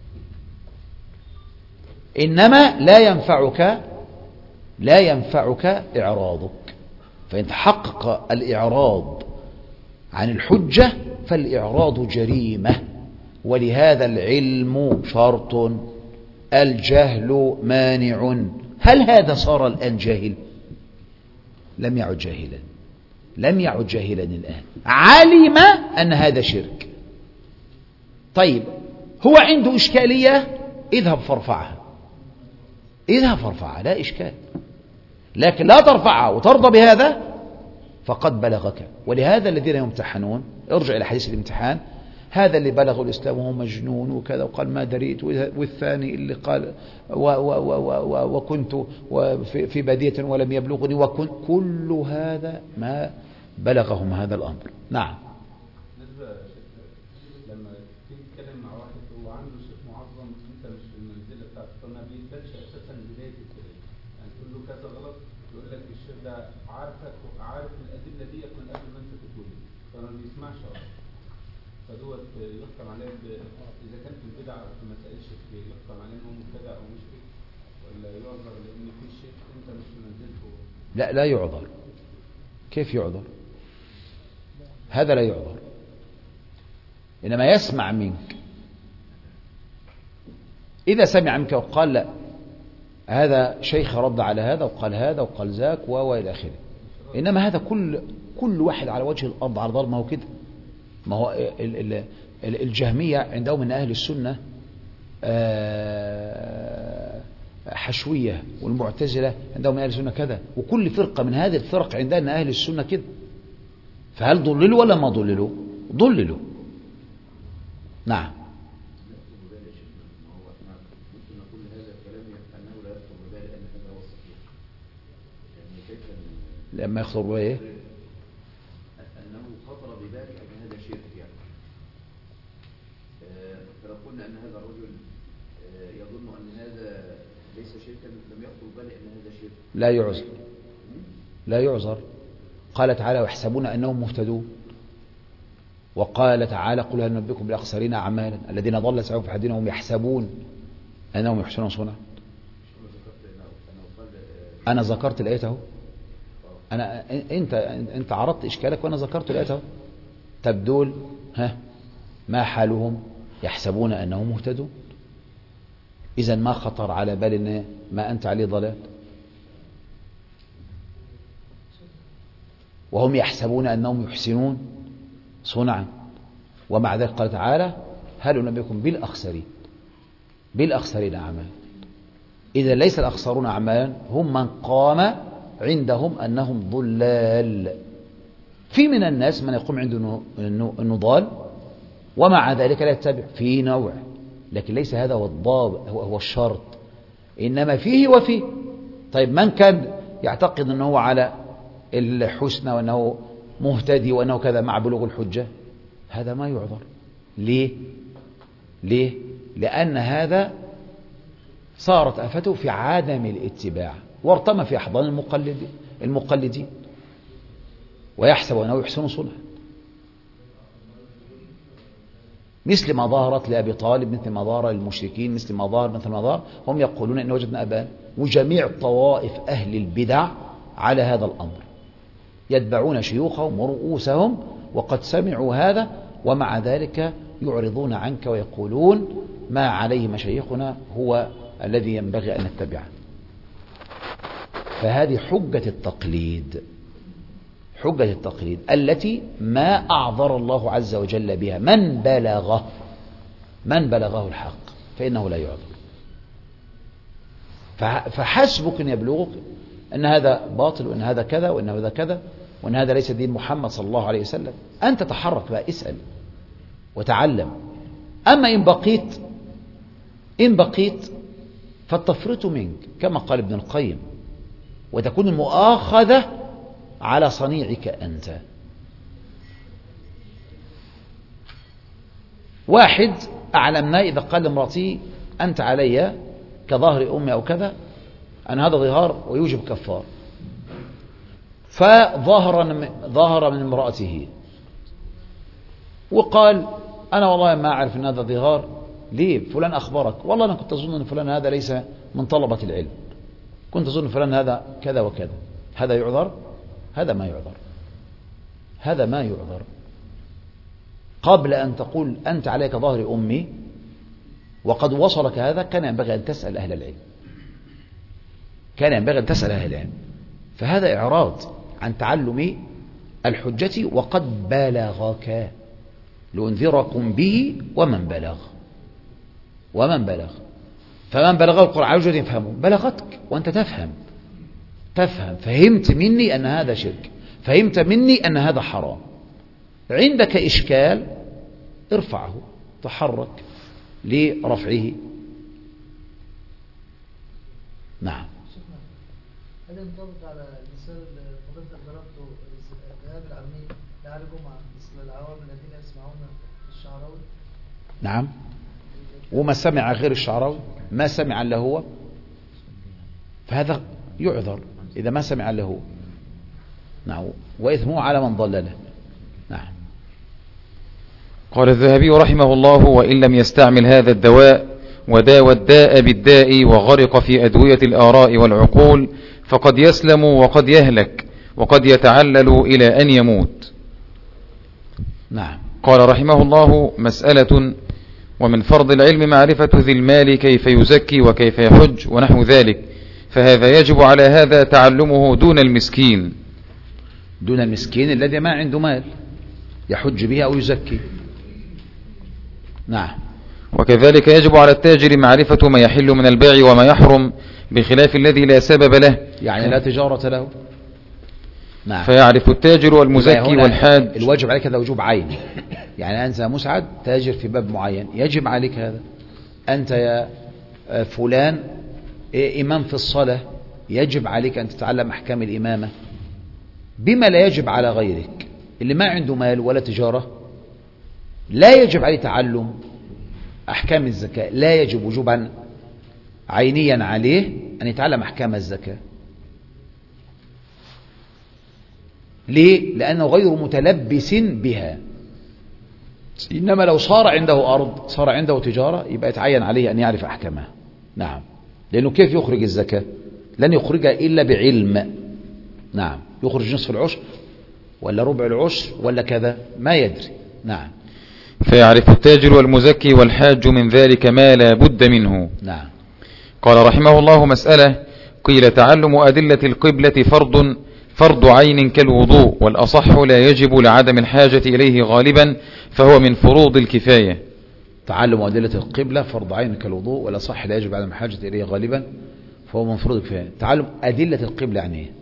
إنما لا ينفعك لا ينفعك إعراضك، فإن تحقق الإعراض عن الحجة فالإعراض جريمة، ولهذا العلم شرط، الجهل مانع. هل هذا صار الآن جاهل؟ لم يعد جاهلا، لم يعد جاهلا الآن، علم أن هذا شرك. طيب هو عنده إشكالية، اذهب فارفعها، اذهب فارفعها، لا إشكال، لكن لا ترفعها وترضى بهذا فقد بلغك. ولهذا الذين يمتحنون، ارجع إلى حديث الامتحان، هذا اللي بلغ الإسلام وهو مجنون وكذا وقال ما دريت، والثاني اللي قال و و و و وكنت في بادية ولم يبلغني، وكن كل هذا ما بلغهم هذا الأمر. نعم. لما تتكلم مع واحد هو عنده شيخ معظم، انت مش في المنزله بتاعته، فما بيقبلش اساسا بدايه الكلام، يعني تقول له كذا غلط يقول لك الشيخ ده عارفك وعارف الادله دي من قبل ما انت تقول، فما بيسمعش اصلا، فدوت يحكم عليه اذا كان في البدع في مسائل الشركيه يحكم عليه انه مبتدع او مشرك، ولا يعذر لان في شيخ انت مش في منزلته؟ لا لا يعذر. كيف يعذر؟ هذا لا يعذر، إنما يسمع منك. إذا سمع منك وقال لا هذا شيخ رد على هذا وقال هذا وقال ذاك وإلى آخره، إنما هذا كل كل واحد على وجه الأرض على ضرب، ما هو كده. ما هو الجهمية عندهم من أهل السنة حشوية، والمعتزلة عندهم من أهل السنة كذا، وكل فرقة من هذه الفرق عندها من أهل السنة كده. فهل ضللوا ولا ما ضللوا؟ ضللوا. نعم. لما يخطر به ايه؟ انه خطر ببالك ان هذا شرك، يعني فلو قلنا ان هذا الرجل يظن ان هذا ليس شركا لم يخطر ببالي ان هذا شرك، لا يعذر، لا يعذر. قال تعالى ويحسبون انهم مهتدون، وقال تعالى قل هل ننبئكم بالاخسرين اعمالا الذين ضل سعيهم في الحياة وهم يحسبون انهم يحسنون صنعا. انا ذكرت الايه اهو، انا انت انت عرضت اشكالك وانا ذكرت الايه اهو. طب دول ها ما حالهم؟ يحسبون انهم مهتدون، اذا ما خطر على بال ان ما انت عليه ضلال، وهم يحسبون انهم يحسنون صنعا. ومع ذلك قال تعالى هل ننبئكم بالاخسرين بالاخسرين اعمالا. اذا ليس الاخسرون اعمالا هم من قام عندهم انهم ضلال. في من الناس من يقوم عنده انه ضال ومع ذلك لا يتبع، في نوع، لكن ليس هذا هو الضابط، هو الشرط، انما فيه وفيه. طيب من كان يعتقد انه هو على الحسنى وانه مهتدي وانه كذا مع بلوغ الحجة، هذا ما يعذر. ليه؟ ليه؟ لأن هذا صارت آفته في عدم الاتباع، وارتمى في أحضان المقلدين المقلدين ويحسب أنه يحسن صنعا، مثل ما ظهرت لأبي طالب، مثل ما ظهر للمشركين، مثل ما ظهر مثل ما ظهر هم يقولون إن وجدنا أبانا. وجميع طوائف أهل البدع على هذا الأمر، يتبعون شيوخهم ورؤوسهم وقد سمعوا هذا، ومع ذلك يعرضون عنك ويقولون ما عليه مشايخنا هو الذي ينبغي أن نتبعه. فهذه حجة التقليد، حجة التقليد التي ما أعذر الله عز وجل بها من بلغه من بلغه الحق فإنه لا يعذر. فحسبك أن يبلغك أن هذا باطل وأن هذا كذا وأن هذا كذا وأن هذا ليس دين محمد صلى الله عليه وسلم. أنت تحرك بقى، اسأل وتعلم. أما إن بقيت إن بقيت فالتفريط منك كما قال ابن القيم، وتكون المؤاخذة على صنيعك أنت. واحد أعلمنا إذا قال لامرأته أنت علي كظهر أمي أو كذا، أن هذا ظهار ويوجب كفار. فظهر ظهر من امرأته وقال أنا والله ما أعرف أن هذا ظهار، ليه؟ فلان أخبرك، والله أنا كنت أظن أن فلان هذا ليس من طلبة العلم، كنت أظن فلان هذا كذا وكذا. هذا يعذر؟ هذا ما يعذر، هذا ما يعذر. قبل أن تقول أنت عليك ظهر أمي وقد وصلك هذا، كان ينبغي أن تسأل أهل العلم، كان ينبغي أن تسأل أهل العلم. فهذا إعراض عن تعلم الحجة وقد بلغك، لأنذركم به ومن بلغ، ومن بلغ. فمن بلغه القرآن على وجه يفهمه، بلغتك وأنت تفهم، تفهم فهمت مني أن هذا شرك، فهمت مني أن هذا حرام. عندك إشكال ارفعه، تحرك لرفعه. نعم. هل ينطبق على المثال اللي فضلت ضربته ذهاب العامين لعلى جمعة مثل العوام الذين يسمعون الشعراوي؟ نعم. وما سمع غير الشعراوي، ما سمع الا هو، فهذا يعذر إذا ما سمع الا هو. نعم. وإثمه على من ضلله. نعم. قال الذهبي رحمه الله: وإن لم يستعمل هذا الدواء وداوى الداء بالداء وغرق في أدوية الآراء والعقول فقد يسلم وقد يهلك وقد يتعلل إلى أن يموت. نعم. قال رحمه الله: مسألة: ومن فرض العلم معرفة ذي المال كيف يزكي وكيف يحج ونحو ذلك، فهذا يجب على هذا تعلمه دون المسكين، دون المسكين الذي ما عنده مال يحج به أو يزكي. نعم. وكذلك يجب على التاجر معرفة ما يحل من البيع وما يحرم، بخلاف الذي لا سبب له، يعني لا تجارة له. نعم. فيعرف التاجر والمزكي والحاج. الواجب عليك هذا وجوب عين، يعني أنت مسعد تاجر في باب معين يجب عليك هذا. أنت يا فلان إمام في الصلاة يجب عليك أن تتعلم أحكام الإمامة، بما لا يجب على غيرك. اللي ما عنده مال ولا تجارة لا يجب عليه تعلم أحكام الزكاة، لا يجب وجوبا عينيا عليه أن يتعلم أحكام الزكاة. ليه؟ لأنه غير متلبس بها. إنما لو صار عنده أرض، صار عنده تجارة، يبقى يتعين عليه أن يعرف أحكامها. نعم. لأنه كيف يخرج الزكاة؟ لن يخرجها إلا بعلم. نعم. يخرج نصف العشر ولا ربع العشر ولا كذا، ما يدري. نعم. فيعرف التاجر والمزكي والحاج من ذلك ما لا بد منه. نعم. قال رحمه الله: مسألة: قيل تعلم أدلة القبلة فرض فرض عين كالوضوء، والأصح لا يجب لعدم الحاجة إليه غالبا، فهو من فروض الكفاية. تعلم أدلة القبلة فرض عين كالوضوء، والأصح لا يجب لعدم الحاجة إليه غالبا، فهو من فروض الكفاية. تعلم أدلة القبلة يعني ايه؟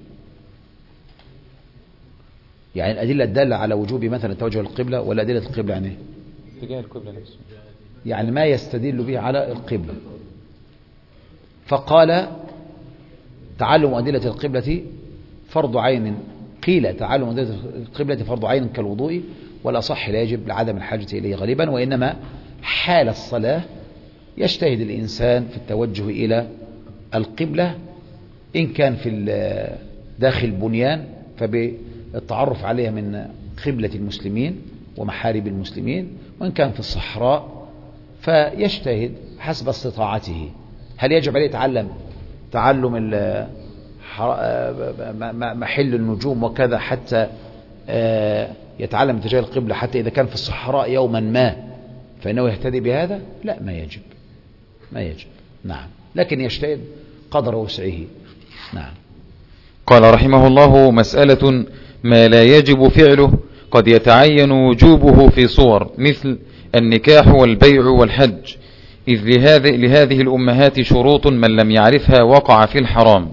يعني الأدلة الدالة على وجوب مثلا توجه القبلة، ولا أدلة القبلة يعني ايه؟ اتجاه القبلة نفسه، يعني ما يستدل به على القبلة. فقال تعلم أدلة القبلة فرض عين، قيل تعلم أدلة القبلة فرض عين كالوضوء، والأصح لا يجب لعدم الحاجة إليه غالبا، وإنما حال الصلاة يجتهد الإنسان في التوجه إلى القبلة، إن كان في داخل البنيان فبالتعرف عليها من قبلة المسلمين ومحارب المسلمين، وإن كان في الصحراء فيجتهد حسب استطاعته. هل يجب عليه يتعلم تعلم محل النجوم وكذا حتى يتعلم اتجاه القبلة، حتى إذا كان في الصحراء يوما ما فإنه يهتدي بهذا؟ لا، ما يجب، ما يجب. نعم. لكن يجتهد قدر وسعه. نعم. قال رحمه الله: مسألة: ما لا يجب فعله قد يتعين وجوبه في صور، مثل النكاح والبيع والحج، إذ لهذه, لهذه الأمهات شروط من لم يعرفها وقع في الحرام.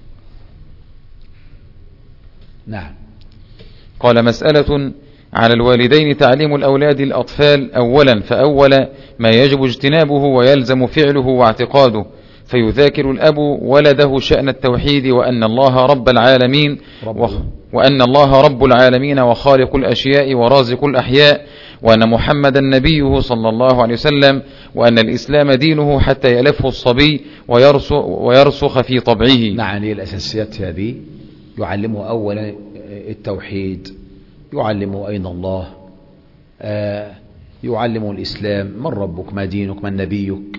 نعم. قال: مسألة: على الوالدين تعليم الأولاد الأطفال أولا فأول ما يجب اجتنابه ويلزم فعله واعتقاده، فيذاكر الأب ولده شأن التوحيد وأن الله رب العالمين رب. وأن الله رب العالمين وخالق الأشياء ورازق الأحياء، وأن محمدا نبيه صلى الله عليه وسلم، وأن الإسلام دينه حتى يلفه الصبي ويرسخ في طبعه. نعم، الأساسيات هذه يعلمه أولا التوحيد، يعلمه أين الله، آه يعلمه الإسلام، من ربك ما دينك من نبيك،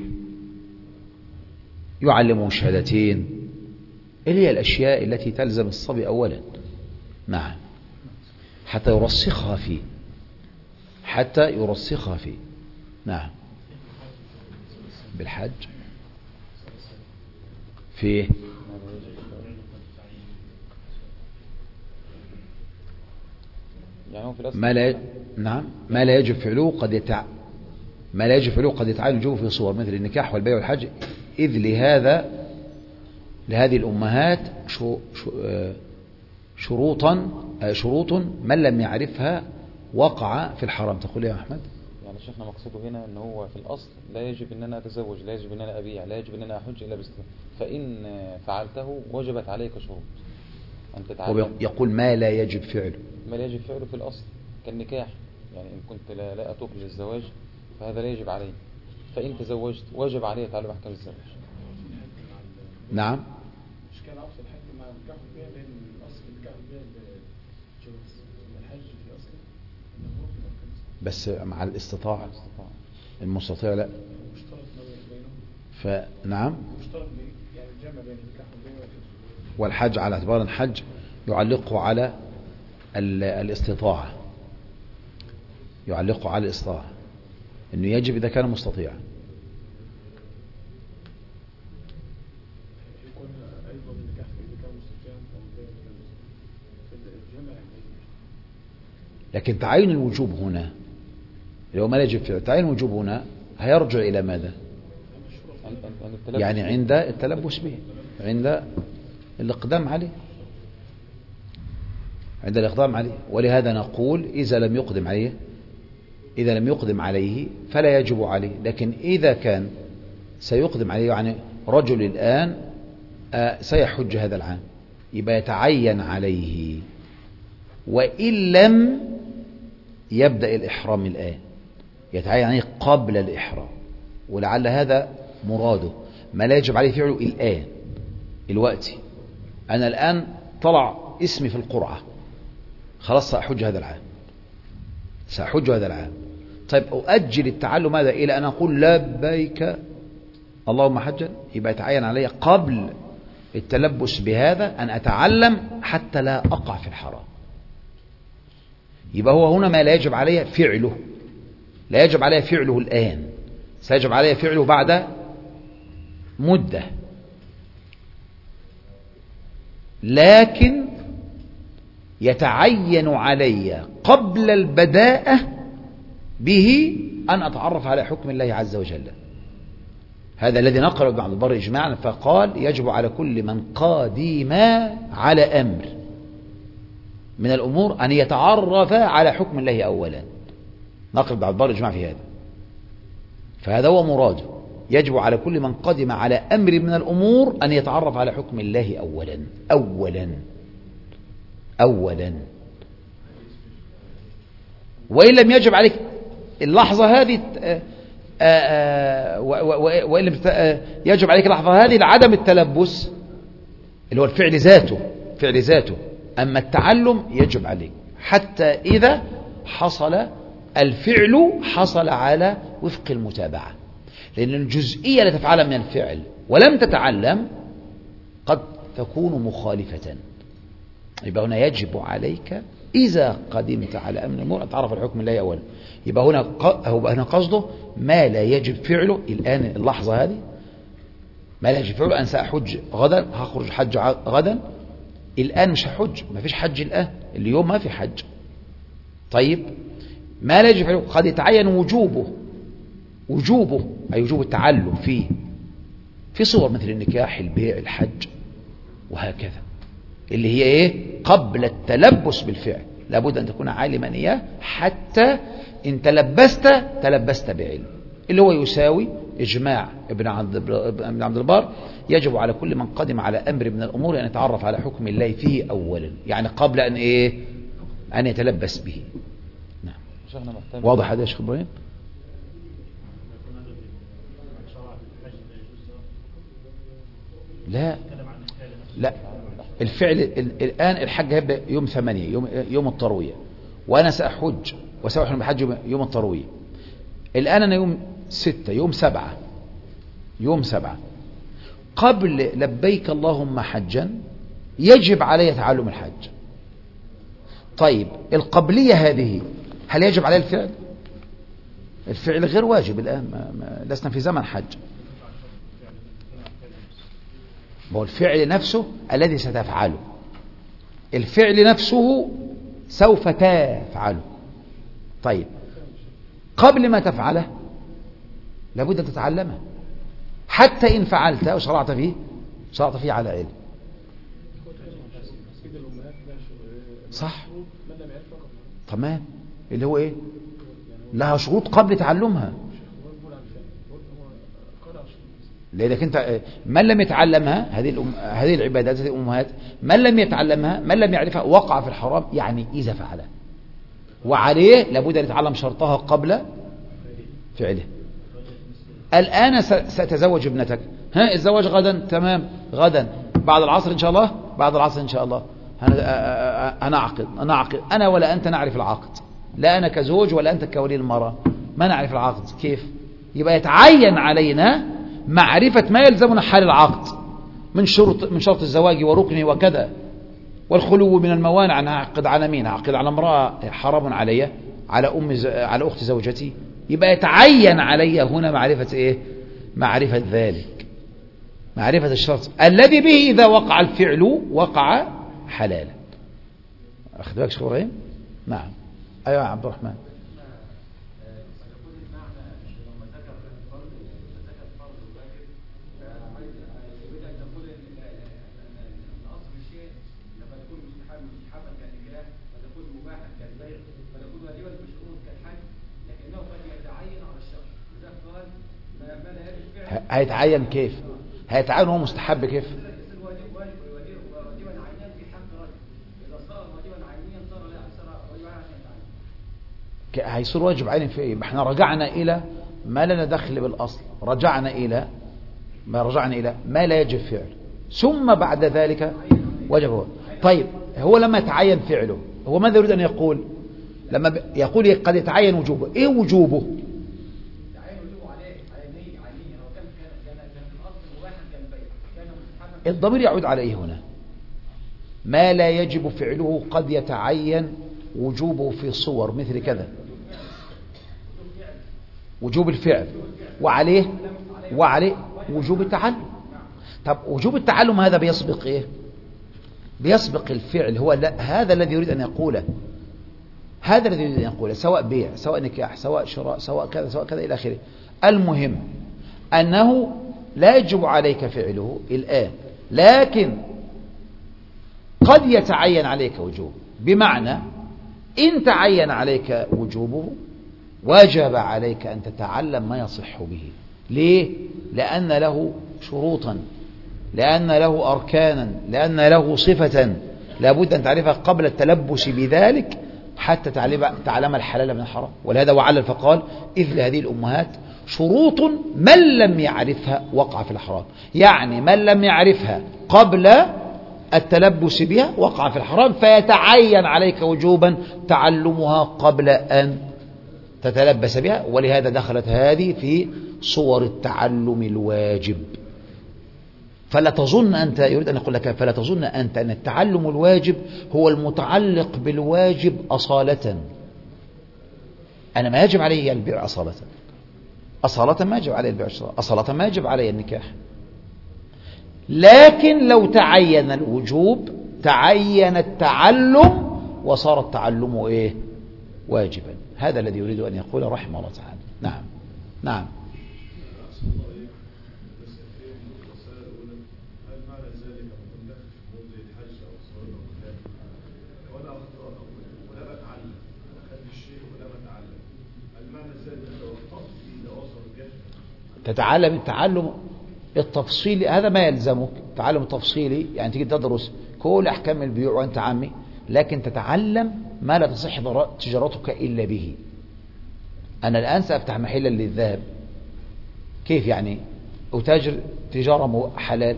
يعلمه الشهادتين، اللي هي الأشياء التي تلزم الصبي أولا. نعم، حتى يرسخها فيه، حتى يرسخها فيه. نعم، بالحج فيه ما لا نعم ما لا يجب فعله قد يتع ما لا يجب فعله قد يتعين وجوبه في صور مثل النكاح والبيع والحج، إذ لهذا لهذه الأمهات شو شو شروطا شروط من لم يعرفها وقع في الحرام. تقول يا أحمد؟ يعني شيخنا مقصوده هنا ان هو في الأصل لا يجب ان انا اتزوج، لا يجب ان انا ابيع، لا يجب ان انا احج الا باستثناء، فإن فعلته وجبت عليك شروط أن تتعلم. يقول ما لا يجب فعله، ما لا يجب فعله في الأصل كالنكاح، يعني إن كنت لا, لا أتوق للزواج فهذا لا يجب علي، فإن تزوجت وجب علي تعلم أحكام الزواج. نعم، مش كان أقصد الحج مع النكاح والبيع، لأن الأصل النكاح والبيع جواز، الحج في أصله بس مع الاستطاعة، المستطيع لا مشترك بينهم. فنعم، مشترك يعني الجمع بين النكاح والبيع والحج. والحج على اعتبار الحج يعلقه على الاستطاعة، يعلقه على الاستطاعة انه يجب اذا كان مستطيعا. يكون ايضا النكاح اذا كان مستطيعا او البيع في الجمع. لكن تعين الوجوب هنا اللي هو ما يجب فعله، تعين الوجوب هنا هيرجع الى ماذا؟ يعني عند التلبس به، عند الاقدام عليه، عند الإقدام عليه. ولهذا نقول إذا لم يقدم عليه إذا لم يقدم عليه فلا يجب عليه، لكن إذا كان سيقدم عليه، يعني رجل الآن سيحج هذا العام، يبقى يتعين عليه، وإن لم يبدأ الإحرام الآن يتعين عليه قبل الإحرام، ولعل هذا مراده. ما لا يجب عليه فعله الآن الوقت، أنا الآن طلع اسمي في القرعة، خلاص سأحج هذا العام، سأحج هذا العام. طيب أؤجل التعلم هذا إلى أن أقول لبيك اللهم حجا، يبقى يتعين علي قبل التلبس بهذا أن أتعلم حتى لا أقع في الحرام. يبقى هو هنا ما لا يجب علي فعله، لا يجب علي فعله الآن، سيجب علي فعله بعد مدة، لكن يتعين علي قبل البداءة به أن أتعرف على حكم الله عز وجل. هذا الذي نقل ابن عبد البر إجماعا، فقال يجب على كل من قادم على أمر من الأمور أن يتعرف على حكم الله أولا. نقل ابن عبد البر إجماع في هذا، فهذا هو مراده، يجب على كل من قدم على أمر من الأمور أن يتعرف على حكم الله أولا أولا أولا وإن لم يجب عليك اللحظة هذه، وإن لم يجب عليك اللحظة هذه لعدم التلبس اللي هو الفعل ذاته، فعل ذاته. أما التعلم يجب عليك حتى إذا حصل الفعل حصل على وفق المتابعة، لأن الجزئية التي تفعلها من الفعل ولم تتعلم قد تكون مخالفة. يبقى هنا يجب عليك إذا قدمت على أمر الأمور أن تعرف الحكم الله أولا. يبقى هنا هو هنا قصده ما لا يجب فعله الآن اللحظة هذه، ما لا يجب فعله. أن سأحج غدا، هخرج حج غدا، الآن مش هحج، ما فيش حج الآن، اليوم ما في حج. طيب ما لا يجب فعله قد يتعين وجوبه، وجوبه أي وجوب التعلم فيه في صور مثل النكاح البيع الحج وهكذا، اللي هي ايه قبل التلبس بالفعل. لابد أن تكون عالما إياه حتى إن تلبست تلبست بعلم، اللي هو يساوي إجماع ابن عبد البر يجب على كل من قدم على أمر من الأمور أن يتعرف على حكم الله فيه أولا، يعني قبل أن إيه أن يتلبس به. نعم. واضح هذا يا شيخ إبراهيم؟ لا لا الفعل الآن الحج هيبدأ يوم ثمانية، يوم, يوم التروية، وأنا سأحج وسأحرم بحج يوم التروية. الآن أنا يوم ستة، يوم سبعة، يوم سبعة قبل لبيك اللهم حجا يجب علي تعلم الحج. طيب القبلية هذه هل يجب علي الفعل؟ الفعل غير واجب الآن، ما ما لسنا في زمن حج. هو الفعل نفسه الذي ستفعله، الفعل نفسه سوف تفعله. طيب قبل ما تفعله لابد أن تتعلمه، حتى إن فعلت وشرعت فيه شرعت فيه على علم. صح تمام، اللي هو ايه لها شروط قبل تعلمها، لذلك انت من لم يتعلمها هذه الأم... هذه العبادات هذه الامهات من لم يتعلمها من لم يعرفها وقع في الحرام، يعني اذا فعلها وعليه لابد ان يتعلم شرطها قبل فعله. الان ستزوج ابنتك، ها الزواج غدا، تمام، غدا بعد العصر ان شاء الله، بعد العصر ان شاء الله انا اعقد انا اعقد انا ولا انت نعرف العقد، لا انا كزوج ولا انت كولي المرأة ما نعرف العقد. كيف؟ يبقى يتعين علينا معرفة ما يلزمنا حال العقد من شرط من شرط الزواج وركنه وكذا، والخلو من الموانع. أنا أعقد على مين؟ أعقد على امرأة حرام علي، على أم ز... على أخت زوجتي. يبقى يتعين علي هنا معرفة إيه؟ معرفة ذلك، معرفة الشرط الذي به إذا وقع الفعل وقع حلالا. أخذ بالك شيخ إبراهيم؟ نعم. أيوة يا عبد الرحمن. هيتعين كيف؟ هيتعين هو مستحب كيف؟ هيصير واجب عين في ايه؟ احنا رجعنا الى ما لنا دخل بالاصل، رجعنا الى ما رجعنا الى ما لا يجب فعله، ثم بعد ذلك وجب هو. طيب هو لما يتعين فعله هو ماذا يريد ان يقول؟ لما يقول قد يتعين وجوبه، ايه وجوبه؟ الضمير يعود عليه هنا، ما لا يجب فعله قد يتعين وجوبه في صور مثل كذا، وجوب الفعل وعليه وعليه وجوب التعلم. طب وجوب التعلم هذا بيسبق ايه؟ بيسبق الفعل. هو لا هذا الذي يريد ان يقوله، هذا الذي يريد ان يقوله، سواء بيع سواء نكاح سواء شراء سواء كذا سواء كذا الى اخره. المهم انه لا يجب عليك فعله الآن، لكن قد يتعين عليك وجوبه، بمعنى إن تعين عليك وجوبه وجب عليك أن تتعلم ما يصح به. ليه؟ لأن له شروطا، لأن له أركانا، لأن له صفة لابد أن تعرفها قبل التلبس بذلك حتى تعلم الحلال من الحرام. ولهذا وعلل فقال إذ لهذه الأمهات شروط من لم يعرفها وقع في الحرام، يعني من لم يعرفها قبل التلبس بها وقع في الحرام، فيتعين عليك وجوبا تعلمها قبل أن تتلبس بها. ولهذا دخلت هذه في صور التعلم الواجب. فلا تظن أنت، يريد أن يقول لك فلا تظن أنت أن التعلم الواجب هو المتعلق بالواجب أصالة. أنا ما يجب علي البيع أصالة، أصالة ما يجب علي البيع، أصالة ما يجب علي النكاح، لكن لو تعين الوجوب تعين التعلم وصار التعلم إيه؟ واجبا. هذا الذي يريد أن يقول رحمه الله تعالى. نعم نعم. تتعلم التعلم التفصيلي، هذا ما يلزمك. التعلم التفصيلي يعني تيجي تدرس كل أحكام البيوع وأنت عامي، لكن تتعلم ما لا تصح تجارتك إلا به. أنا الآن سأفتح محلا للذهب، كيف يعني أتاجر تجارة حلال؟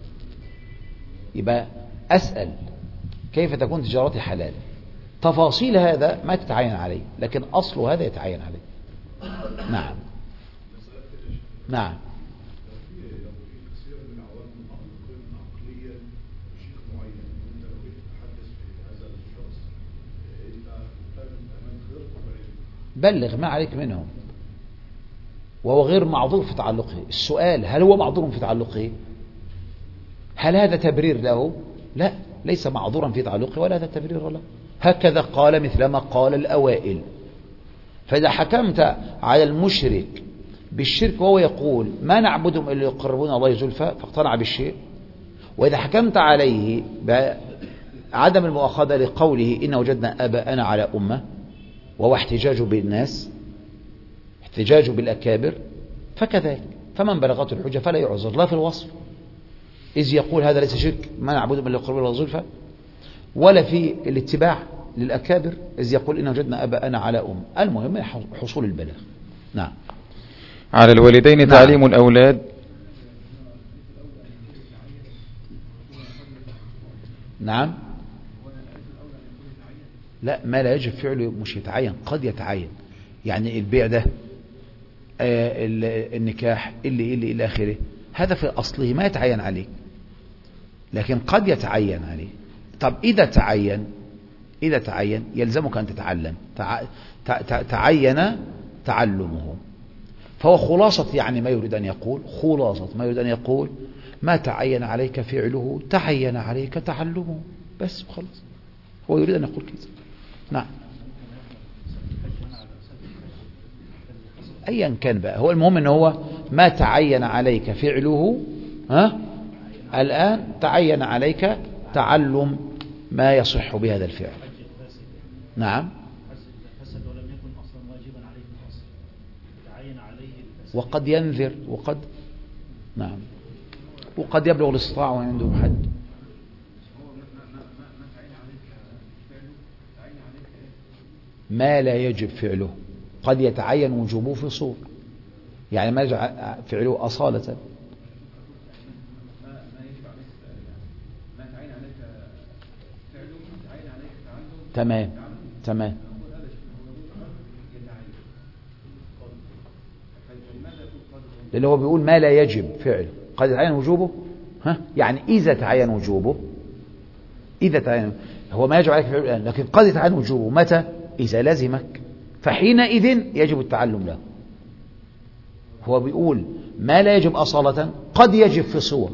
يبقى أسأل كيف تكون تجارتي حلال. تفاصيل هذا ما تتعين عليه، لكن أصل هذا يتعين عليه. نعم نعم. بلغ ما عليك منهم، وهو غير معذور في تعلقه. السؤال هل هو معذور في تعلقه؟ هل هذا تبرير له؟ لا، ليس معذورا في تعلقه ولا هذا تبرير له. هكذا قال مثلما قال الأوائل. فإذا حكمت على المشرك بالشرك وهو يقول ما نعبدهم إلا يقربون الله زلفى فاقتنع بالشيء، وإذا حكمت عليه بعدم المؤاخذة لقوله إن وجدنا آباءنا على أمة، وهو احتجاج بالناس، احتجاج بالأكابر، فكذلك فمن بلغته الحجة فلا يعذر لا في الوصف إذ يقول هذا ليس شرك ما نعبدهم إلا يقربون الله زلفى، ولا في الاتباع للأكابر إذ يقول إن وجدنا آباءنا على أم. المهم حصول البلاغ. نعم. على الوالدين نعم. تعليم الأولاد. نعم. لا، ما لا يجب فعله مش يتعين، قد يتعين. يعني البيع ده آه النكاح اللي اللي إلى آخره، هذا في أصله ما يتعين عليه، لكن قد يتعين عليه. طب إذا تعين إذا تعين يلزمك أن تتعلم. تع... تع... تعين تعلمه. فهو خلاصة يعني ما يريد أن يقول خلاصة ما يريد أن يقول ما تعين عليك فعله تعين عليك تعلمه، بس خلاص. هو يريد أن يقول كذا. نعم. أيا كان بقى، هو المهم أنه هو ما تعين عليك فعله ها الآن تعين عليك تعلم ما يصح بهذا الفعل. نعم. وقد ينذر وقد نعم وقد يبلغ الاستطاعة وعنده حد. ما لا يجب فعله قد يتعين وجوبه في صور، يعني ما يجب فعله أصالة. تمام تمام. لأن هو بيقول ما لا يجب فعله قد يتعين وجوبه، ها يعني إذا تعين وجوبه، إذا تعين هو ما يجب عليك فعله الآن، لكن قد يتعين وجوبه متى؟ إذا لازمك، فحينئذ يجب التعلم له. هو بيقول ما لا يجب أصالة قد يجب في صور،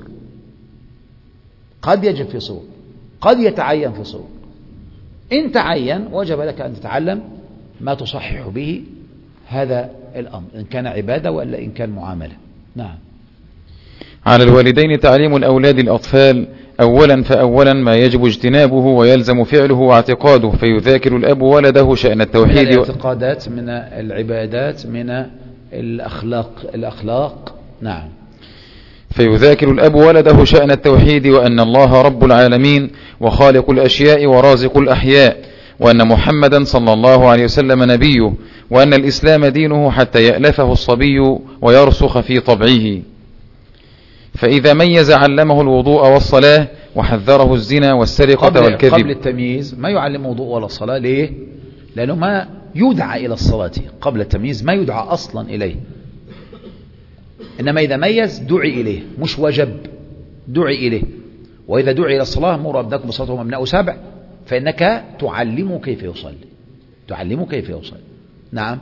قد يجب في صور، قد يتعين في صور. إن تعين وجب لك أن تتعلم ما تصحح به هذا الأمر، إن كان عبادة وإلا إن كان معاملة. نعم. على الوالدين تعليم الأولاد الأطفال أولا فأولا ما يجب اجتنابه ويلزم فعله واعتقاده، فيذاكر الأب ولده شأن التوحيد. من الاعتقادات، من العبادات، من الأخلاق الأخلاق نعم. فيذاكر الأب ولده شأن التوحيد، وأن الله رب العالمين وخالق الأشياء ورازق الأحياء، وأن محمدا صلى الله عليه وسلم نبيه، وأن الإسلام دينه حتى يألفه الصبي ويرسخ في طبعه. فإذا ميز علمه الوضوء والصلاة وحذره الزنا والسرقة قبل والكذب. قبل التمييز ما يعلم وضوء ولا الصلاة. ليه؟ لأنه ما يدعى إلى الصلاة قبل التمييز، ما يدعى أصلا إليه، إنما إذا ميز دعي إليه، مش وجب، دعي إليه. وإذا دعي إلى الصلاة مر أبناكم بالصلاة وهم أبناء سبع، فإنك تعلمه كيف يصلي، تعلمه كيف يصلي. نعم.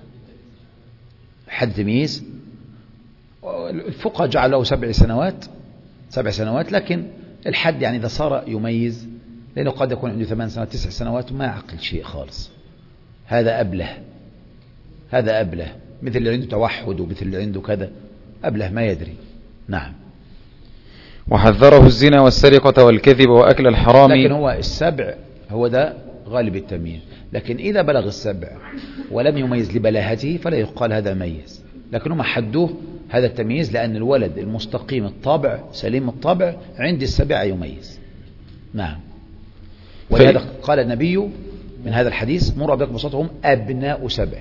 حد تمييز الفقهاء جعل له سبع سنوات سبع سنوات لكن الحد يعني إذا صار يميز، لأنه قد يكون عنده ثمان سنوات تسع سنوات ما يعقل شيء خالص، هذا أبله، هذا أبله، مثل اللي عنده توحد ومثل اللي عنده كذا، أبله ما يدري. نعم. وحذره الزنا والسرقة والكذب وأكل الحرام. لكن هو السبع هو ده غالب التمييز، لكن إذا بلغ السبع ولم يميز لبلاهته فلا يقال هذا ميز، لكن هم حدوه هذا التمييز لأن الولد المستقيم الطبع سليم الطبع عند السبع يميز. نعم. ولهذا قال النبي من هذا الحديث مر أولادكم بصوتهم أبناء سبع،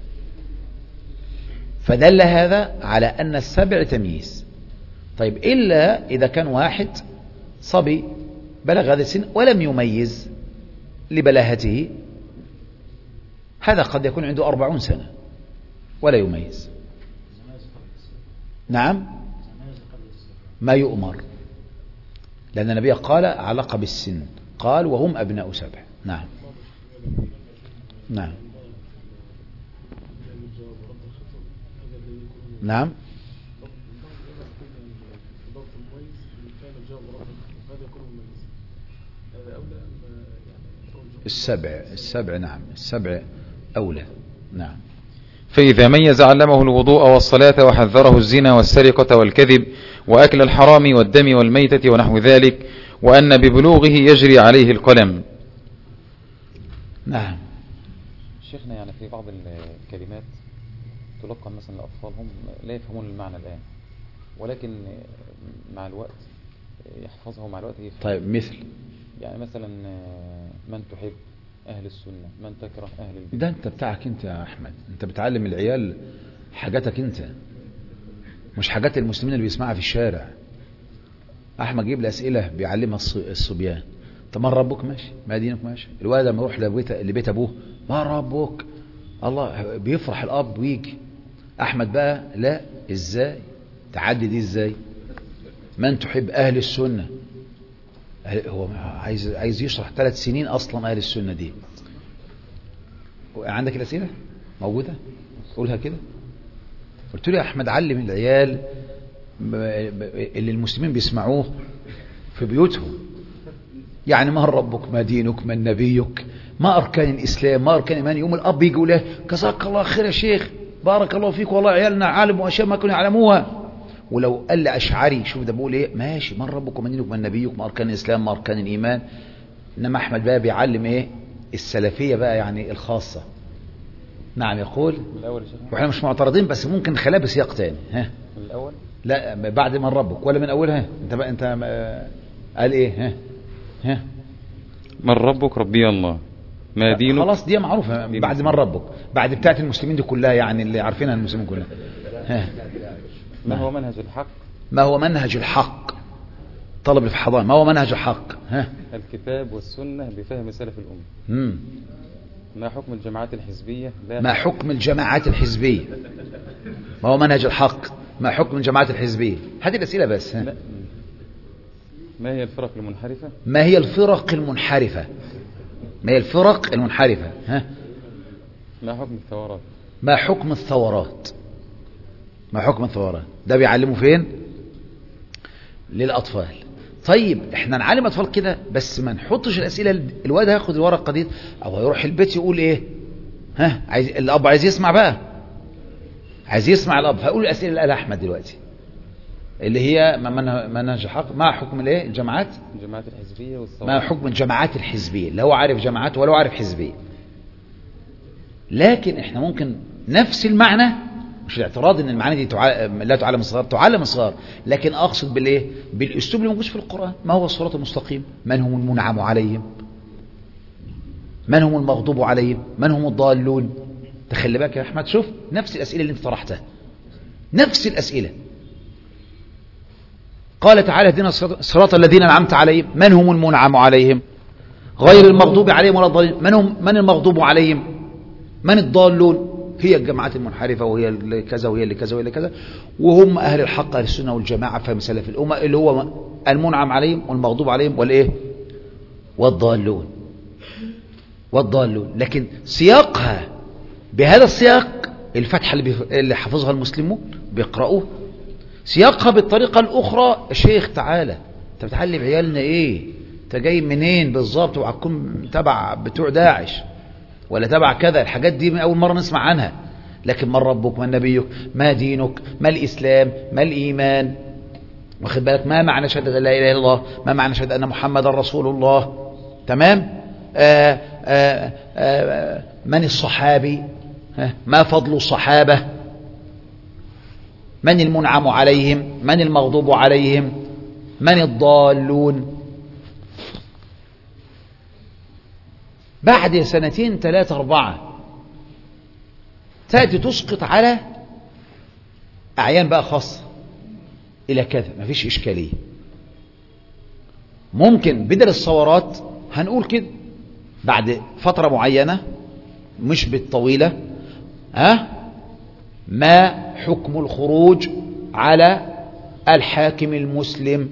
فدل هذا على أن السبع تمييز. طيب إلا إذا كان واحد صبي بلغ هذا السن ولم يميز لبلاهته، هذا قد يكون عنده أربعون سنة ولا يميز. نعم، ما يؤمر، لأن النبي قال علق بالسن، قال وهم أبناء سبع. نعم نعم نعم. السبع السبع نعم السبع أولى. نعم. فإذا ميز علمه الوضوء والصلاة وحذره الزنا والسرقة والكذب وأكل الحرام والدم والميتة ونحو ذلك، وأن ببلوغه يجري عليه القلم. نعم. شيخنا يعني في بعض الكلمات تلقى مثلا لأطفالهم لا يفهمون المعنى الآن، ولكن مع الوقت يحفظه مع الوقت يفهم. طيب مثل يعني مثلا من تحب أهل السنة، من تكره أهل البدع. ده أنت بتاعك أنت يا أحمد، أنت بتعلم العيال حاجاتك أنت، مش حاجات المسلمين اللي بيسمعها في الشارع. أحمد جيب الأسئلة بيعلمها الصبيان. طب ما ربك؟ ماشي. ما دينك؟ ماشي. الولد لما يروح لبيت لبيت أبوه ما ربك؟ الله بيفرح الأب ويجي. أحمد بقى لا، إزاي تعدي دي؟ إزاي من تحب أهل السنة؟ هو عايز عايز يشرح ثلاث سنين أصلا أهل السنة دي. عندك الأسئلة موجودة؟ قولها كده. قلت له يا أحمد علم العيال اللي المسلمين بيسمعوه في بيوتهم، يعني ما ربك، ما دينك، من نبيك، ما أركان الإسلام، ما أركان الإيمان. يوم الأب يقول له جزاك الله خير يا شيخ، بارك الله فيك، والله عيالنا عالم وأشياء ما كانوا يعلموها. ولو قال لي أشعري شوف ده بقول إيه، ماشي، من ربك ومن دينك من نبيك، ما أركان الإسلام، ما أركان الإيمان. إنما أحمد بقى بيعلم إيه؟ السلفية بقى، يعني الخاصة. نعم. يقول وإحنا مش معترضين، بس ممكن نخليها بسياق تاني. ها من الأول؟ لا، بعد من ربك ولا من أولها؟ أنت بقى أنت قال إيه؟ ها ها من ربك؟ ربي الله. ما دينك؟ خلاص دي معروفة. بعد من ربك، بعد بتاعت المسلمين دي كلها، يعني اللي عارفينها المسلمين كلها. ها ما هو منهج الحق؟ ما هو منهج الحق؟ طلب في حضانة، ما هو منهج الحق؟ ها الكتاب والسنة بفهم سلف الأمة. مم. ما حكم الجماعات الحزبية؟ لا. ما حكم الجماعات الحزبية؟ ما هو منهج الحق؟ ما حكم الجماعات الحزبية؟ هذه الأسئلة بس. ها؟ لا. ما هي الفرق المنحرفة؟ ما هي الفرق المنحرفة؟ ما هي الفرق المنحرفة؟ ها؟ ما حكم الثورات؟ ما حكم الثورات؟ ما حكم الثورات؟ ده بيعلموا فين؟ للأطفال. طيب احنا نعلم أطفال كده، بس ما نحطش الأسئلة. الواد هياخد الورقة دي أو هيروح البيت يقول إيه؟ ها عايز الأب عايز يسمع بقى، عايز يسمع الأب. هقول الأسئلة اللي قالها أحمد دلوقتي اللي هي منهج حق. ما حكم الايه؟ الجماعات الجماعات الحزبية والثورات. ما حكم الجماعات الحزبية؟ اللي هو عارف جماعات ولا هو عارف حزبية. لكن احنا ممكن نفس المعنى، مش الاعتراض ان المعاني دي تعا... لا تعلم الصغار، تعلم الصغار، لكن اقصد بالايه؟ بالاسلوب اللي موجود في القرآن. ما هو الصراط المستقيم؟ من هم المنعم عليهم؟ من هم المغضوب عليهم؟ من هم الضالون؟ تخلي بالك يا احمد، شوف نفس الاسئله اللي انت طرحتها، نفس الاسئله. قال تعالى اهدنا صراط الذين انعمت عليهم. من هم المنعم عليهم؟ غير المغضوب عليهم ولا الضالين. من هم من المغضوب عليهم؟ من الضالون؟ هي الجماعات المنحرفة، وهي اللي كذا وهي اللي كذا وهي اللي كذا، وهم أهل الحق أهل السنة والجماعة فهم سلف الأمة، اللي هو المنعم عليهم والمغضوب عليهم والإيه؟ والضالون. والضالون. لكن سياقها بهذا السياق، الفتحة اللي, بيف... اللي حفظها المسلمون بيقرأوه، سياقها بالطريقة الأخرى. الشيخ تعالى، أنت بتعلم عيالنا إيه؟ أنت جاي منين بالظبط؟ وهتكون تبع بتوع داعش ولا تبع كذا؟ الحاجات دي من أول مرة نسمع عنها. لكن من ربك، من نبيك، ما دينك، ما الإسلام، ما الإيمان، واخد بالك؟ ما معنى شهادة لا إله إلا الله؟ ما معنى شهادة أن محمد رسول الله؟ تمام. آآ آآ آآ من الصحابي؟ ما فضل الصحابة؟ من المنعم عليهم، من المغضوب عليهم، من الضالون. بعد سنتين ثلاثة أربعة تأتي تسقط على أعيان بقى خاصة إلى كذا، مفيش إشكالية. ممكن بدل الصورات هنقول كده بعد فترة معينة مش بالطويلة، ها ما حكم الخروج على الحاكم المسلم.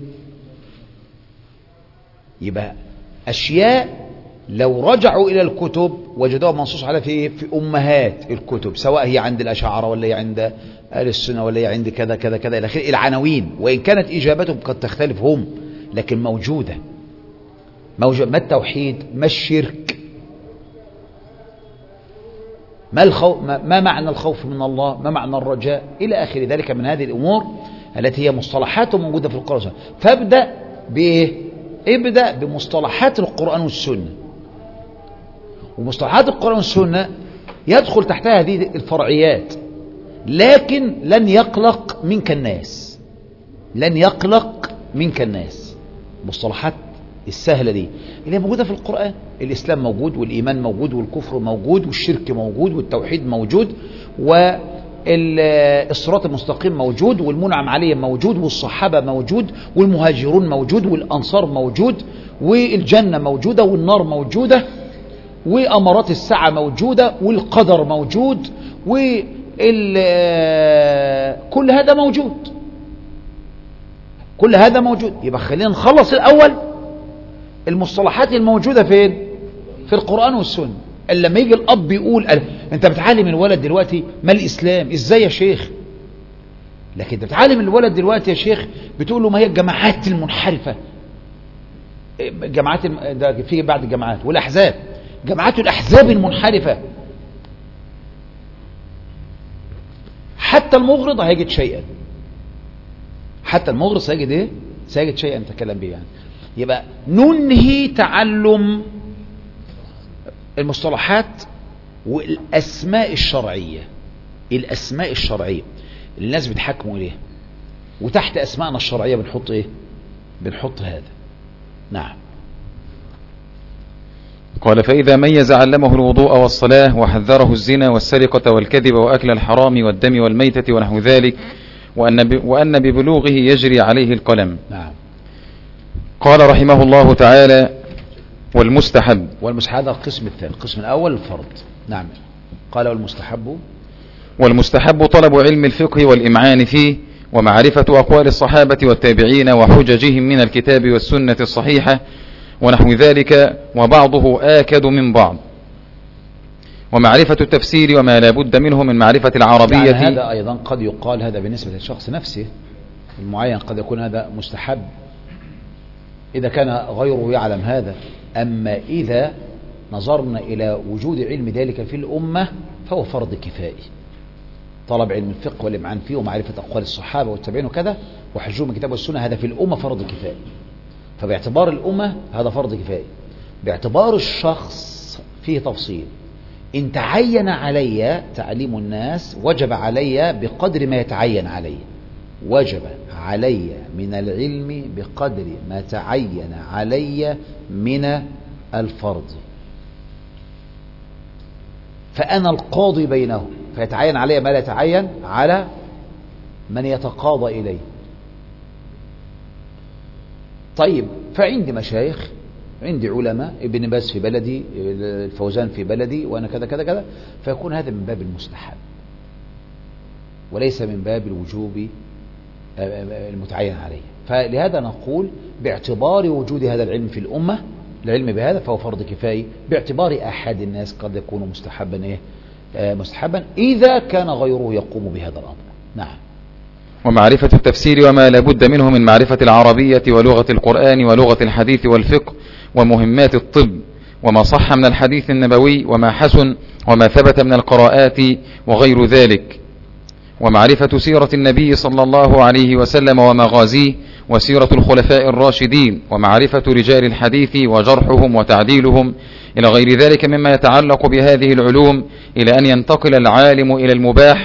يبقى أشياء لو رجعوا إلى الكتب وجدوها منصوص على في في أمهات الكتب، سواء هي عند الأشاعرة ولا هي عند أهل السنة ولا هي عند كذا كذا كذا إلى آخره، العناوين وإن كانت إجابتهم قد تختلف هم لكن موجودة. موجود. ما التوحيد؟ ما الشرك؟ ما, الخوف ما معنى الخوف من الله؟ ما معنى الرجاء؟ إلى آخر ذلك من هذه الأمور التي هي مصطلحات موجودة في القرآن. فابدأ بإيه؟ ابدأ بمصطلحات القرآن والسنة، ومصطلحات القرآن والسنة يدخل تحتها هذه الفرعيات، لكن لن يقلق منك الناس، لن يقلق منك الناس. مصطلحات السهلة دي اللي موجودة في القرآن، الإسلام موجود والإيمان موجود والكفر موجود والشرك موجود والتوحيد موجود والصراط المستقيم موجود والمنعم عليهم موجود والصحابة موجود والمهاجرون موجود والأنصار موجود والجنة موجودة والنار موجودة وأمارات الساعة موجودة والقدر موجود وكل هذا موجود، كل هذا موجود. يبقى خلينا نخلص الأول المصطلحات الموجودة فين؟ في القرآن والسنة. لما يجي الأب يقول أنت بتعلم الولد دلوقتي ما الإسلام، إزاي يا شيخ؟ لكن أنت بتعلم الولد دلوقتي يا شيخ بتقول له ما هي الجماعات المنحرفة، جماعات ده في بعض الجماعات والأحزاب، جماعات الأحزاب المنحرفة. حتى المغرض هيجد شيئا، حتى المغرض سيجد ايه؟ سيجد شيئا تكلم به. يعني يبقى ننهي تعلم المصطلحات والأسماء الشرعية، الأسماء الشرعية الناس بتحكموا إليها، وتحت أسماءنا الشرعية بنحط إيه؟ بنحط هذا. نعم. قال فإذا ميز علمه الوضوء والصلاة وحذره الزنا والسرقة والكذب وأكل الحرام والدم والميتة ونحو ذلك، وأن, وأن ببلوغه يجري عليه القلم. نعم. قال رحمه الله تعالى والمستحب. والمستحب هذا القسم الثاني، القسم الأول الفرض. نعم. قال والمستحب. والمستحب طلب علم الفقه والإمعان فيه ومعرفة أقوال الصحابة والتابعين وحججهم من الكتاب والسنة الصحيحة ونحو ذلك، وبعضه آكد من بعض، ومعرفة التفسير وما لا بد منه من معرفة العربية. يعني هذا أيضا قد يقال هذا بالنسبة للشخص نفسه المعين، قد يكون هذا مستحب إذا كان غيره يعلم هذا. أما إذا نظرنا إلى وجود علم ذلك في الأمة فهو فرض كفائي. طلب علم الفقه والإمعان فيه ومعرفة أقوال الصحابة والتابعين وكذا وحجوم الكتاب والسنة، هذا في الأمة فرض كفائي. فباعتبار الأمة هذا فرض كفائي. باعتبار الشخص فيه تفصيل. إن تعين علي تعليم الناس وجب علي بقدر ما يتعين علي، وجب علي من العلم بقدر ما تعين علي من الفرض. فأنا القاضي بينهم، فيتعين علي ما لا يتعين على من يتقاضى إليه. طيب فعندي مشايخ، عندي علماء، ابن باز في بلدي، الفوزان في بلدي، وأنا كذا كذا كذا، فيكون هذا من باب المستحب وليس من باب الوجوب المتعين عليه. فلهذا نقول باعتبار وجود هذا العلم في الأمة، العلم بهذا فهو فرض كفاية، باعتبار أحد الناس قد يكون مستحبا إيه؟ آه مستحبا إذا كان غيره يقوم بهذا الأمر. نعم. ومعرفة التفسير وما لابد منه من معرفة العربية ولغة القرآن ولغة الحديث والفقه ومهمات الطب وما صح من الحديث النبوي وما حسن وما ثبت من القراءات وغير ذلك، ومعرفة سيرة النبي صلى الله عليه وسلم ومغازيه وسيرة الخلفاء الراشدين، ومعرفة رجال الحديث وجرحهم وتعديلهم إلى غير ذلك مما يتعلق بهذه العلوم، إلى أن ينتقل العالم إلى المباح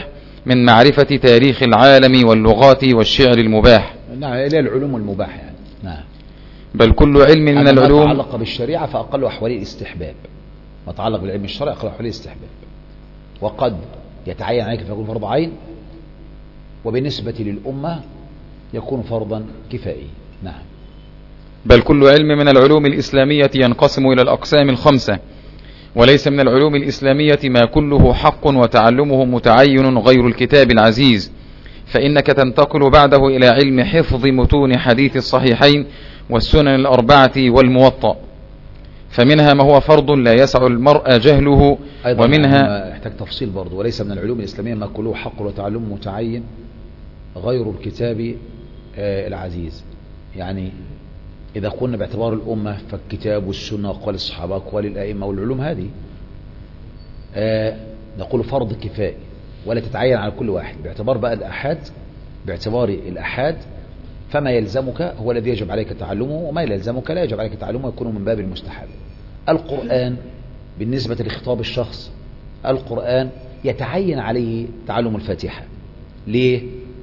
من معرفة تاريخ العالم واللغات والشعر المباح. نعم، إلى العلوم المباحة يعني. نعم. بل كل علم من العلوم ما تعلق بالشريعة فأقل أحوال الاستحباب، ما تعلق بالعلم الشرعي أقل أحوال الاستحباب، وقد يتعين عليك فيكون فرض عين، وبالنسبة للأمة يكون فرضا كفائي. نعم. بل كل علم من العلوم الإسلامية ينقسم إلى الأقسام الخمسة، وليس من العلوم الإسلامية ما كله حق وتعلمه متعين غير الكتاب العزيز، فإنك تنتقل بعده إلى علم حفظ متون حديث الصحيحين والسنن الأربعة والموطأ، فمنها ما هو فرض لا يسع المرء جهله، أيضا ومنها يحتاج تفصيل برضه، وليس من العلوم الإسلامية ما كله حق وتعلمه متعين غير الكتاب العزيز. يعني إذا قلنا باعتبار الأمة فالكتاب والسنة وأقوال الصحابة وأقوال الأئمة والعلوم هذه آه نقول فرض كفائي ولا تتعين على كل واحد. باعتبار بقى الأحاد، باعتبار الأحاد فما يلزمك هو الذي يجب عليك تعلمه، وما يلزمك لا يجب عليك تعلمه، يكون من باب المستحب. القرآن بالنسبة لخطاب الشخص، القرآن يتعين عليه تعلم الفاتحة. ليه؟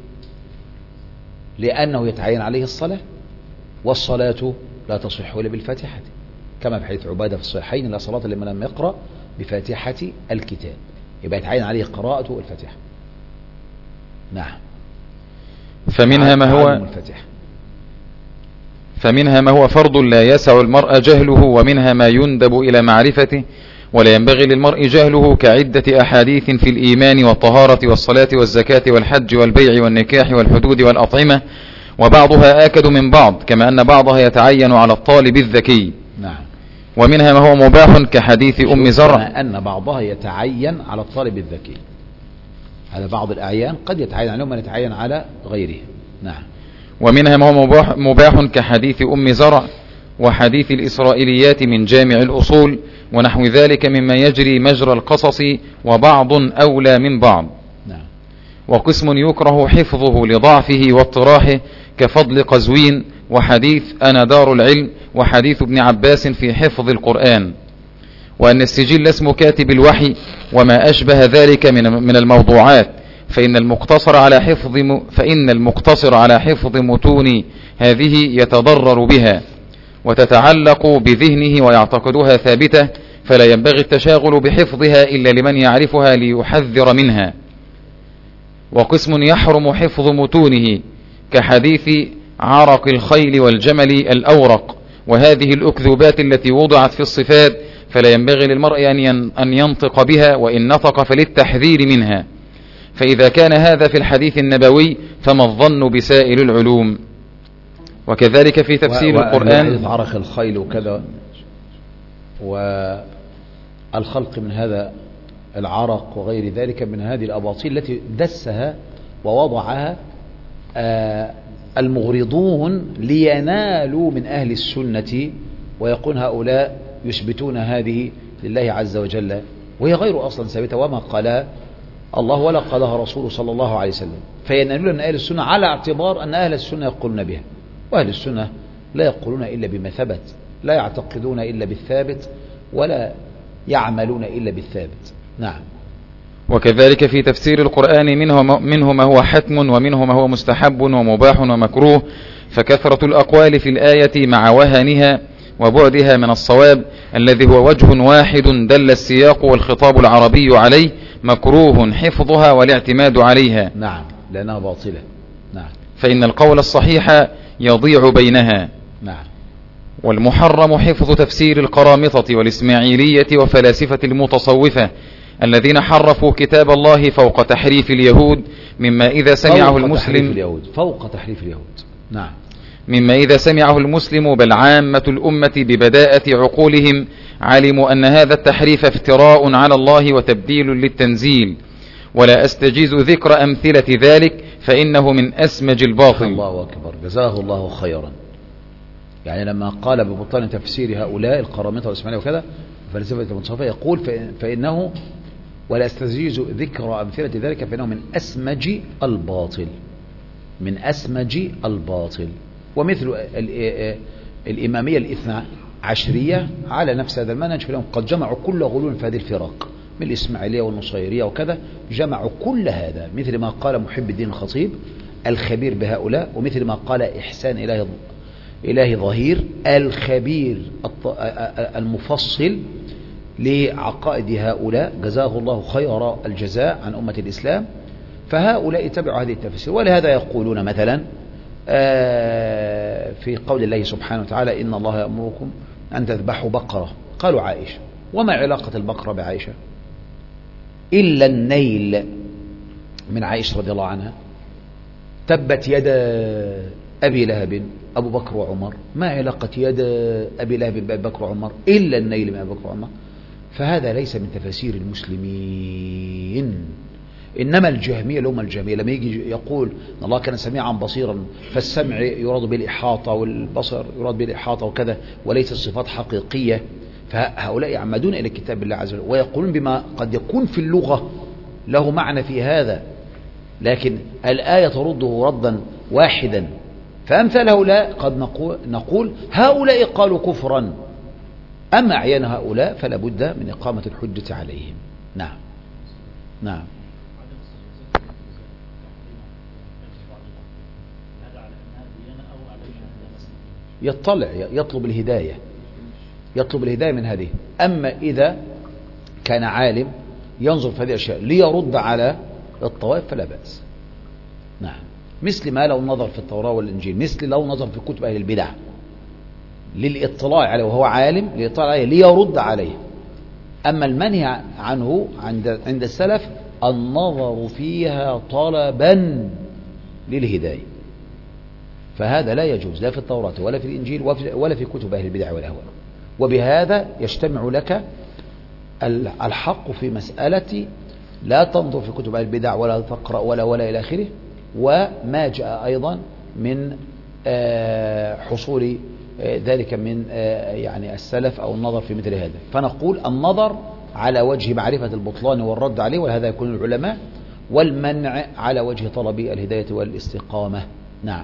لأنه يتعين عليه الصلاة، والصلاة لا تصح إلا بالفاتحة، كما في حديث عبادة في الصحيحين: لا صلاة لمن لم يقرأ بفاتحة الكتاب. يبقى يتعين عليه قراءة الفاتحة. نعم. فمنها ما هو فمنها ما هو فرض لا يسع المرء جهله، ومنها ما يندب إلى معرفته ولا ينبغي للمرء جهله، كعدة أحاديث في الإيمان والطهارة والصلاة والزكاة والحج والبيع والنكاح والحدود والأطعمة، وبعضها آكد من بعض، كما أن بعضها يتعين على الطالب الذكي. نعم. ومنها ما هو مباح كحديث أم زرع، أن بعضها يتعين على الطالب الذكي، هذا بعض الأعيان قد يتعين عليهم من يتعين على غيره. نعم. ومنها ما هو مباح, مباح كحديث أم زرع وحديث الإسرائيليات من جامع الأصول ونحو ذلك مما يجري مجرى القصص، وبعض أولى من بعض. نعم. وقسم يكره حفظه لضعفه واضطراحه، كفضل قزوين وحديث أنا دار العلم وحديث ابن عباس في حفظ القرآن. وأن السجل اسم كاتب الوحي وما أشبه ذلك من من الموضوعات، فإن المقتصر على حفظ فإن المقتصر على حفظ متون هذه يتضرر بها وتتعلق بذهنه ويعتقدها ثابتة، فلا ينبغي التشاغل بحفظها إلا لمن يعرفها ليحذر منها. وقسم يحرم حفظ متونه، كحديث عرق الخيل والجمل الأورق، وهذه الأكذوبات التي وضعت في الصفات، فلا ينبغي للمرء أن ينطق بها، وإن نطق فللتحذير منها. فإذا كان هذا في الحديث النبوي فما الظن بسائر العلوم. وكذلك في تفسير و... القرآن عرق الخيل وكذا، والخلق من هذا العرق وغير ذلك من هذه الأباطيل التي دسها ووضعها آه المغرضون لينالوا من أهل السنة، ويقول هؤلاء يثبتون هذه لله عز وجل، وهي غير أصلا ثابتة، وما قالها الله ولا قالها رسوله صلى الله عليه وسلم، فينالون من أهل السنة على اعتبار أن أهل السنة يقولون بها، وأهل السنة لا يقولون إلا بما ثبت، لا يعتقدون إلا بالثابت، ولا يعملون إلا بالثابت. نعم. وكذلك في تفسير القرآن منه منه ما هو حتم ومنه ما هو مستحب ومباح ومكروه، فكثرة الأقوال في الآية مع وهنها وبعدها من الصواب الذي هو وجه واحد دل السياق والخطاب العربي عليه مكروه حفظها والاعتماد عليها. نعم، لأنها باطلة. نعم. فإن القول الصحيح يضيع بينها. نعم. والمحرم حفظ تفسير القرامطة والإسماعيلية وفلاسفة المتصوفة الذين حرفوا كتاب الله فوق تحريف اليهود، مما إذا سمعه فوق المسلم تحريف اليهود. فوق تحريف اليهود. نعم. مما إذا سمعه المسلم بل عامة الأمة ببداءة عقولهم علموا أن هذا التحريف افتراء على الله وتبديل للتنزيل، ولا أستجيز ذكر أمثلة ذلك فإنه من أسمج الباطل. الله أكبر، جزاه الله خيرا. يعني لما قال ببطلان تفسير هؤلاء القرامطة والإسماعيلية وكذا فلسفة المتصوفة، يقول فإنه ولا أستجيز ذكر أمثلة ذلك فإنه من أسمج الباطل، من أسمج الباطل. ومثل الإمامية الاثنى عشرية على نفس هذا المنهج، فإنهم قد جمعوا كل غلو في هذه الفرق من الإسماعيلية والنصيرية وكذا، جمعوا كل هذا، مثل ما قال محب الدين الخطيب الخبير بهؤلاء، ومثل ما قال إحسان إلهي إلهي ظهير الخبير المفصل لعقائد هؤلاء، جزاه الله خير الجزاء عن أمة الإسلام. فهؤلاء اتبعوا هذه التفسير، ولهذا يقولون مثلا في قول الله سبحانه وتعالى إن الله يأمركم أن تذبحوا بقرة، قالوا عائشة، وما علاقة البقرة بعائشة؟ إلا النيل من عائشة رضي الله عنها، تبت يد أبي لهب أبو بكر وعمر، ما علاقة يد أبي لهب بأبي بكر وعمر؟ إلا النيل من أبي بكر وعمر. فهذا ليس من تفاسير المسلمين، إنما الجهمية اللي هم الجهمية لما يجي يقول إن الله كان سميعا بصيرا، فالسمع يراد بالإحاطة والبصر يراد بالإحاطة وكذا، وليس الصفات حقيقية. فهؤلاء يعمدون إلى كتاب الله عز وجل ويقولون بما قد يكون في اللغة له معنى في هذا، لكن الآية ترده ردا واحدا. فأمثال هؤلاء قد نقول, نقول هؤلاء قالوا كفرا، أما أعيان هؤلاء فلا بد من إقامة الحجة عليهم. نعم نعم. يطلع يطلب الهداية يطلب الهداية من هذه. أما إذا كان عالم ينظر في هذه الأشياء ليرد على الطوائف فلا بأس. نعم. مثل ما لو نظر في التوراة والإنجيل، مثل لو نظر في كتب أهل البدع للإطلاع عليه وهو عالم، للإطلاع عليه ليرد عليه. أما المنهي عنه عند عند السلف النظر فيها طلبا للهداية، فهذا لا يجوز لا في التوراة ولا في الإنجيل ولا في كتب أهل البدع والأهواء. وبهذا يجتمع لك الحق في مسألة لا تنظر في كتب أهل البدع ولا تقرأ ولا ولا إلى آخره، وما جاء أيضا من حصول ذلك من يعني السلف أو النظر في مثل هذا. فنقول النظر على وجه معرفة البطلان والرد عليه، وهذا يكون العلماء، والمنع على وجه طلب الهداية والاستقامة. نعم.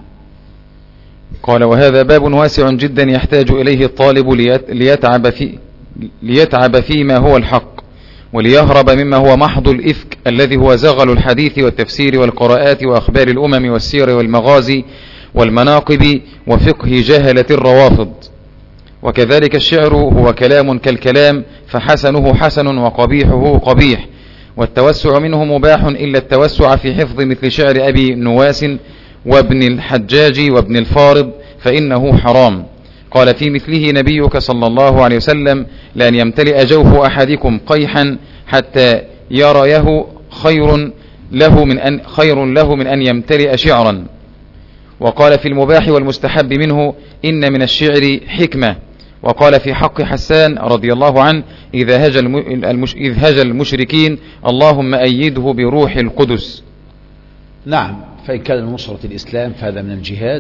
قال وهذا باب واسع جدا يحتاج إليه الطالب ليتعب, في ليتعب فيما هو الحق، وليهرب مما هو محض الإفك الذي هو زغل الحديث والتفسير والقراءات وأخبار الأمم والسير والمغازي والمناقب وفقه جهلة الروافض. وكذلك الشعر هو كلام كالكلام، فحسنه حسن وقبيحه قبيح، والتوسع منه مباح إلا التوسع في حفظ مثل شعر أبي نواس وابن الحجاج وابن الفارض فإنه حرام. قال في مثله نبيك صلى الله عليه وسلم لأن يمتلئ جوف أحدكم قيحا حتى يريه خير له من أن, خير له من أن يمتلئ شعرا. وقال في المباح والمستحب منه إن من الشعر حكمة. وقال في حق حسان رضي الله عنه إذا هج, المش... إذ هج المشركين اللهم أيده بروح القدس. نعم. فإن كان نصرة الإسلام فهذا من الجهاد،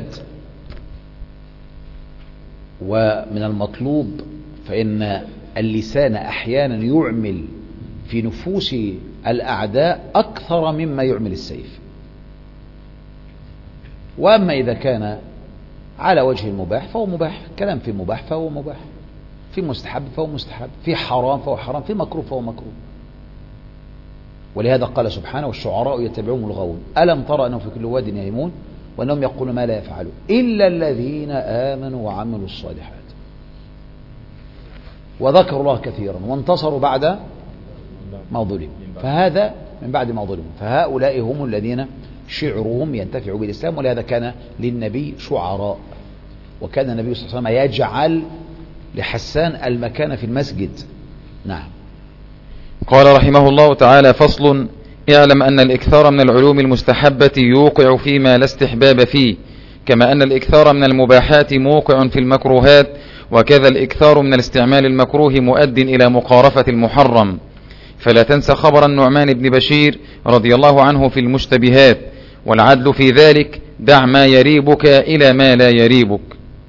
ومن المطلوب، فإن اللسان أحيانا يعمل في نفوس الأعداء أكثر مما يعمل السيف. وأما إذا كان على وجه المباح فهو مباح، كلام في مباح فهو مباح، في مستحب فهو مستحب، في حرام فهو حرام، في مكروه فهو مكروه. ولهذا قال سبحانه والشعراء يتبعون الغاوون ألم ترى أنهم في كل واد يهيمون وأنهم يقولون ما لا يفعلون إلا الذين آمنوا وعملوا الصالحات وذكروا الله كثيرا وانتصروا بعد ما ظلموا. فهذا من بعد ما ظلموا. فهؤلاء هم الذين شعرهم ينتفع بالإسلام. ولهذا كان للنبي شعراء، وكان النبي صلى الله عليه وسلم يجعل لحسان المكان في المسجد. نعم. قال رحمه الله تعالى فصل اعلم أن الإكثار من العلوم المستحبة يوقع فيما لا استحباب فيه، كما أن الإكثار من المباحات موقع في المكروهات، وكذا الإكثار من الاستعمال المكروه مؤد إلى مقارفة المحرم. فلا تنسى خبر النعمان بن بشير رضي الله عنه في المشتبهات، والعدل في ذلك دع ما يريبك إلى ما لا يريبك.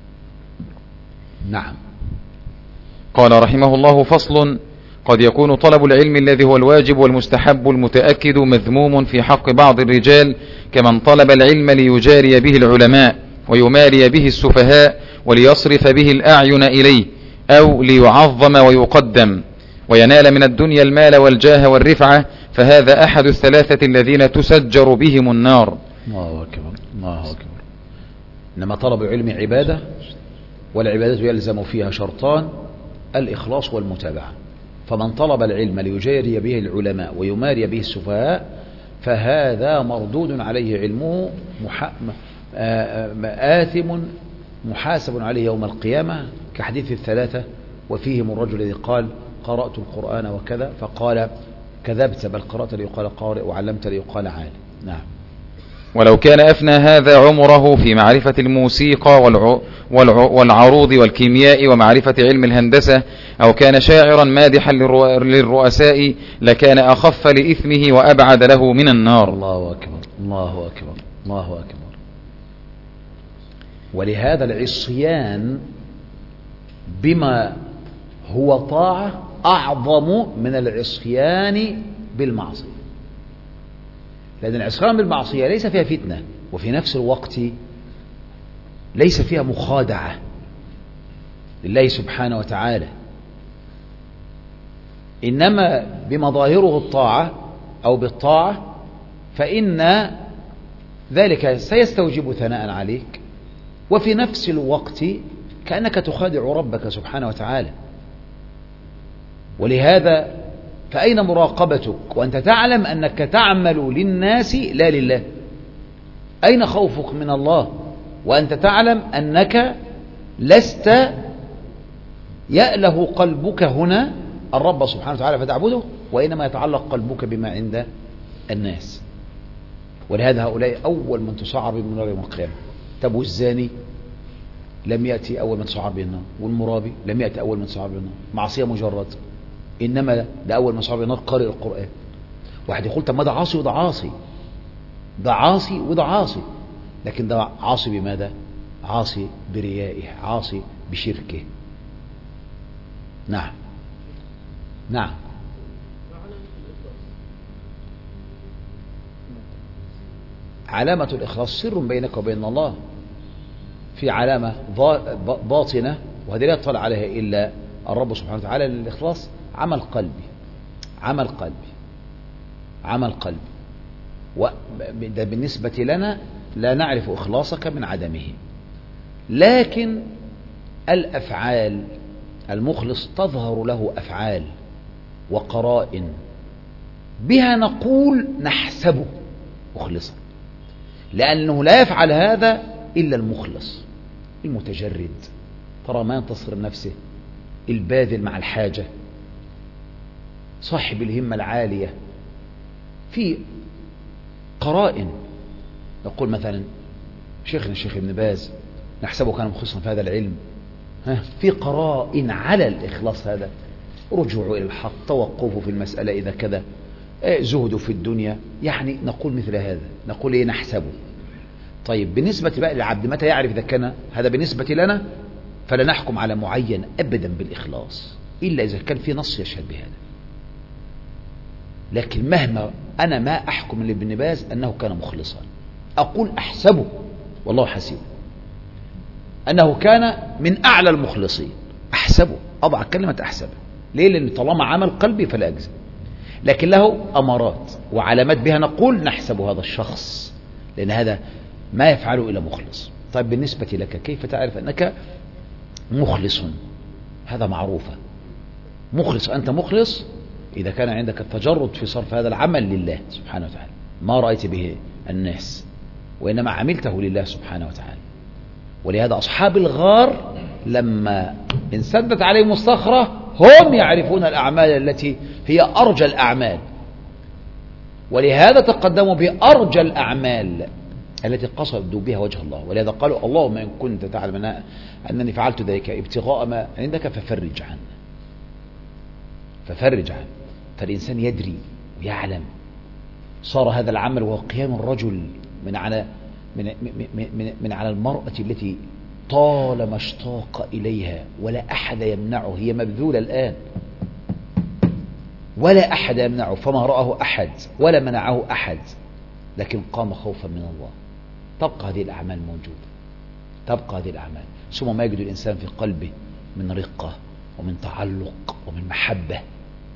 نعم. قال رحمه الله فصل قد يكون طلب العلم الذي هو الواجب والمستحب المتأكد مذموم في حق بعض الرجال، كمن طلب العلم ليجاري به العلماء ويماري به السفهاء وليصرف به الأعين إليه، أو ليعظم ويقدم. وينال من الدنيا المال والجاه والرفعة، فهذا أحد الثلاثة الذين تسجر بهم النار. الله أكبر الله أكبر. إنما طلب العلم عبادة، والعبادة يلزم فيها شرطان: الإخلاص والمتابعة. فمن طلب العلم ليجاري به العلماء ويماري به السفهاء فهذا مردود عليه علمه، مح... آثم محاسب عليه يوم القيامة، كحديث الثلاثة وفيهم الرجل الذي قال قرأت القرآن وكذا، فقال كذبت، بل قرأت ليقال قارئ وعلمت ليقال عالم. نعم. ولو كان أفنى هذا عمره في معرفة الموسيقى والع... والع... والعروض والكيمياء ومعرفة علم الهندسة، أو كان شاعرا مادحا للرو... للرؤساء، لكان أخف لإثمه وأبعد له من النار. الله أكبر الله أكبر الله أكبر. ولهذا العصيان بما هو طاعة أعظم من العصيان بالمعصية، لأن العصيان بالمعصية ليس فيها فتنة، وفي نفس الوقت ليس فيها مخادعة لله سبحانه وتعالى، إنما بمظاهره الطاعة أو بالطاعة، فإن ذلك سيستوجب ثناء عليك، وفي نفس الوقت كأنك تخادع ربك سبحانه وتعالى. ولهذا فأين مراقبتك وأنت تعلم أنك تعمل للناس لا لله؟ أين خوفك من الله وأنت تعلم أنك لست يأله قلبك هنا الرب سبحانه وتعالى فتعبده، وإنما يتعلق قلبك بما عند الناس؟ ولهذا هؤلاء أول من تسعر بهم النار يوم القيامة. طب الزاني لم يأتي أول من تسعر به النار، والمرابي لم يأتي أول من تسعر به النار، معصية مجرد، إنما ده أول من تسعر به النار قارئ القرآن. واحد يقول طب ما ده عاصي وده عاصي، ده عاصي وده عاصي، لكن ده عاصي بماذا؟ عاصي بريائه، عاصي بشركه. نعم نعم. علامة الإخلاص سر بينك وبين الله، في علامة باطنة وهذه لا يطلع عليها إلا الرب سبحانه وتعالى للإخلاص: عمل قلبي عمل قلبي عمل قلبي. وده بالنسبة لنا لا نعرف إخلاصك من عدمه، لكن الأفعال المخلص تظهر له أفعال وقرائن بها نقول نحسبه مخلصا، لأنه لا يفعل هذا إلا المخلص المتجرد، ترى ما ينتصر نفسه، الباذل مع الحاجة، صاحب الهمة العالية. في قرائن نقول مثلا شيخنا الشيخ ابن باز نحسبه كان مخلصا في هذا العلم، ها في قرائن على الإخلاص هذا: رجوعه إلى الحق، توقفه في المسألة إذا كذا، زهده في الدنيا، يعني نقول مثل هذا، نقول إيه؟ نحسبه. طيب بالنسبة بقى للعبد متى يعرف إذا كان هذا بالنسبة لنا؟ فلا نحكم على معين أبدا بالإخلاص إلا إذا كان في نص يشهد بهذا. لكن مهما أنا ما أحكم لابن باز أنه كان مخلصا، أقول أحسبه والله حسيبه أنه كان من أعلى المخلصين، أحسبه، أضع كلمة أحسبه. ليه؟ لأن طالما عمل قلبي فلا أجزم، لكن له أمارات وعلامات بها نقول نحسب هذا الشخص، لأن هذا ما يفعله إلا مخلص. طيب بالنسبة لك كيف تعرف أنك مخلص؟ هذا معروفة، مخلص، أنت مخلص إذا كان عندك التجرد في صرف هذا العمل لله سبحانه وتعالى، ما رأيت به الناس وإنما عملته لله سبحانه وتعالى. ولهذا أصحاب الغار لما انسدت عليهم الصخرة هم يعرفون الأعمال التي هي أرجى الأعمال، ولهذا تقدموا بأرجى الأعمال التي قصدوا بها وجه الله. ولهذا قالوا اللهم إن كنت تعلم أنني فعلت ذلك ابتغاء ما عندك ففرج عنه، ففرج عنه. فالإنسان يدري ويعلم صار هذا العمل وهو قيام الرجل من على من, من, من, من على المرأة التي طالما اشتاق إليها ولا أحد يمنعه، هي مبذولة الآن ولا أحد يمنعه، فما رآه أحد ولا منعه أحد، لكن قام خوفا من الله. تبقى هذه الأعمال موجودة، تبقى هذه الأعمال، ثم ما يجد الإنسان في قلبه من رقة ومن تعلق ومن محبة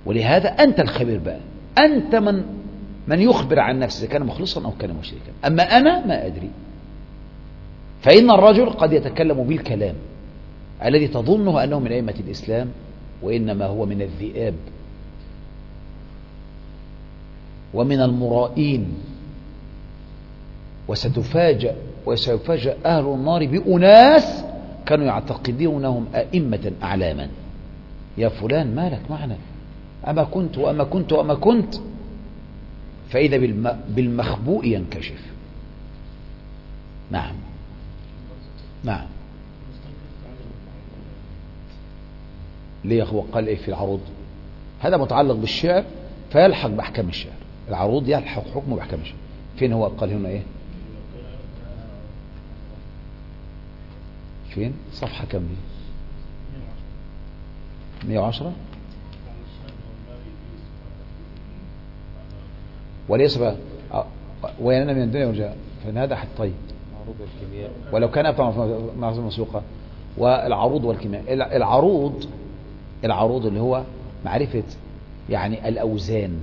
ولهذا أنت الخبير بقى، أنت من من يخبر عن نفسه إذا كان مخلصا أو كان مشركا. أما أنا ما أدري. فإن الرجل قد يتكلم بالكلام الذي تظنه أنه من أئمة الإسلام، وإنما هو من الذئاب ومن المرائين. وستفاجأ وسيفاجأ أهل النار بأناس كانوا يعتقدونهم أئمة أعلاما. يا فلان مالك معنا، أما كنت وأما كنت وأما كنت، فإذا بالمخبوء ينكشف. نعم نعم. ليه هو قال إيه في العروض؟ هذا متعلق بالشعر فيلحق بأحكام الشعر. العروض يلحق حكمه بأحكام الشعر. فين هو قال هنا إيه؟ فين؟ صفحة كم دي؟ مئة وعشرة. وليس بقى ويننا من الدنيا والجاء فإن هذا حد طيب ولو كان مع الموسيقى. والعروض والكيمياء. العروض العروض اللي هو معرفة يعني الأوزان،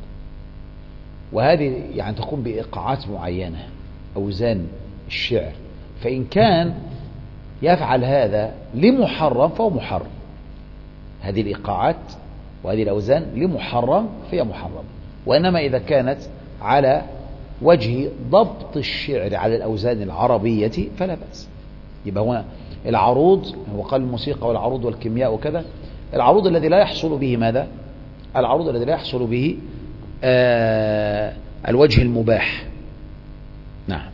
وهذه يعني تقوم بإيقاعات معينة، أوزان الشعر. فإن كان يفعل هذا لمحرم فهو محرم. هذه الإيقاعات وهذه الأوزان لمحرم فهي محرم. وإنما إذا كانت على وجه ضبط الشعر على الأوزان العربية فلا بأس. يبقى هنا العروض، هو قال الموسيقى والعروض والكيمياء وكذا. العروض الذي لا يحصل به ماذا؟ العروض الذي لا يحصل به آه الوجه المباح. نعم.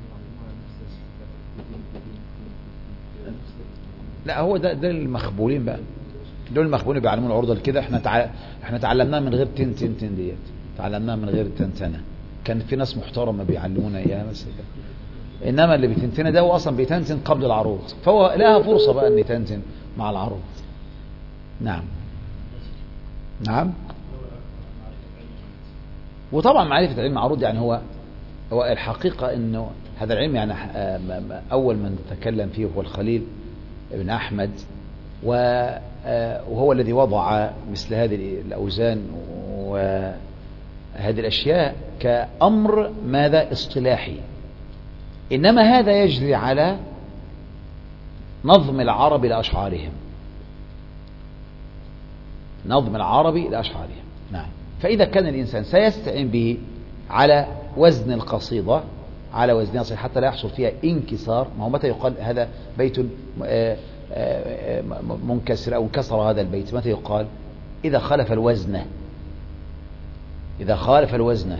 لا هو ده ده المخبولين بقى، دول المخبولين بيعلمون العروض كده. احنا تع... احنا تعلمناها من غير تن تن تن ديت، تعلمناها من غير تنتنه. كان في ناس محترمه بيعلمونا اياها بس كده. انما اللي بيتنتنه ده هو اصلا بيتنتن قبل العروض، فهو لها فرصه بقى ان يتنتن مع العروض. نعم نعم. وطبعا معرفه علم العروض يعني هو هو الحقيقه انه هذا العلم يعني اول من تكلم فيه هو الخليل ابن احمد، وهو الذي وضع مثل هذه الأوزان وهذه الأشياء كأمر ماذا اصطلاحي. إنما هذا يجري على نظم العرب لأشعارهم، نظم العربي لأشعارهم. نعم. فإذا كان الإنسان سيستعين به على وزن القصيدة، على وزنها صحيح حتى لا يحصل فيها انكسار. ما هو متى يقال هذا بيت منكسر أو انكسر هذا البيت؟ متى يقال؟ إذا خالف الوزن، إذا خالف الوزن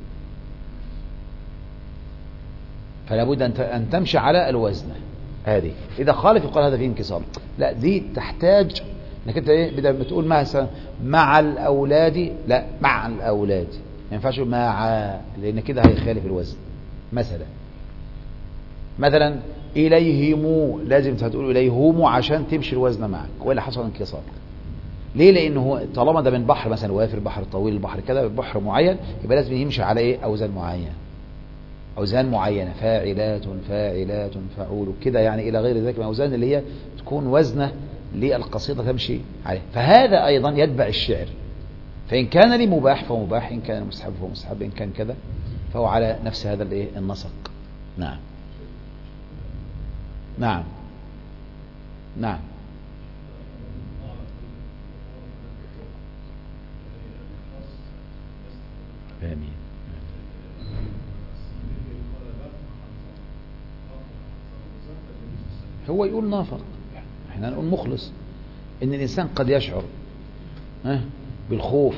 فلا بد أن تمشي على الوزن. هذه إذا خالف يقال هذا فيه انكسار. لا دي تحتاج انك انت ايه بدل ما تقول مثلا مع الأولاد، لا مع الأولاد، ما ينفعش مع، لأن كده هيخالف الوزن. مثلا مثلا إليهم، لازم تقول إليهم عشان تمشي الوزن معك، وإلا حصل انكسار. ليه؟ لأنه طالما ده من بحر مثلا وافر، بحر طويل، البحر كذا، بحر معين، يبقى لازم يمشي على إيه؟ أوزان معينة، أوزان معينة، فاعلات فاعلات فعول كده يعني إلى غير ذلك من أوزان اللي هي تكون وزنة للقصيدة تمشي عليه. فهذا أيضا يتبع الشعر. فإن كان لي مباح فهو مباح، إن كان مستحب فهو مستحب، إن كان كذا فهو على نفس هذا الايه النسق. نعم نعم نعم. آمين. هو يقول نافق، احنا نقول مخلص. ان الانسان قد يشعر بالخوف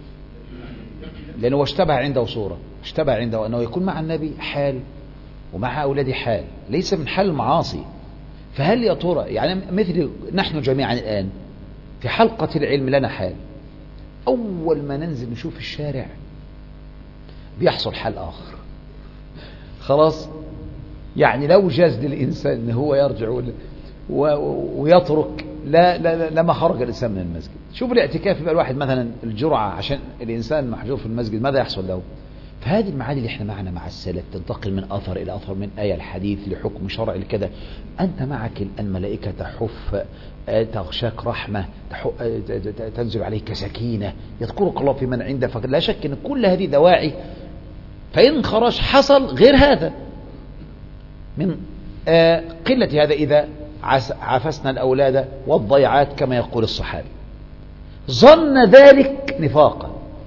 لانه اشتبه عنده صورة، اشتبه عنده انه يكون مع النبي حال ومع أولاده حال ليس من حال المعاصي. فهل يا ترى يعني مثل نحن جميعا الآن في حلقة العلم لنا حال، أول ما ننزل نشوف الشارع بيحصل حال آخر خلاص. يعني لو جاز للإنسان أنه هو يرجع ويترك، لا لا لا لما خرج الإنسان من المسجد. شوف الاعتكاف، يبقى الواحد مثلا الجرعة عشان الإنسان محجور في المسجد ماذا يحصل له؟ فهذه المعاني اللي احنا معنا مع السلف تنتقل من أثر إلى أثر، من آية الحديث لحكم شرعي لكذا. أنت معك الآن ملائكة تحف، تغشاك رحمة، تنزل عليك سكينة، يذكرك الله في من عنده. فلا شك أن كل هذه دواعي، فإن خرج حصل غير هذا من قلة هذا إذا عافسنا الأولاد والضيعات كما يقول الصحابي، ظن ذلك نفاقا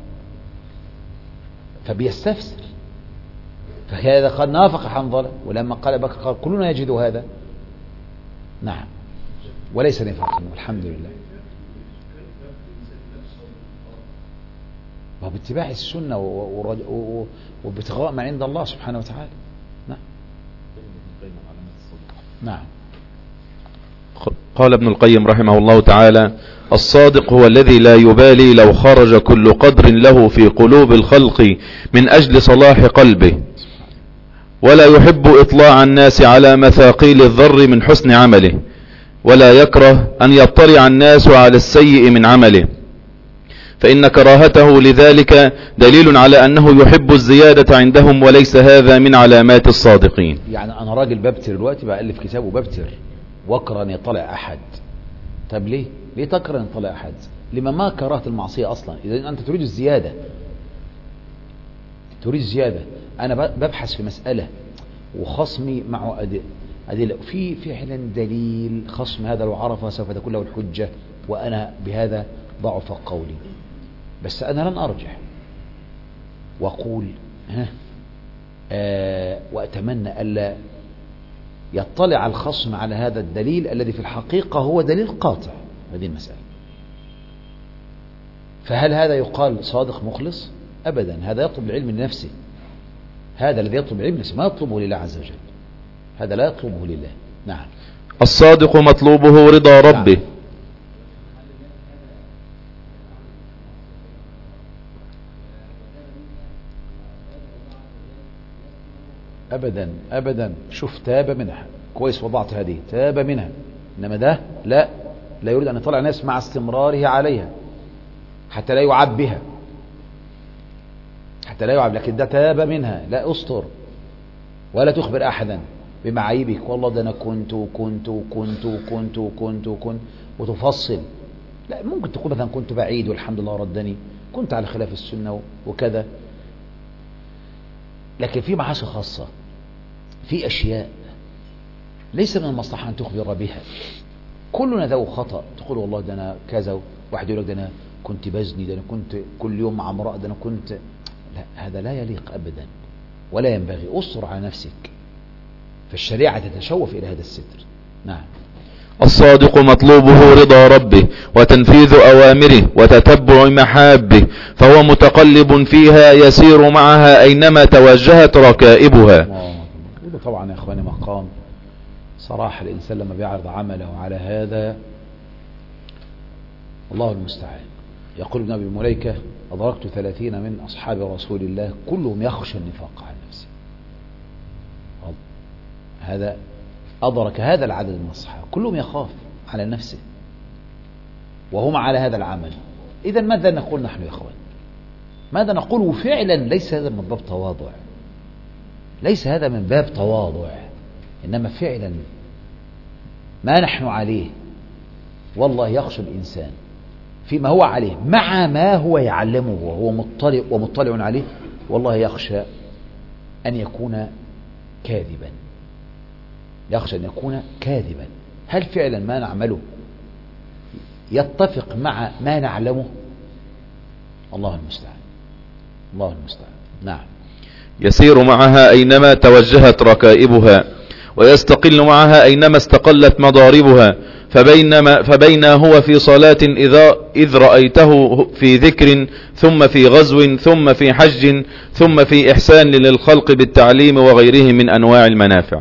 فبيستفسر، فهذا قد نافق حنظلة، ولما قال بكر قال كلنا يجد هذا. نعم، وليس نفاقا والحمد لله، وباتباع السنة وابتغاء ما عند الله سبحانه وتعالى. نعم نعم. قال ابن القيم رحمه الله تعالى: الصادق هو الذي لا يبالي لو خرج كل قدر له في قلوب الخلق من أجل صلاح قلبه، ولا يحب إطلاع الناس على مثاقيل الذر من حسن عمله، ولا يكره أن يطلع الناس على السيء من عمله، فإن كراهته لذلك دليل على أنه يحب الزيادة عندهم، وليس هذا من علامات الصادقين. يعني أنا راجل ببتر دلوقتي، بألف كتاب وببتر واكره أن يطلع أحد. طب ليه؟ ليه تكره أن يطلع أحد؟ لما ما كرهت المعصية أصلا؟ إذا أنت تريد الزيادة، تريد الزيادة. أنا ببحث في مسألة وخصمي معه أدلة، في فعلا دليل خصم هذا لو عرفه سوف تكون له الحجة، وأنا بهذا ضعف قولي، بس أنا لن أرجح وأقول ها آه وأتمنى ألا يطلع الخصم على هذا الدليل الذي في الحقيقة هو دليل قاطع هذه المسألة. فهل هذا يقال صادق مخلص؟ أبدا، هذا يطلب العلم لنفسه، هذا الذي يطلب العلم لنفسه ما يطلبه لله عز وجل، هذا لا يطلبه لله. نعم. الصادق مطلوبه رضا ربه. نعم. أبدا أبدا. شوف، تاب منها كويس، وضعت هذه، تاب منها، إنما ده لا لا يريد أن يطلع الناس مع استمراره عليها حتى لا يعب بها، حتى لا يعب، لكن ده تاب منها. لا أسطر ولا تخبر أحدا بمعايبك، والله ده أنا كنت وكنت وكنت وكنت وكنت وكنت وتفصل. لا، ممكن تقول مثلا كنت بعيد والحمد لله ردني، كنت على خلاف السنة وكذا، لكن في معاصي خاصة، في أشياء ليس من المصلحة أن تخبر بها. كلنا ذو خطأ، تقول والله ده أنا كذا، واحد يقول لك ده أنا كنت بزني، ده أنا كنت كل يوم مع امرأة، ده أنا كنت، لا، هذا لا يليق أبدا ولا ينبغي. أسر على نفسك، فالشريعة تتشوف إلى هذا الستر. نعم. الصادق مطلوبه رضا ربه وتنفيذ أوامره وتتبع محابه، فهو متقلب فيها يسير معها أينما توجهت ركائبها. وده طبعا يا أخواني مقام صراحة الإنسان لما بيعرض عمله على هذا، الله المستعان. يقول ابن أبي مليكة: أدركت ثلاثين من أصحاب رسول الله كلهم يخشى النفاق عن نفسه. هذا أدرك هذا العدد من الصحابة، كلهم يخاف على نفسه وهم على هذا العمل. إذا ماذا نقول نحن يا أخوان؟ ماذا نقول؟ وفعلا ليس هذا من باب تواضع، ليس هذا من باب تواضع، إنما فعلا ما نحن عليه والله يخشى الإنسان فيما هو عليه مع ما هو يعلمه وهو مطلع ومطلع عليه، والله يخشى أن يكون كاذبا، يخشى أن يكون كاذبا. هل فعلا ما نعمله يتفق مع ما نعلمه؟ الله المستعان، الله المستعان. نعم. يسير معها أينما توجهت ركائبها، ويستقل معها أينما استقلت مضاربها، فبينما فبين هو في صلاة إذا إذ رأيته في ذكر، ثم في غزو، ثم في حج، ثم في إحسان للخلق بالتعليم وغيره من أنواع المنافع.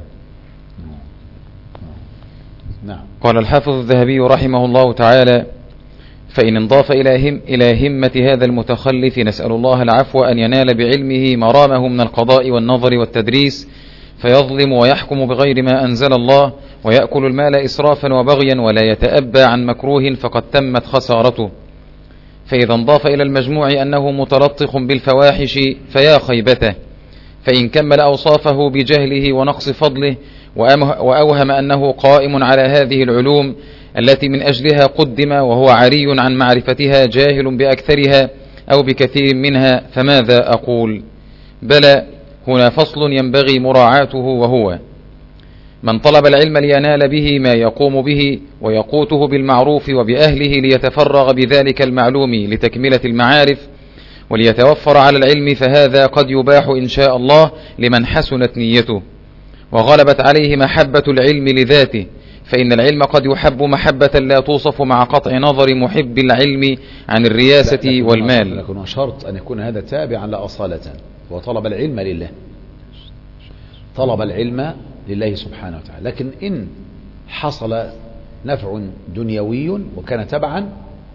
نعم. قال الحافظ الذهبي رحمه الله تعالى: فإن انضاف إلى, هم إلى همة هذا المتخلف نسأل الله العفو أن ينال بعلمه مرامه من القضاء والنظر والتدريس، فيظلم ويحكم بغير ما أنزل الله، ويأكل المال إسرافا وبغيا، ولا يتأبى عن مكروه فقد تمت خسارته. فإذا انضاف إلى المجموع أنه متلطخ بالفواحش فيا خيبته، فإن كمل أوصافه بجهله ونقص فضله وأوهم أنه قائم على هذه العلوم التي من أجلها قدم وهو عري عن معرفتها جاهل بأكثرها أو بكثير منها، فماذا أقول؟ بلى، هنا فصل ينبغي مراعاته، وهو: من طلب العلم لينال به ما يقوم به ويقوته بالمعروف وبأهله ليتفرغ بذلك المعلوم لتكملة المعارف وليتوفر على العلم، فهذا قد يباح إن شاء الله لمن حسنت نيته وغلبت عليه محبة العلم لذاته، فإن العلم قد يحب محبة لا توصف مع قطع نظر محب العلم عن الرياسة والمال. لكن شرط أن يكون هذا تابعا لأصالة، وطلب العلم لله، طلب العلم لله سبحانه وتعالى. لكن إن حصل نفع دنيوي وكان تبعا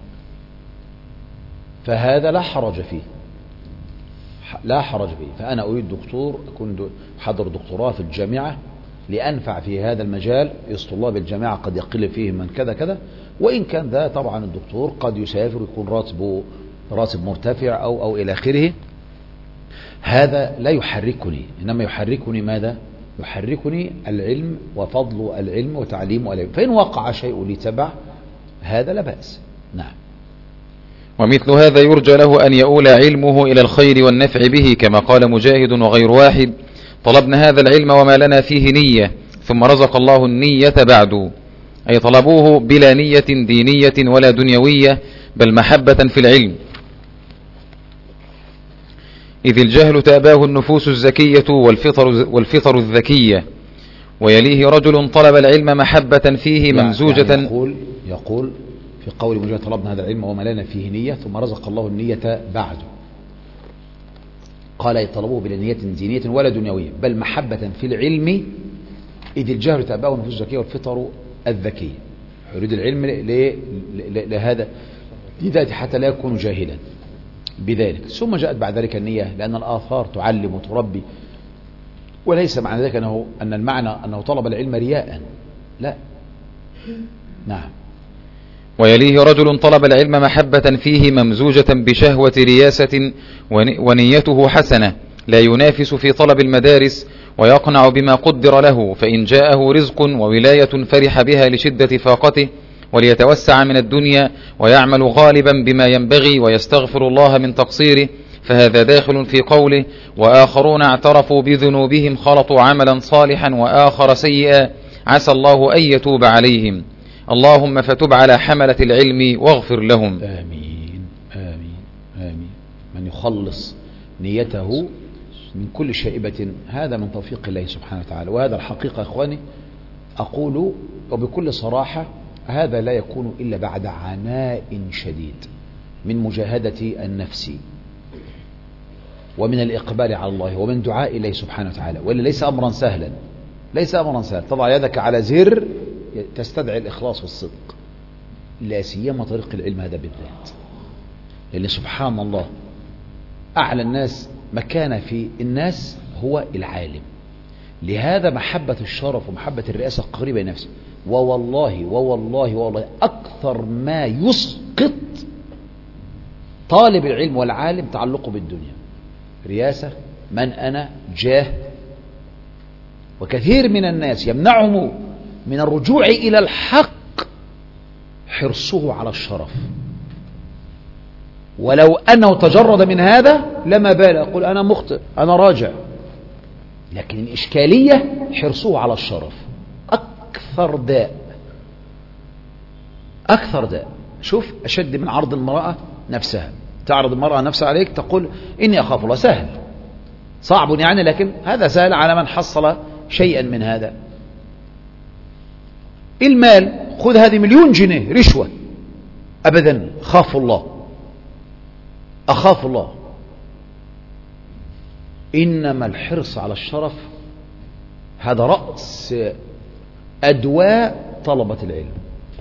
فهذا لا حرج فيه، لا حرج فيه. فأنا أريد دكتور، أكون حضر دكتوراه في الجامعة لأنفع في هذا المجال، إذ طلاب الجامعة قد يقل فيهم من كذا كذا، وإن كان ذا طبعا الدكتور قد يسافر يكون راتبه راتب مرتفع أو أو إلى آخره. هذا لا يحركني، إنما يحركني ماذا؟ يحركني العلم وفضل العلم وتعليم العلم. فإن وقع شيء لتبع هذا لا بأس. نعم. ومثل هذا يرجى له أن يؤول علمه إلى الخير والنفع به، كما قال مجاهد وغير واحد: طلبنا هذا العلم وما لنا فيه نية، ثم رزق الله النية بعد، أي طلبوه بلا نية دينية ولا دنيوية، بل محبة في العلم، إذ الجهل تأباه النفوس الزكية والفطر, والفطر الذكية. ويليه رجل طلب العلم محبة فيه ممزوجة، يعني يقول, يقول في قول مجاهد: طلبنا هذا العلم وما لنا فيه نية، ثم رزق الله النية بعد. قال: طلبوه بلا نية دينية ولا دنيوية، بل محبة في العلم، إذ الجهل تأباه النفوس الزكية والفطر الذكية. يريد العلم لهذا لذاته حتى لا يكون جاهلا بذلك. ثم جاءت بعد ذلك النية، لأن الآثار تعلم وتربي، وليس معنى ذلك أنه أن المعنى أنه طلب العلم رياء، لا. نعم. ويليه رجل طلب العلم محبة فيه ممزوجة بشهوة رياسة ونيته حسنة، لا ينافس في طلب المدارس ويقنع بما قدر له، فإن جاءه رزق وولاية فرح بها لشدة فاقته وليتوسع من الدنيا ويعمل غالبا بما ينبغي ويستغفر الله من تقصيره، فهذا داخل في قوله: وآخرون اعترفوا بذنوبهم خلطوا عملا صالحا وآخر سيئا عسى الله أن يتوب عليهم، اللهم فتب على حملة العلم واغفر لهم. آمين آمين آمين. من يخلص نيته من كل شائبة، هذا من توفيق الله سبحانه وتعالى. وهذا الحقيقة إخواني أقول وبكل صراحة، هذا لا يكون إلا بعد عناء شديد من مجاهدة النفس ومن الإقبال على الله ومن دعاء الله سبحانه وتعالى. ولا ليس أمرا سهلا، ليس أمرا سهلا. تضع يدك على زر تستدعي الإخلاص والصدق، لا سيما طريق العلم هذا بالذات، لأن سبحان الله أعلى الناس مكانة في الناس هو العالم. لهذا محبة الشرف ومحبة الرئاسة قريبة نفسه. ووالله ووالله ووالله أكثر ما يسقط طالب العلم والعالم تعلقه بالدنيا، رياسة، من أنا، جاه. وكثير من الناس يمنعهم من الرجوع إلى الحق حرصه على الشرف، ولو أنه تجرد من هذا لما بال، يقول أنا مخطئ أنا راجع. لكن الإشكالية حرصه على الشرف، أكثر داء، أكثر داء. شوف أشد من عرض المرأة نفسها، تعرض المرأة نفسها عليك تقول إني أخاف الله، سهل، صعب يعني، لكن هذا سهل على من حصل شيئا من هذا. المال، خذ هذه مليون جنيه رشوة، أبدا، خاف الله، أخاف الله. إنما الحرص على الشرف هذا رأس أدواء طلبة العلم.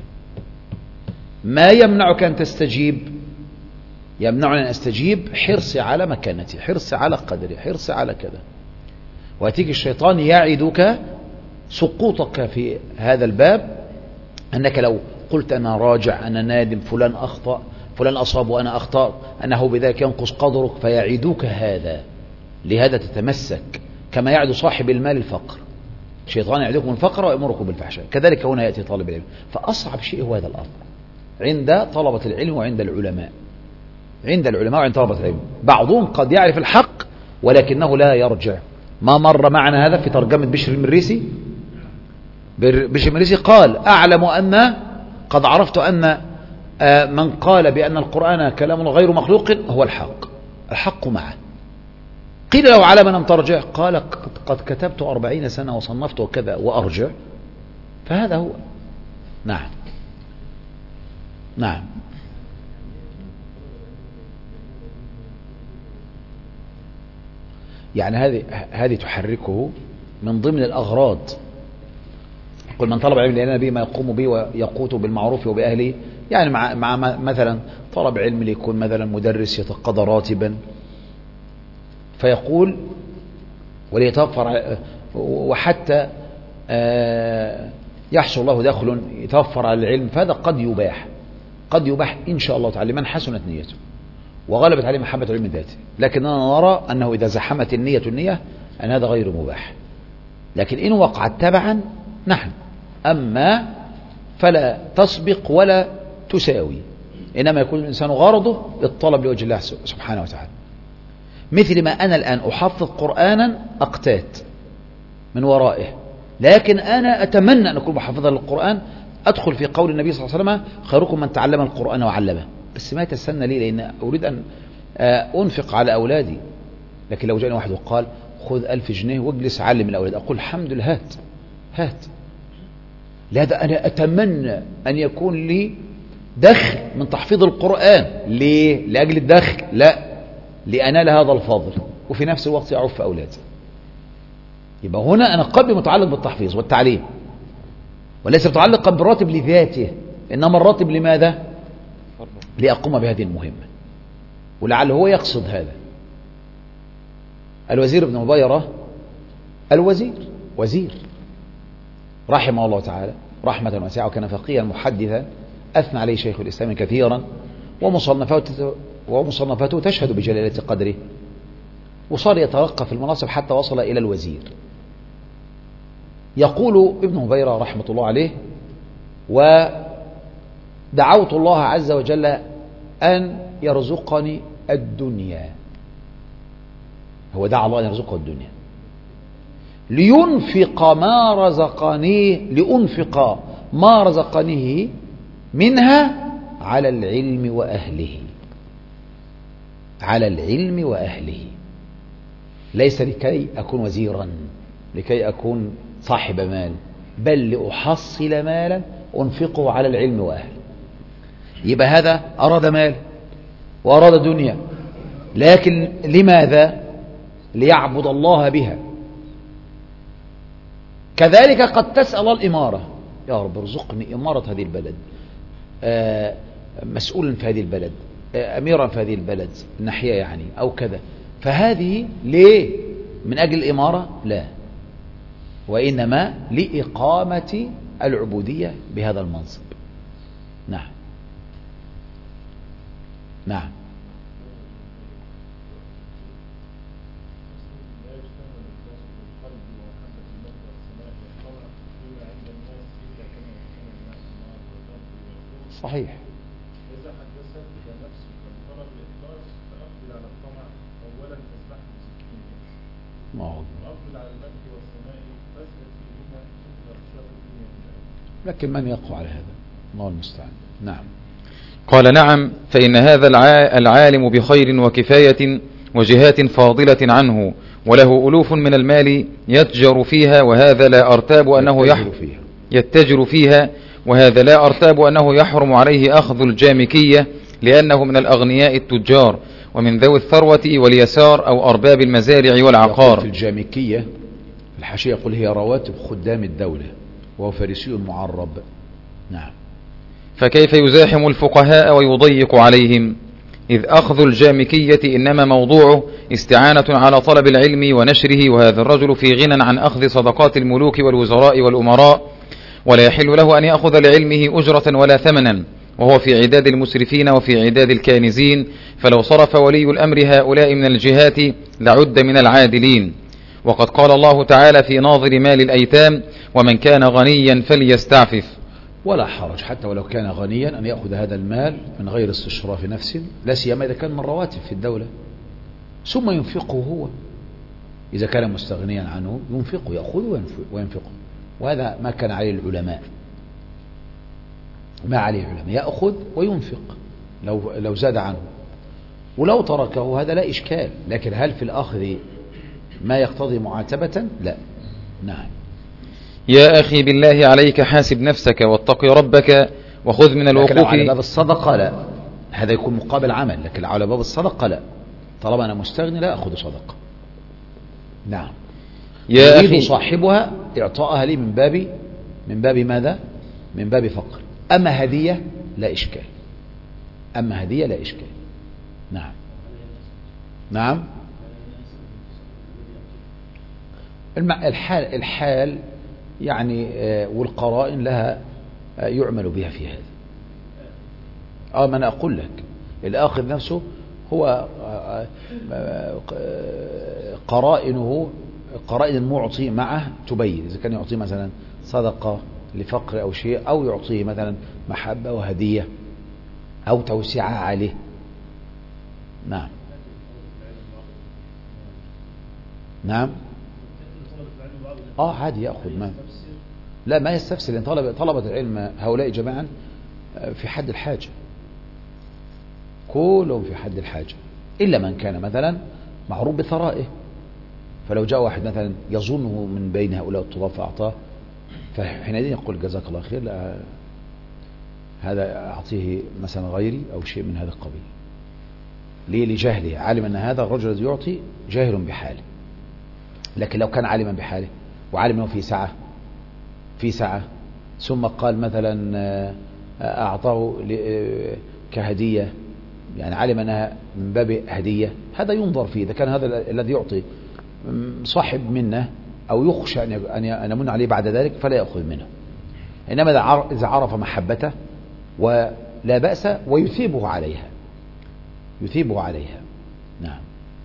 ما يمنعك أن تستجيب؟ يمنعني أن أستجيب حرصي على مكانتي، حرصي على قدري، حرصي على كذا. ويأتيك الشيطان يعدك سقوطك في هذا الباب، أنك لو قلت أنا راجع، أنا نادم، فلان أخطأ، فلان أصاب وأنا أخطأ أنه بذلك ينقص قدرك، فيعيدوك هذا، لهذا تتمسك، كما يعد صاحب المال الفقر، الشيطان يعدكم الفقر ويأمركم بالفحشاء، كذلك هنا يأتي طالب العلم. فأصعب شيء هو هذا الأمر عند طلبة العلم وعند العلماء، عند العلماء وعند طلبة العلم. بعضهم قد يعرف الحق ولكنه لا يرجع. ما مر معنا هذا في ترجمة بشر المريسي؟ بشر المريسي قال: أعلم أن قد عرفت أن من قال بأن القرآن كلام غير مخلوق هو الحق، الحق معه. قيل له: على من لم ترجع؟ قال: قد كتبت أربعين سنة وصنفت وكذا وأرجع. فهذا هو. نعم نعم. يعني هذه هذه تحركه من ضمن الأغراض. قل من طلب علم لأن به ما يقوم به ويقوت بالمعروف وبأهله. يعني مع, مع مثلا طلب علم ليكون مثلا مدرس يتقاضى راتبا، فيقول وليتوفر وحتى يحصل الله دخل يتوفر على العلم، فهذا قد يباح، قد يباح إن شاء الله تعالى لمن حسنت نيته وغلبت عليه محبة العلم ذاته. لكننا نرى أنه إذا زحمت النية النية أن هذا غير مباح. لكن إن وقعت تبعا نحن، أما فلا تسبق ولا تساوي، إنما يكون الإنسان غرضه الطلب لوجه الله سبحانه وتعالى. مثل ما أنا الآن أحفظ قرآنا أقتات من ورائه، لكن أنا أتمنى أن أكون محفظا للقرآن، أدخل في قول النبي صلى الله عليه وسلم: خيركم من تعلم القرآن وعلمه. بس ما يتسنى لي، لأن أريد أن أنفق على أولادي. لكن لو جاءني واحد وقال: خذ ألف جنيه واجلس علم الأولاد، أقول: الحمد لله، هات هات. لا، أنا أتمنى أن يكون لي دخل من تحفيظ القرآن. ليه؟ لأجل الدخل؟ لا، لأنال هذا الفضل وفي نفس الوقت أعف أولادي. يبقى هنا أنا قلبي متعلق بالتحفيظ والتعليم، وليس متعلقا بالراتب لذاته، إنما الراتب لماذا؟ لأقوم بهذه المهمة. ولعل هو يقصد هذا. الوزير ابن مبيرة، الوزير وزير رحمه الله تعالى رحمة واسعة، وكان فقيها محدثا أثنى عليه شيخ الإسلام كثيرا، ومصنفاته ومصنفاته تشهد بجلالة قدره، وصار يترقى في المناصب حتى وصل إلى الوزير. يقول ابن مبيرة رحمة الله عليه: ودعوت الله عز وجل أن يرزقني الدنيا. هو دعا الله أن يرزقه الدنيا لينفق ما رزقنيه لأنفق ما رزقنيه منها على العلم وأهله، على العلم وأهله، ليس لكي أكون وزيرا، لكي أكون صاحب مال، بل لأحصل مالا أنفقه على العلم وأهله. يبقى هذا أراد مال وأراد دنيا، لكن لماذا؟ ليعبد الله بها. كذلك قد تسأل الله الإمارة: يا رب ارزقني إمارة هذه البلد، آه مسؤولا في هذه البلد، آه أميرا في هذه البلد الناحية يعني، أو كذا. فهذه ليه؟ من أجل الإمارة؟ لا، وإنما لإقامة العبودية بهذا المنصب. نعم نعم. صحيح. إذا حدثت نفسك بطلب الإخلاص فأقبل على الطمع أولا تسبح بسكين، ما هو وأقبل على المجد والثناء فاسلك فيهما سبل رشاق الدنيا. لكن من يقوى على هذا؟ الله المستعان. نعم. قال: نعم، فإن هذا العالم بخير وكفاية وجهات فاضلة عنه، وله ألوف من المال يتجر فيها، وهذا لا أرتاب أنه يحرم يتجر فيها وهذا لا أرتاب أنه يحرم عليه أخذ الجامكية، لأنه من الأغنياء التجار ومن ذوي الثروة واليسار أو أرباب المزارع والعقار. في الجامكية الحاشية يقول: هي رواتب خدام الدولة، وهو فارسي معرب. نعم. فكيف يزاحم الفقهاء ويضيق عليهم؟ إذ أخذ الجامكية إنما موضوعه استعانة على طلب العلم ونشره، وهذا الرجل في غنى عن أخذ صدقات الملوك والوزراء والأمراء، ولا يحل له أن يأخذ لعلمه أجرة ولا ثمنا، وهو في عداد المسرفين وفي عداد الكانزين، فلو صرف ولي الأمر هؤلاء من الجهات لعد من العادلين. وقد قال الله تعالى في ناظر مال الأيتام: ومن كان غنيا فليستعفف. ولا حرج حتى ولو كان غنيا أن يأخذ هذا المال من غير استشراف نفس، لا سيما إذا كان من رواتب في الدولة، ثم ينفقه هو. إذا كان مستغنيا عنه ينفقه، يأخذه وينفقه. وهذا ما كان عليه العلماء، ما عليه العلماء، يأخذ وينفق لو لو زاد عنه، ولو تركه هذا لا إشكال. لكن هل في الأخذ ما يقتضي معاتبة؟ لا. نعم. يا أخي بالله عليك حاسب نفسك واتق ربك وخذ من الوقوف. لكن على باب الصدقة لا، هذا يكون مقابل عمل. لكن على باب الصدقة لا، طالما أنا مستغني لا أخذ صدقة. نعم. يا يريد أخي صاحبها إعطاءها لي من باب من باب ماذا؟ من باب فقر. أما هدية لا إشكال، أما هدية لا إشكال. نعم. نعم. الحال الحال يعني والقرائن لها يعمل بها في هذا. اه ما انا اقول لك الاخذ نفسه هو قرائنه، قرائن المعطي معه تبين اذا كان يعطيه مثلا صدقة لفقر او شيء، او يعطيه مثلا محبة وهدية او توسعة عليه. نعم. نعم. اه عادي يأخذ. ما لا ما يستفسر، لأن طلبة, طلبة العلم هؤلاء جميعا في حد الحاجة، كلهم في حد الحاجة، إلا من كان مثلا معروف بثرائه. فلو جاء واحد مثلا يظنه من بين هؤلاء الطلاب فأعطاه، فحينئذ يقول جزاك الله خير، لا هذا أعطيه مثلا غيري أو شيء من هذا القبيل. ليه؟ لجهله، عالم أن هذا الرجل الذي يعطي جاهل بحاله. لكن لو كان عالما بحاله وعالم أنه في سعة في سعة ثم قال مثلا أعطاه كهدية، يعني عالم أنها من باب هدية، هذا ينظر فيه. إذا كان هذا الذي يعطي صاحب منه أو يخشى أن يمن عليه بعد ذلك فلا يأخذ منه. إنما إذا عرف محبته ولا بأس ويثيبه عليها، يثيبه عليها. نعم.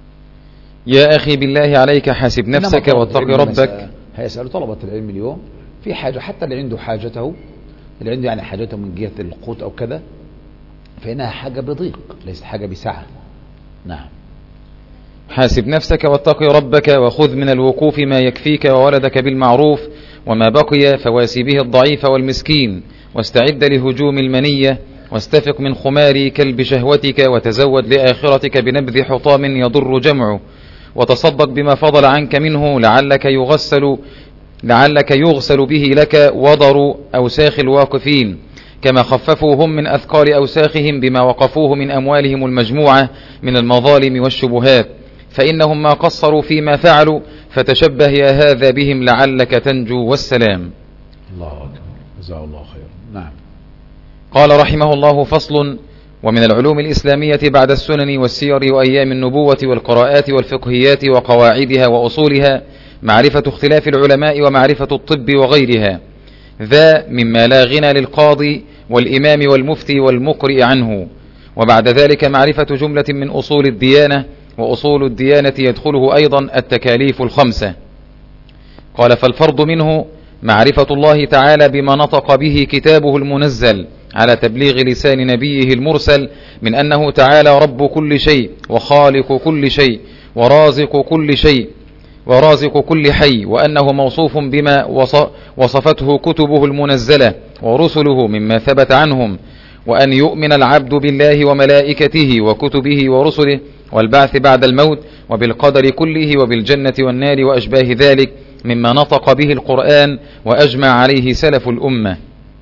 يا أخي بالله عليك حاسب نفسك واتق ربك. هيسألوا طلبة العلم اليوم في حاجة، حتى اللي عنده حاجته، اللي عنده يعني حاجته من جهة القوت أو كذا، فإنها حاجة بضيق ليست حاجة بسعة. نعم. حاسب نفسك واتق ربك وخذ من الوقوف ما يكفيك وولدك بالمعروف، وما بقي فواسي به الضعيف والمسكين، واستعد لهجوم المنية، واستفق من خمار كلب شهوتك، وتزود لآخرتك بنبذ حطام يضر جمعه، وتصدق بما فضل عنك منه لعلك يغسل لعلك يغسل به لك وضر أوساخ الواقفين، كما خففوا هم من أثقال أوساخهم بما وقفوه من أموالهم المجموعة من المظالم والشبهات، فإنهم ما قصروا فيما فعلوا، فتشبه يا هذا بهم لعلك تنجو والسلام. الله أكبر، جزاه الله خير. نعم. قال رحمه الله: فصل: ومن العلوم الإسلامية بعد السنن والسير وأيام النبوة والقراءات والفقهيات وقواعدها وأصولها معرفة اختلاف العلماء ومعرفة الطب وغيرها، ذا مما لا غنى للقاضي والإمام والمفتي والمقرئ عنه. وبعد ذلك معرفة جملة من أصول الديانة، وأصول الديانة يدخله أيضا التكاليف الخمسة. قال: فالفرض منه معرفة الله تعالى بما نطق به كتابه المنزل على تبليغ لسان نبيه المرسل من أنه تعالى رب كل شيء وخالق كل شيء ورازق كل شيء ورازق كل حي، وأنه موصوف بما وصفته كتبه المنزلة ورسله مما ثبت عنهم، وأن يؤمن العبد بالله وملائكته وكتبه ورسله والبعث بعد الموت وبالقدر كله وبالجنة والنار وأشباه ذلك مما نطق به القرآن وأجمع عليه سلف الأمة.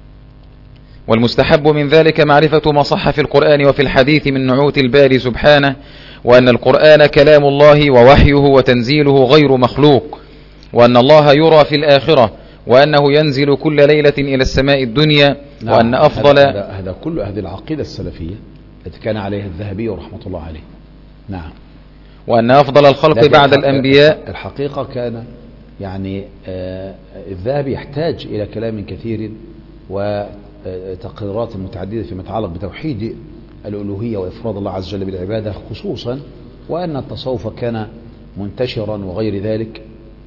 والمستحب من ذلك معرفة ما صح في القرآن وفي الحديث من نعوت الباري سبحانه، وأن القرآن كلام الله ووحيه وتنزيله غير مخلوق، وأن الله يرى في الآخرة، وأنه ينزل كل ليلة إلى السماء الدنيا. نعم. وأن أفضل هذا, هذا كل هذه العقيدة السلفية التي كان عليها الذهبي رحمة الله عليه. نعم. وأن أفضل الخلق بعد الأنبياء. الحقيقة كان يعني آه الذهبي يحتاج إلى كلام كثير و تقريرات متعددة فيما يتعلق بتوحيد الألوهية وإفراد الله عز وجل بالعبادة خصوصا، وأن التصوف كان منتشرا وغير ذلك.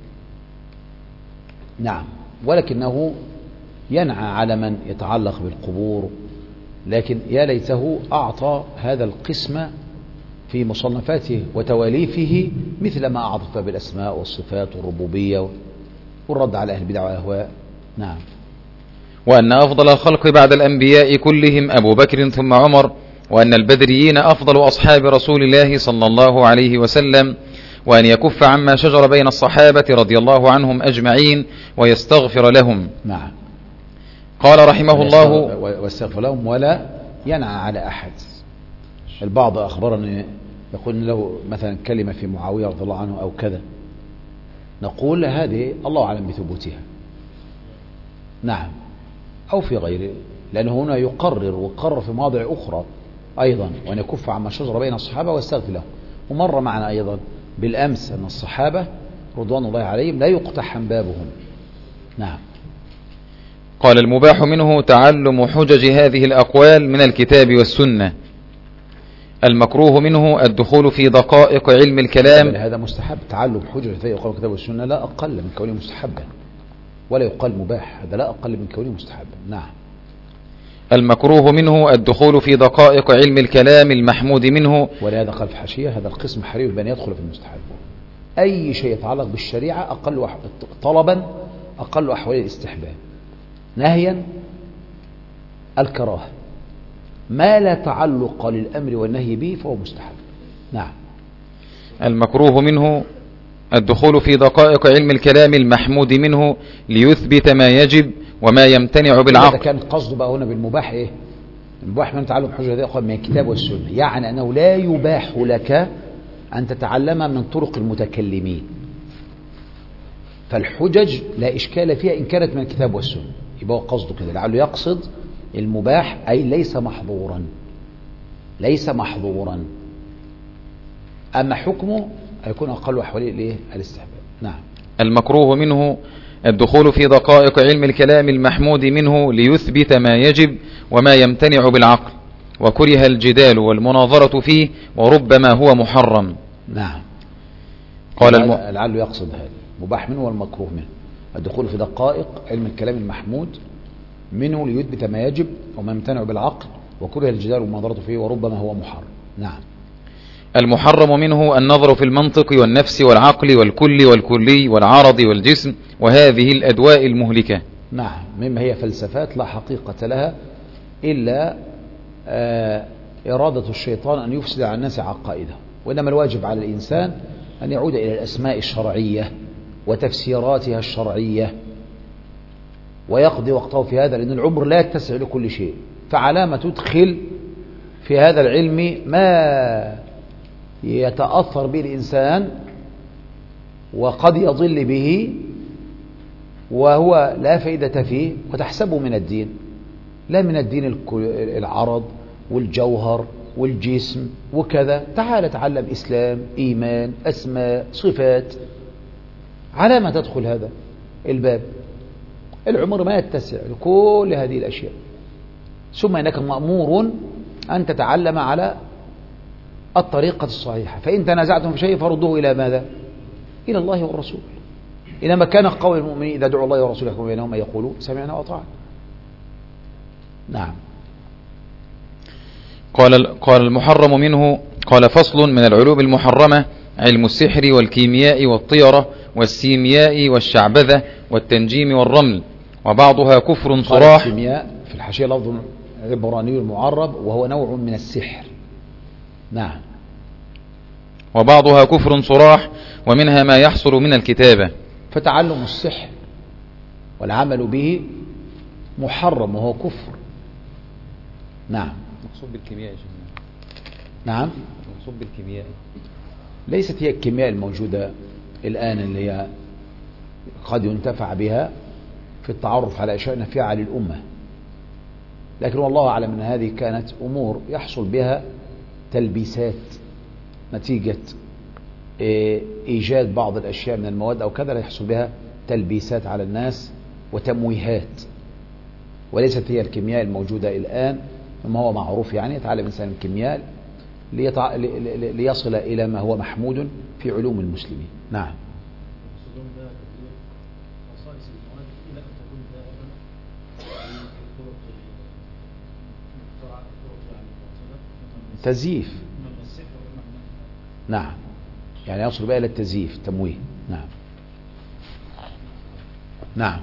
نعم، ولكنه ينعى على من يتعلق بالقبور، لكن يا ليته أعطى هذا القسم في مصنفاته وتواليفه مثل ما أعطى بالأسماء والصفات والربوبية والرد على أهل البدع والأهواء. نعم. وأن أفضل الخلق بعد الأنبياء كلهم أبو بكر ثم عمر، وأن البدريين أفضل أصحاب رسول الله صلى الله عليه وسلم، وأن يكف عما شجر بين الصحابة رضي الله عنهم أجمعين ويستغفر لهم. نعم. قال رحمه الله ويستغفر لهم ولا ينعى على أحد. البعض أخبرني يقول له مثلا كلمة في معاوية رضي الله عنه أو كذا، نقول هذه الله أعلم بثبوتها. نعم، أو في غيره، لأنه هنا يقرر وقرر في مواضع أخرى أيضا وأن يكف عما شجر بين الصحابة ويستغفر لهم. ومر معنا أيضا بالأمس أن الصحابة رضوان الله عليهم لا يقتحم بابهم. نعم. قال المباح منه تعلم حجج هذه الأقوال من الكتاب والسنة. المكروه منه الدخول في دقائق علم الكلام. هذا مستحب، تعلم حجج هذه الأقوال من الكتاب والسنة لا أقل من كونه مستحبا، ولا يقال مباح، هذا لا أقل من كونه مستحبا. نعم. المكروه منه الدخول في دقائق علم الكلام المحمود منه. ولهذا قال في حاشية هذا القسم حري بأن يدخل في المستحب. أي شيء يتعلق بالشريعة أقل طلبا أقل أحوال الاستحباب، نهيا الكراهة، ما لا تعلق للأمر والنهي به فهو مستحب. نعم. المكروه منه الدخول في دقائق علم الكلام المحمود منه ليثبت ما يجب وما يمتنع بالعقل. كان قصده بقى هنا بالمباح إيه؟ المباح من تعلم حجة هذه الأقوال من الكتاب والسنة، يعني أنه لا يباح لك أن تتعلم من طرق المتكلمين، فالحجج لا إشكال فيها إن كانت من الكتاب والسنة. يبقى قصده كده، لعله يقصد المباح أي ليس محظورا، ليس محظورا، أما حكمه يكون أقل أحواله الاستحباب. نعم. المكروه منه الدخول في دقائق علم الكلام المحمود منه ليثبت ما يجب وما يمتنع بالعقل، وكره الجدال والمناظرة فيه وربما هو محرم. نعم. قال الم... لعله يقصد هذا مباح منه والمكروه منه، الدخول في دقائق علم الكلام المحمود منه ليثبت ما يجب وما يمتنع بالعقل، وكره الجدال والمناظرة فيه وربما هو محرم. نعم. المحرم منه النظر في المنطق والنفس والعقل والكل والكلي والعرض والجسم وهذه الأدواء المهلكة. نعم، مما هي فلسفات لا حقيقة لها إلا آه إرادة الشيطان أن يفسد على الناس عقائده، وإنما الواجب على الإنسان أن يعود إلى الأسماء الشرعية وتفسيراتها الشرعية ويقضي وقته في هذا، لأن العمر لا يتسع لكل شيء، فعلامة تدخل في هذا العلم ما يتأثر به الإنسان وقد يضل به وهو لا فائدة فيه وتحسبه من الدين، لا من الدين العرض والجوهر والجسم وكذا. تعال تعلم إسلام، إيمان، أسماء، صفات، على ما تدخل هذا الباب. العمر ما يتسع لكل هذه الأشياء، ثم إنك مأمور أن تتعلم على الطريقة الصحيحة، فإن تنازعتم في شيء فردوه إلى ماذا؟ إلى الله والرسول. إنما كان قول المؤمنين إذا دعوا الله ورسوله يحكم بينهم أن يقولوا سمعنا وأطعنا. نعم. قال قال المحرم منه، قال فصل من العلوم المحرمة علم السحر والكيمياء والطيرة والسيمياء والشعبذة والتنجيم والرمل، وبعضها كفر صراح. الكيمياء في الحاشية لفظ عبراني المعرب وهو نوع من السحر. نعم. وبعضها كفر صراح ومنها ما يحصل من الكتابة. فتعلم السحر والعمل به محرم وهو كفر. نعم. مقصود بالكيمياء يا شيخنا. نعم. مقصود بالكيمياء ليست هي الكيمياء الموجودة الآن اللي هي قد ينتفع بها في التعرف على أشياء نافعة للأمة، لكن والله أعلم أن هذه كانت أمور يحصل بها تلبيسات نتيجة إيجاد بعض الأشياء من المواد أو كذا، يحصل بها تلبيسات على الناس وتمويهات. وليست هي الكيمياء الموجودة الآن ما هو معروف. يعني يتعلم إنسان الكيمياء ليطع... ليصل إلى ما هو محمود في علوم المسلمين. نعم. يقصدون ده كثير خصائص المواد إلى أن تكون دائما في طرق المخترعات الطرق يعني باطلة تزييف. إما من السحر وإما من نعم، يعني يوصل بقى إلى التزييف التمويه. نعم نعم.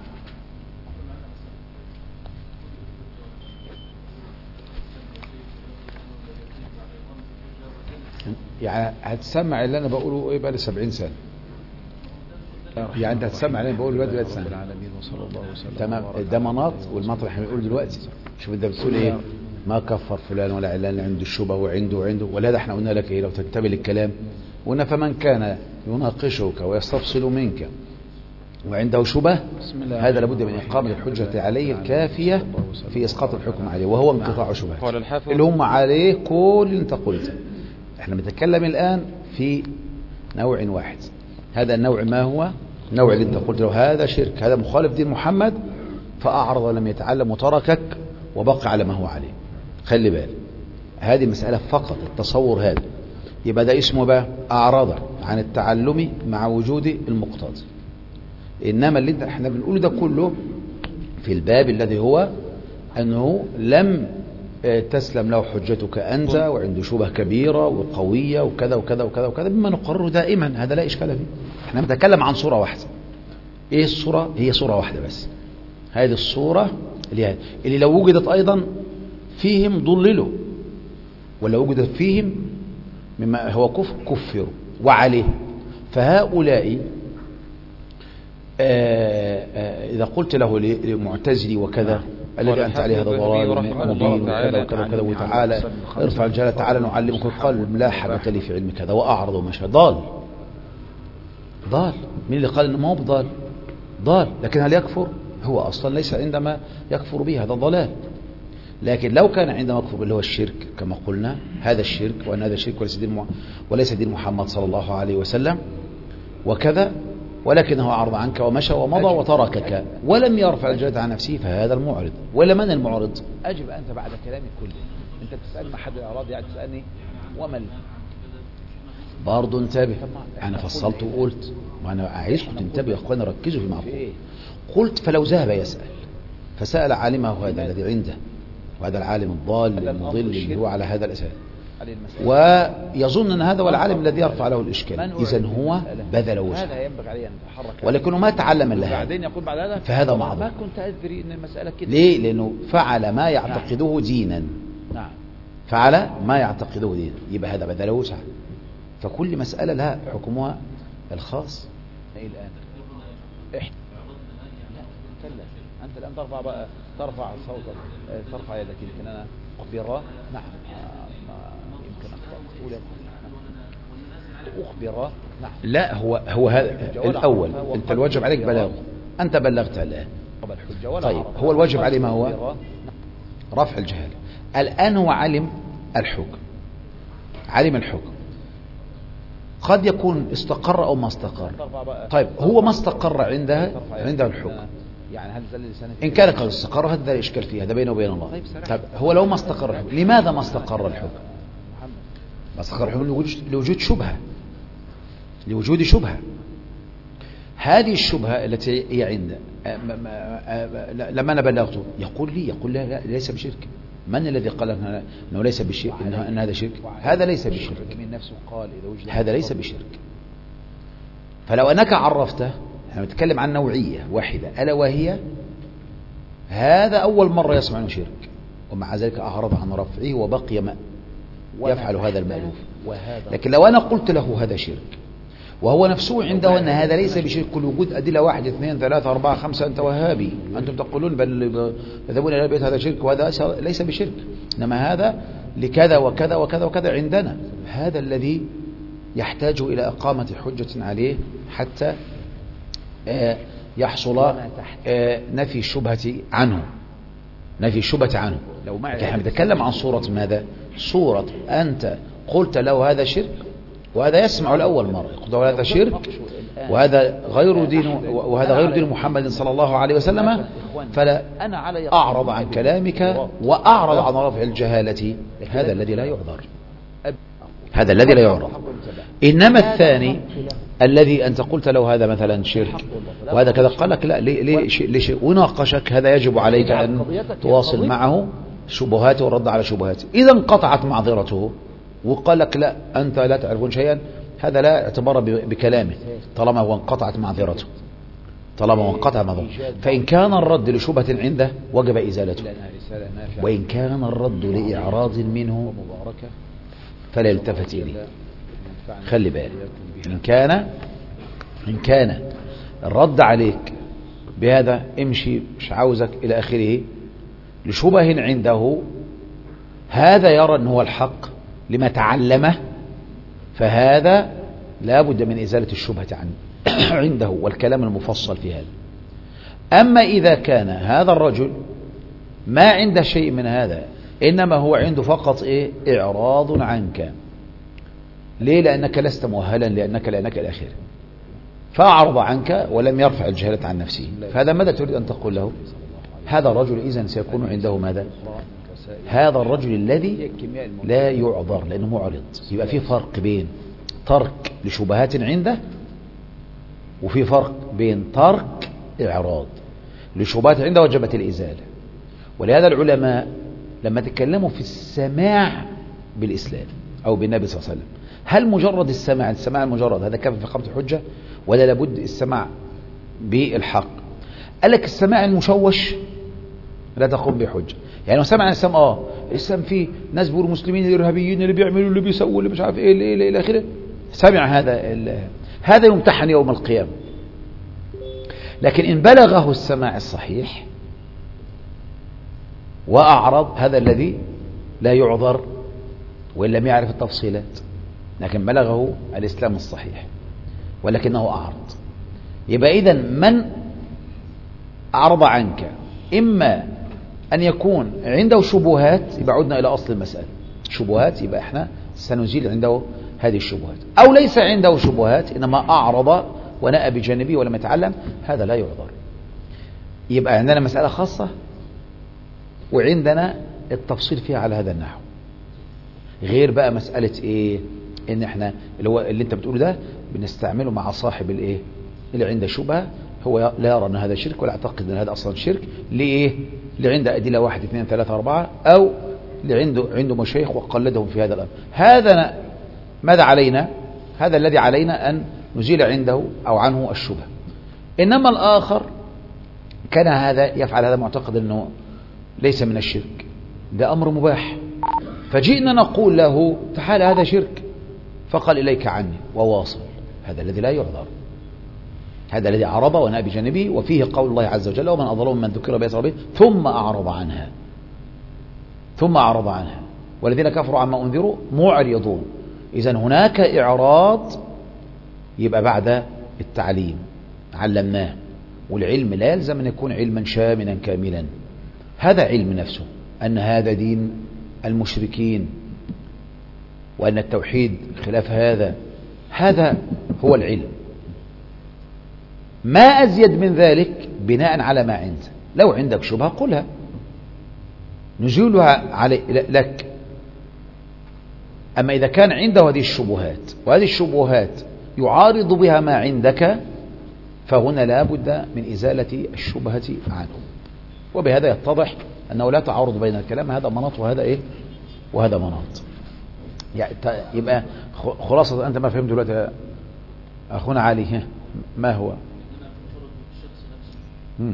يعني هتسمع اللي انا بقوله ايه بقى لي سبعين سنه. يعني انت هتسمع اللي انا بقوله دلوقتي بقى سنه. تمام. ده مناط والمناط اللي احنا بنقوله دلوقتي. شوف انت بتقول ايه؟ ما كفر فلان ولا علان عنده الشبه وعنده وعنده ولا ده احنا قلنا لك ايه لو تنتبه للكلام قلنا فمن كان يناقشك ويستفصل منك وعنده شبه هذا لابد من إقامة الحجة عليه الكافية في إسقاط الحكم عليه وهو انقطاع شبهه اللي هم عليه كل اللي انت قلت. احنا بنتكلم الآن في نوع واحد. هذا النوع ما هو؟ نوع اللي انت قلت له هذا شرك، هذا مخالف دين محمد، فأعرض ولم يتعلم وتركك وبقى على ما هو عليه. خلي بالك هذه مسألة فقط التصور هذا. يبقى ده اسمه بقى أعرض عن التعلم مع وجود المقتضي. إنما اللي احنا بنقوله ده كله في الباب الذي هو أنه لم تسلم له حجتك أنت وعنده شبه كبيرة وقوية وكذا وكذا وكذا وكذا بما نقرره دائما. هذا لا إشكال فيه. احنا بنتكلم عن صورة واحدة. ايه الصورة؟ هي صورة واحدة بس. هذه الصورة اللي, هذه. اللي لو وجدت أيضا فيهم ضللوا ولو وجدت فيهم مما هو كفر كفروا وعليه. فهؤلاء آآ آآ إذا قلت له لمعتزلي وكذا الذي أنت عليه هذا ضلال مبين وكذا وكذا وكذا وتعالى ارفع الجلال تعالى نعلمك قال لا حبة لي في علم كذا وأعرض ومشى ضال ضال. مين اللي قال إنه ما هو ضال؟ ضال. لكن هل يكفر؟ هو أصلا ليس عندما يكفر به هذا ضلال. لكن لو كان عندما يكفر اللي هو الشرك كما قلنا هذا الشرك وأن هذا الشرك وليس دين وليس دين محمد صلى الله عليه وسلم وكذا ولكنه أعرض عنك ومشى ومضى وتركك ولم يرفع الجلد عن نفسه فهذا المعرض. ولا من المعرض؟ أجب أنت بعد كلامي كله. أنت بتسألني ما حد الأعراض يعني تسألني ومن برضه انتبه. أنا فصلت وقلت وأنا عايزكم تنتبهوا يا أخواني ركزوا في المعقول. قلت فلو ذهب يسأل فسأل عالمه هذا الذي عنده وهذا العالم الضال المضل اللي هو على هذا الأساس ويظن أن هذا هو العالم الذي يرفع له الإشكال إذن هو بذل وسعه ولكنه ما تعلم إلا فهذا معظم. ليه؟ لأنه فعل ما يعتقده دينا. فعل ما يعتقده دينا يبقى هذا بذل وسعه. فكل مسألة لها حكمها الخاص. الآن إحنا لا أنت الآن ترفع بقى ترفع صوتك ترفع يدك يمكن أنا أخبر. نعم يمكن أخبر أخبر. نعم لا هو هو هذا الأول. أنت الواجب عليك بلاغه. أنت بلغت الآن. طيب هو الواجب عليه ما هو؟ رفع الجهال. الآن هو علم الحكم علم الحكم قد يكون استقر أو ما استقر. طيب هو ما استقر عنده عنده الحكم إن كان قد استقر هذا الإشكال فيه هذا بينه وبين الله. طيب هو لو ما استقر الحكم لماذا ما استقر الحكم؟ ما استقر الحكم لوجود شبهة لوجود شبهة. هذه الشبهة التي هي عنده لما أنا بلغته يقول لي يقول لا, لا ليس بشرك. من الذي قال أنه ليس بشرك أن هذا شرك؟ هذا ليس بشرك. هذا ليس بشرك. فلو أنك عرفته احنا نتكلم عن نوعية واحدة ألا وهي هذا أول مرة يسمع عنه شرك ومع ذلك أعرض عن رفعه وبقي ما يفعل هذا المألوف. لكن لو أنا قلت له هذا شرك وهو نفسه عنده أن هذا ليس بشرك كل وجود أدلة واحد اثنين ثلاثة أربعة خمسة أنت وهابي أنتم تقولون بل يذهبون إلى البيت هذا شرك وهذا ليس بشرك إنما هذا لكذا وكذا وكذا وكذا عندنا. هذا الذي يحتاج إلى إقامة حجة عليه حتى يحصل نفي الشبهة عنه نفي الشبهة عنه. نحن نتكلم عن صورة ماذا؟ صورة أنت قلت له هذا شرك وهذا يسمع الأول مرة يقول هذا شرك وهذا غير دين وهذا غير دين محمد صلى الله عليه وسلم فلا أنا علي أعرض عن كلامك وأعرض عن رفع الجهالة، هذا الذي لا يعذر، هذا الذي لا يعرض. إنما الثاني الذي أنت قلت له هذا مثلا شرك وهذا كذا، قال لك لا ليش ليش وناقشك، هذا يجب عليك أن تواصل معه شبهاته والرد على شبهاته. إذا انقطعت معذرته وقال لك لا أنت لا تعرفون شيئا، هذا لا اعتبار بكلامه طالما هو انقطعت معذرته، طالما هو انقطع معذرته. فإن كان الرد لشبهة عنده وجب إزالته، وإن كان الرد لإعراض منه فلا يلتفت إليه. خلي بالك، إن كان إن كان الرد عليك بهذا امشي مش عاوزك إلى آخره لشبه عنده، هذا يرى أنه هو الحق لما تعلمه، فهذا لا بد من إزالة الشبهة عنه عنده والكلام المفصل في هذا. أما إذا كان هذا الرجل ما عنده شيء من هذا، إنما هو عنده فقط إيه؟ إعراض عنك. ليه؟ لأنك لست مؤهلا، لأنك لأنك الأخير، فأعرض عنك ولم يرفع الجهالة عن نفسه. فهذا ماذا تريد أن تقول له؟ هذا الرجل إذن سيكون عنده ماذا؟ هذا الرجل الذي لا يعذر لأنه معرض. يبقى في فرق بين ترك لشبهات عنده وفي فرق بين ترك إعراض. لشبهات عنده وجبت الإزالة. ولهذا العلماء لما تكلموا في السماع بالإسلام أو بالنبي صلى الله عليه وسلم، هل مجرد السماع السماع المجرد هذا كافي في إقامة الحجة ولا لابد السماع بالحق؟ قال لك السماع المشوش لا تقوم بحجة. يعني لو سمع الإسلام اه الإسلام فيه ناس بيقولوا مسلمين الإرهابيين اللي بيعملوا اللي بيسووا اللي مش عارف ايه اللي الى اخره، سمع هذا هذا يمتحن يوم القيامة. لكن إن بلغه السماع الصحيح وأعرض، هذا الذي لا يعذر وإن لم يعرف التفصيلات، لكن بلغه الإسلام الصحيح ولكنه أعرض. يبقى إذن من أعرض عنك إما أن يكون عنده شبهات، يبقى عدنا إلى أصل المسألة، شبهات يبقى إحنا سنزيل عنده هذه الشبهات، أو ليس عنده شبهات إنما أعرض ونأى بجانبه ولم يتعلم، هذا لا يعذر. يبقى عندنا مسألة خاصة وعندنا التفصيل فيها على هذا النحو، غير بقى مسألة إيه إن إحنا اللي هو اللي أنت بتقوله ده بنستعمله مع صاحب الإيه اللي عنده شبهة، هو لا يرى أن هذا شرك ولا يعتقد أن هذا أصلا شرك. لإيه؟ اللي عنده أدلة واحد اثنين ثلاثة أربعة، أو اللي عنده عنده مشايخ وقلدهم في هذا الأمر. هذا ماذا علينا؟ هذا الذي علينا أن نزيل عنده أو عنه الشبهة. إنما الآخر كان هذا يفعل هذا معتقد أنه ليس من الشرك، ده أمر مباح، فجئنا نقول له تعال هذا شرك، فقال إليك عني وواصل، هذا الذي لا يعذر، هذا الذي أعرض ونأى بجانبه. وفيه قول الله عز وجل ومن أظلم من ذكر بآيات ربه ثم أعرض عنها ثم أعرض عنها والذين كفروا عما أنذروا معرضون. إذن هناك إعراض، يبقى بعد التعليم علمناه، والعلم لا يلزم أن يكون علما شاملا كاملا، هذا علم نفسه أن هذا دين المشركين وأن التوحيد خلاف هذا، هذا هو العلم. ما أزيد من ذلك بناء على ما عنده. لو عندك شبهة قلها نزولها علي لك. أما إذا كان عنده هذه الشبهات وهذه الشبهات يعارض بها ما عندك، فهنا لا بد من إزالة الشبهة عنه. وبهذا يتضح أنه لا تعارض بين الكلام، هذا مناط وهذا إيه وهذا مناط. يعني يبقى خلاصة أنت ما فهمت دلوقتي أخونا علي ما هو؟ مم.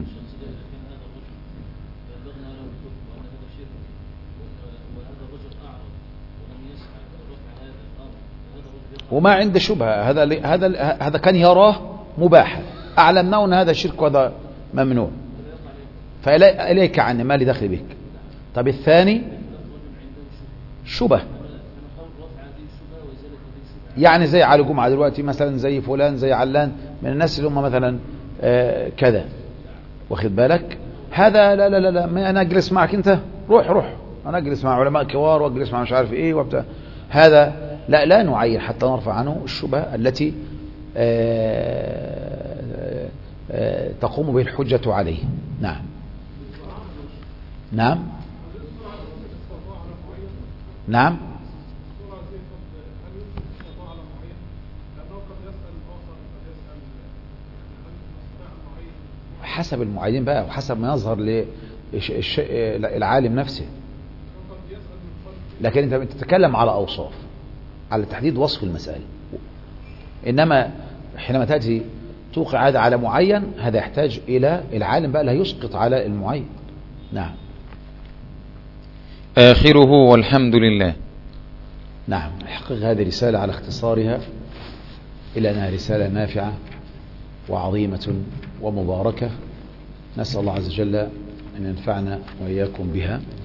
وما عنده شبهة، هذا هذا هذا كان يراه مباحا، أعلمناه أن هذا شرك وهذا ممنوع، فإليك عني ما لي دخل بك. طب الثاني شبه، يعني زي علي جمعة دلوقتي مثلا، زي فلان زي علان من الناس اللي هم مثلا آه كذا، واخد بالك؟ هذا لا لا لا لا ما أنا أجلس معك أنت، روح روح أنا أجلس مع علماء كبار وأجلس مع مش عارف إيه وبتاع، هذا لا لا نعين حتى نرفع عنه الشبهة التي آه آه تقوم به الحجة عليه. نعم. نعم نعم حسب المعين بقى وحسب ما يظهر للعالم نفسه. لكن انت بتتكلم على اوصاف، على تحديد وصف المسألة. انما حينما تأتي توقع هذا على معين، هذا يحتاج الى العالم بقى اللي هيسقط على المعين. نعم. آخره والحمد لله. نعم. حقيقة هذه رسالة على اختصارها إلا أنها رسالة نافعة وعظيمة ومباركة. نسأل الله عز وجل أن ينفعنا وإياكم بها.